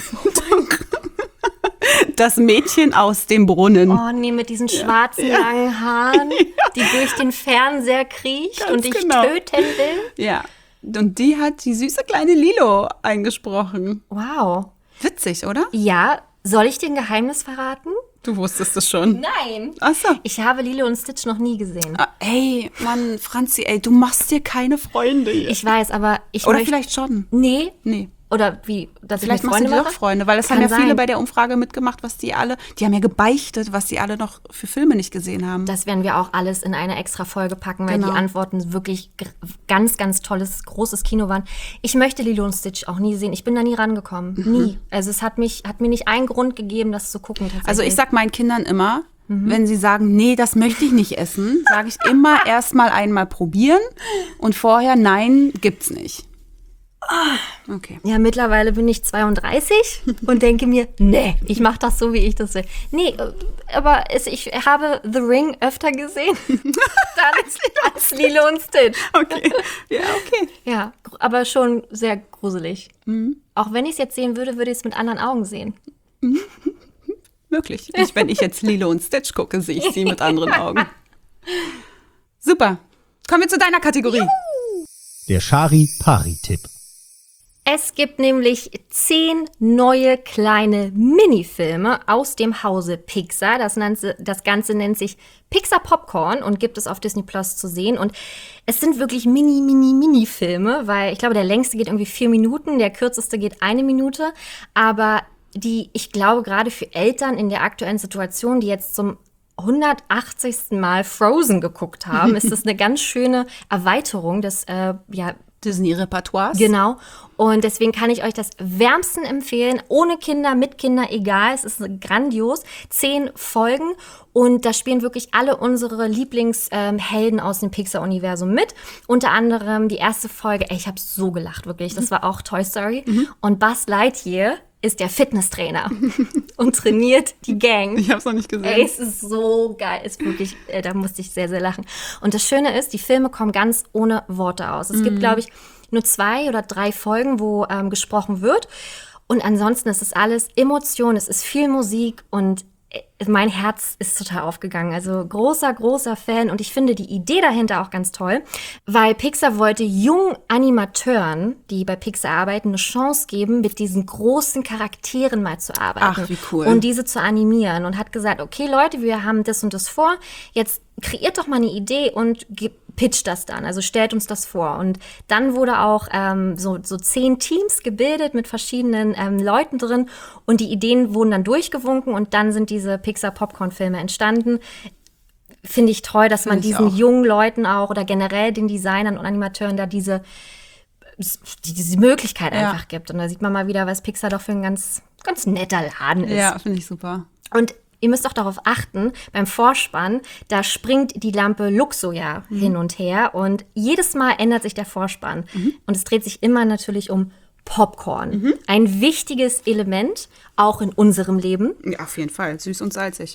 Das Mädchen aus dem Brunnen. Oh nee, mit diesen schwarzen, ja. langen Haaren, ja. die durch den Fernseher kriecht Ganz und dich genau. töten will. Ja, und die hat die süße kleine Lilo eingesprochen. Wow. Witzig, oder? Ja, soll ich dir ein Geheimnis verraten? Du wusstest es schon. Nein. Ach so. Ich habe Lilo und Stitch noch nie gesehen. Ah, ey, Mann, Franzi, ey, du machst dir keine Freunde hier. Ich weiß, aber ich Oder möcht- vielleicht schon. Nee. Nee. Oder wie? Dass Vielleicht ich mir machst du Freunde dir mache? doch Freunde, weil das Kann haben ja sein. viele bei der Umfrage mitgemacht, was die alle, die haben ja gebeichtet, was die alle noch für Filme nicht gesehen haben. Das werden wir auch alles in eine extra Folge packen, weil Genau. die Antworten wirklich g- ganz, ganz tolles, großes Kino waren. Ich möchte Lilo und Stitch auch nie sehen. Ich bin da nie rangekommen. Mhm. Nie. Also es hat mich, hat mir nicht einen Grund gegeben, das zu gucken. Tatsächlich. Also ich sag meinen Kindern immer, mhm. wenn sie sagen, nee, das möchte ich nicht essen, sage ich immer erst mal einmal probieren und vorher, nein, gibt's nicht. Okay. Ja, mittlerweile bin ich zweiunddreißig und denke mir, nee, ich mache das so, wie ich das will. Nee, aber es, ich habe The Ring öfter gesehen als, als Lilo und Stitch. Okay. Ja, okay. Ja, aber schon sehr gruselig. Mhm. Auch wenn ich es jetzt sehen würde, würde ich es mit anderen Augen sehen. Mhm. Möglich. Ich, wenn ich jetzt Lilo und Stitch gucke, sehe ich sie mit anderen Augen. Super. Kommen wir zu deiner Kategorie. Juhu. Der Chari-Pari-Tipp. Es gibt nämlich zehn neue kleine Minifilme aus dem Hause Pixar. Das, nannte, das Ganze nennt sich Pixar Popcorn und gibt es auf Disney Plus zu sehen. Und es sind wirklich mini, mini, Mini-Filme, weil ich glaube, der längste geht irgendwie vier Minuten, der kürzeste geht eine Minute. Aber die, ich glaube, gerade für Eltern in der aktuellen Situation, die jetzt zum hundertachtzigsten Mal Frozen geguckt haben, ist das eine ganz schöne Erweiterung des, äh, ja, Disney-Repertoires. Genau. Und deswegen kann ich euch das wärmsten empfehlen. Ohne Kinder, mit Kinder, egal. Es ist grandios. Zehn Folgen. Und da spielen wirklich alle unsere Lieblingshelden ähm, aus dem Pixar-Universum mit. Unter anderem die erste Folge. Ey, ich habe so gelacht, wirklich. Das war auch Toy Story. Mhm. Und Buzz Lightyear ist der Fitnesstrainer und trainiert die Gang. Ich habe es noch nicht gesehen. Ey, es ist so geil. Ist wirklich, äh, da musste ich sehr, sehr lachen. Und das Schöne ist, die Filme kommen ganz ohne Worte aus. Es mm. gibt, glaube ich, nur zwei oder drei Folgen, wo ähm, gesprochen wird. Und ansonsten ist es alles Emotion, es ist viel Musik und mein Herz ist total aufgegangen. Also großer, großer Fan. Und ich finde die Idee dahinter auch ganz toll, weil Pixar wollte jungen Animateuren, die bei Pixar arbeiten, eine Chance geben, mit diesen großen Charakteren mal zu arbeiten. Ach, wie cool. Und diese zu animieren. Und hat gesagt, okay Leute, wir haben das und das vor. Jetzt kreiert doch mal eine Idee und pitcht das dann. Also stellt uns das vor. Und dann wurde auch ähm, so, so zehn Teams gebildet mit verschiedenen ähm, Leuten drin. Und die Ideen wurden dann durchgewunken. Und dann sind diese Pixar-Popcorn-Filme entstanden. Finde ich toll, dass man Find ich diesen auch. jungen Leuten auch oder generell den Designern und Animateuren da diese, diese Möglichkeit Ja. einfach gibt. Und da sieht man mal wieder, was Pixar doch für ein ganz, ganz netter Laden ist. Ja, finde ich super. Und ihr müsst auch darauf achten, beim Vorspann, da springt die Lampe Luxo ja mhm. hin und her. Und jedes Mal ändert sich der Vorspann. Mhm. Und es dreht sich immer natürlich um Popcorn. Mhm. Ein wichtiges Element, auch in unserem Leben. Ja, auf jeden Fall. Süß und salzig.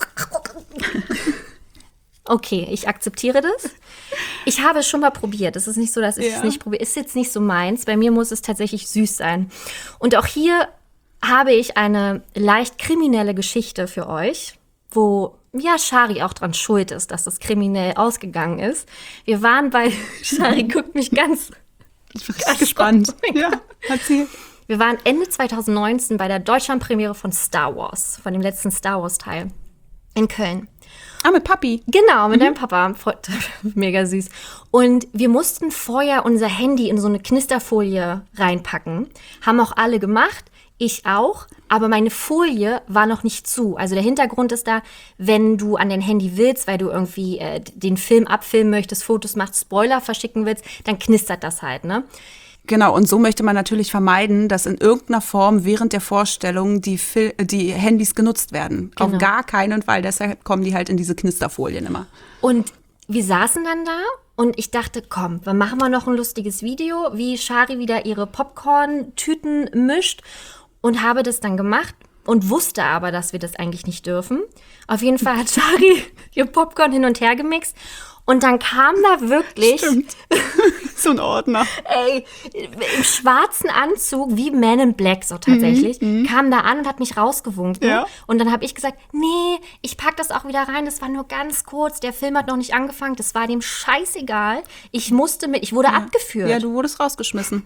Okay, ich akzeptiere das. Ich habe es schon mal probiert. Es ist nicht so, dass ich Ja. es nicht probiere. Ist jetzt nicht so meins. Bei mir muss es tatsächlich süß sein. Und auch hier habe ich eine leicht kriminelle Geschichte für euch, wo ja Shari auch dran schuld ist, dass das kriminell ausgegangen ist. Wir waren bei Shari guckt mich ganz Ich bin richtig gespannt. Ja, erzähl. Wir waren Ende zwanzig neunzehn bei der Deutschlandpremiere von Star Wars, von dem letzten Star Wars Teil in Köln. Ah, mit Papi. Genau, mit deinem Papa. Mega süß. Und wir mussten vorher unser Handy in so eine Knisterfolie reinpacken. Haben auch alle gemacht. Ich auch, aber meine Folie war noch nicht zu. Also der Hintergrund ist da, wenn du an dein Handy willst, weil du irgendwie äh, den Film abfilmen möchtest, Fotos machst, Spoiler verschicken willst, dann knistert das halt, ne? Genau, und so möchte man natürlich vermeiden, dass in irgendeiner Form während der Vorstellung die, Fil- die Handys genutzt werden. Genau. Auf gar keinen Fall, deshalb kommen die halt in diese Knisterfolien immer. Und wir saßen dann da und ich dachte, komm, dann machen wir noch ein lustiges Video, wie Shari wieder ihre Popcorn-Tüten mischt. Und habe das dann gemacht und wusste aber, dass wir das eigentlich nicht dürfen. Auf jeden Fall hat Shari ihr Popcorn hin und her gemixt. Und dann kam da wirklich, Stimmt. So ein Ordner. ey, im schwarzen Anzug, wie Man in Black so tatsächlich, Mhm, kam da an und hat mich rausgewunken. Ja. Und dann habe ich gesagt, nee, ich pack das auch wieder rein, das war nur ganz kurz, der Film hat noch nicht angefangen, das war dem scheißegal. Ich musste mit, ich wurde abgeführt. Ja, du wurdest rausgeschmissen.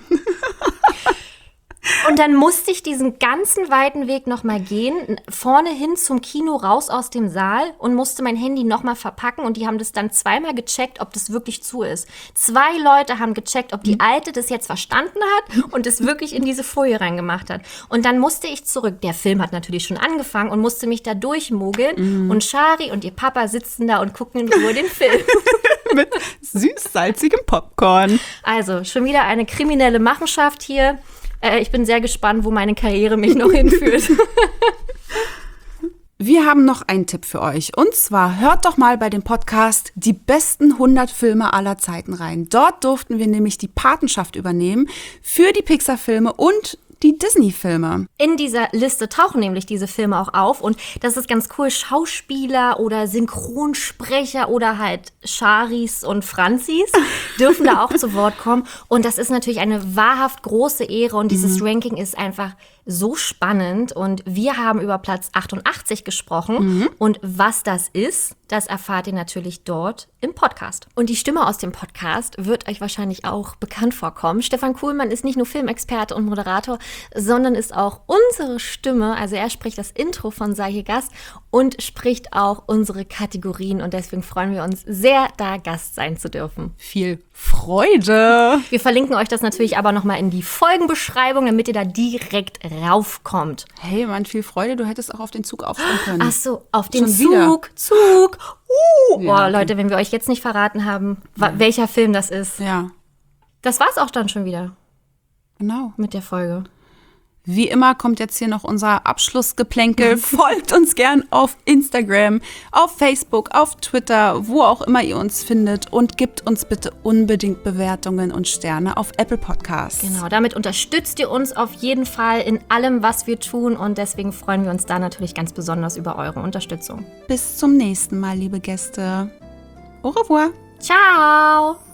Und dann musste ich diesen ganzen weiten Weg nochmal gehen, vorne hin zum Kino, raus aus dem Saal und musste mein Handy nochmal verpacken. Und die haben das dann zweimal gecheckt, ob das wirklich zu ist. Zwei Leute haben gecheckt, ob die Alte das jetzt verstanden hat und es wirklich in diese Folie reingemacht hat. Und dann musste ich zurück. Der Film hat natürlich schon angefangen und musste mich da durchmogeln. Mhm. Und Shari und ihr Papa sitzen da und gucken in Ruhe den Film. Mit süß-salzigem Popcorn. Also, schon wieder eine kriminelle Machenschaft hier. Ich bin sehr gespannt, wo meine Karriere mich noch hinführt. Wir haben noch einen Tipp für euch. Und zwar hört doch mal bei dem Podcast die besten hundert Filme aller Zeiten rein. Dort durften wir nämlich die Patenschaft übernehmen für die Pixar-Filme und die Disney-Filme. In dieser Liste tauchen nämlich diese Filme auch auf und das ist ganz cool. Schauspieler oder Synchronsprecher oder halt Charis und Franzis dürfen da auch zu Wort kommen und das ist natürlich eine wahrhaft große Ehre und dieses mhm. Ranking ist einfach so spannend und wir haben über Platz achtundachtzig gesprochen mhm. und was das ist, das erfahrt ihr natürlich dort im Podcast. Und die Stimme aus dem Podcast wird euch wahrscheinlich auch bekannt vorkommen. Stefan Kuhlmann ist nicht nur Filmexperte und Moderator, sondern ist auch unsere Stimme, also er spricht das Intro von Sei hier Gast und spricht auch unsere Kategorien und deswegen freuen wir uns sehr, da Gast sein zu dürfen. Viel Freude! Wir verlinken euch das natürlich aber nochmal in die Folgenbeschreibung, damit ihr da direkt raufkommt. Hey Mann, viel Freude, du hättest auch auf den Zug aufspringen können. Ach so, auf den Schon Zug, wieder. Zug. Uh. Ja, Boah, okay. Leute, wenn wir euch jetzt nicht verraten haben, wa- welcher Film das ist. Ja, Das war's auch dann schon wieder genau. mit der Folge. Wie immer kommt jetzt hier noch unser Abschlussgeplänkel. Folgt uns gern auf Instagram, auf Facebook, auf Twitter, wo auch immer ihr uns findet. Und gebt uns bitte unbedingt Bewertungen und Sterne auf Apple Podcasts. Genau, damit unterstützt ihr uns auf jeden Fall in allem, was wir tun. Und deswegen freuen wir uns da natürlich ganz besonders über eure Unterstützung. Bis zum nächsten Mal, liebe Gäste. Au revoir. Ciao!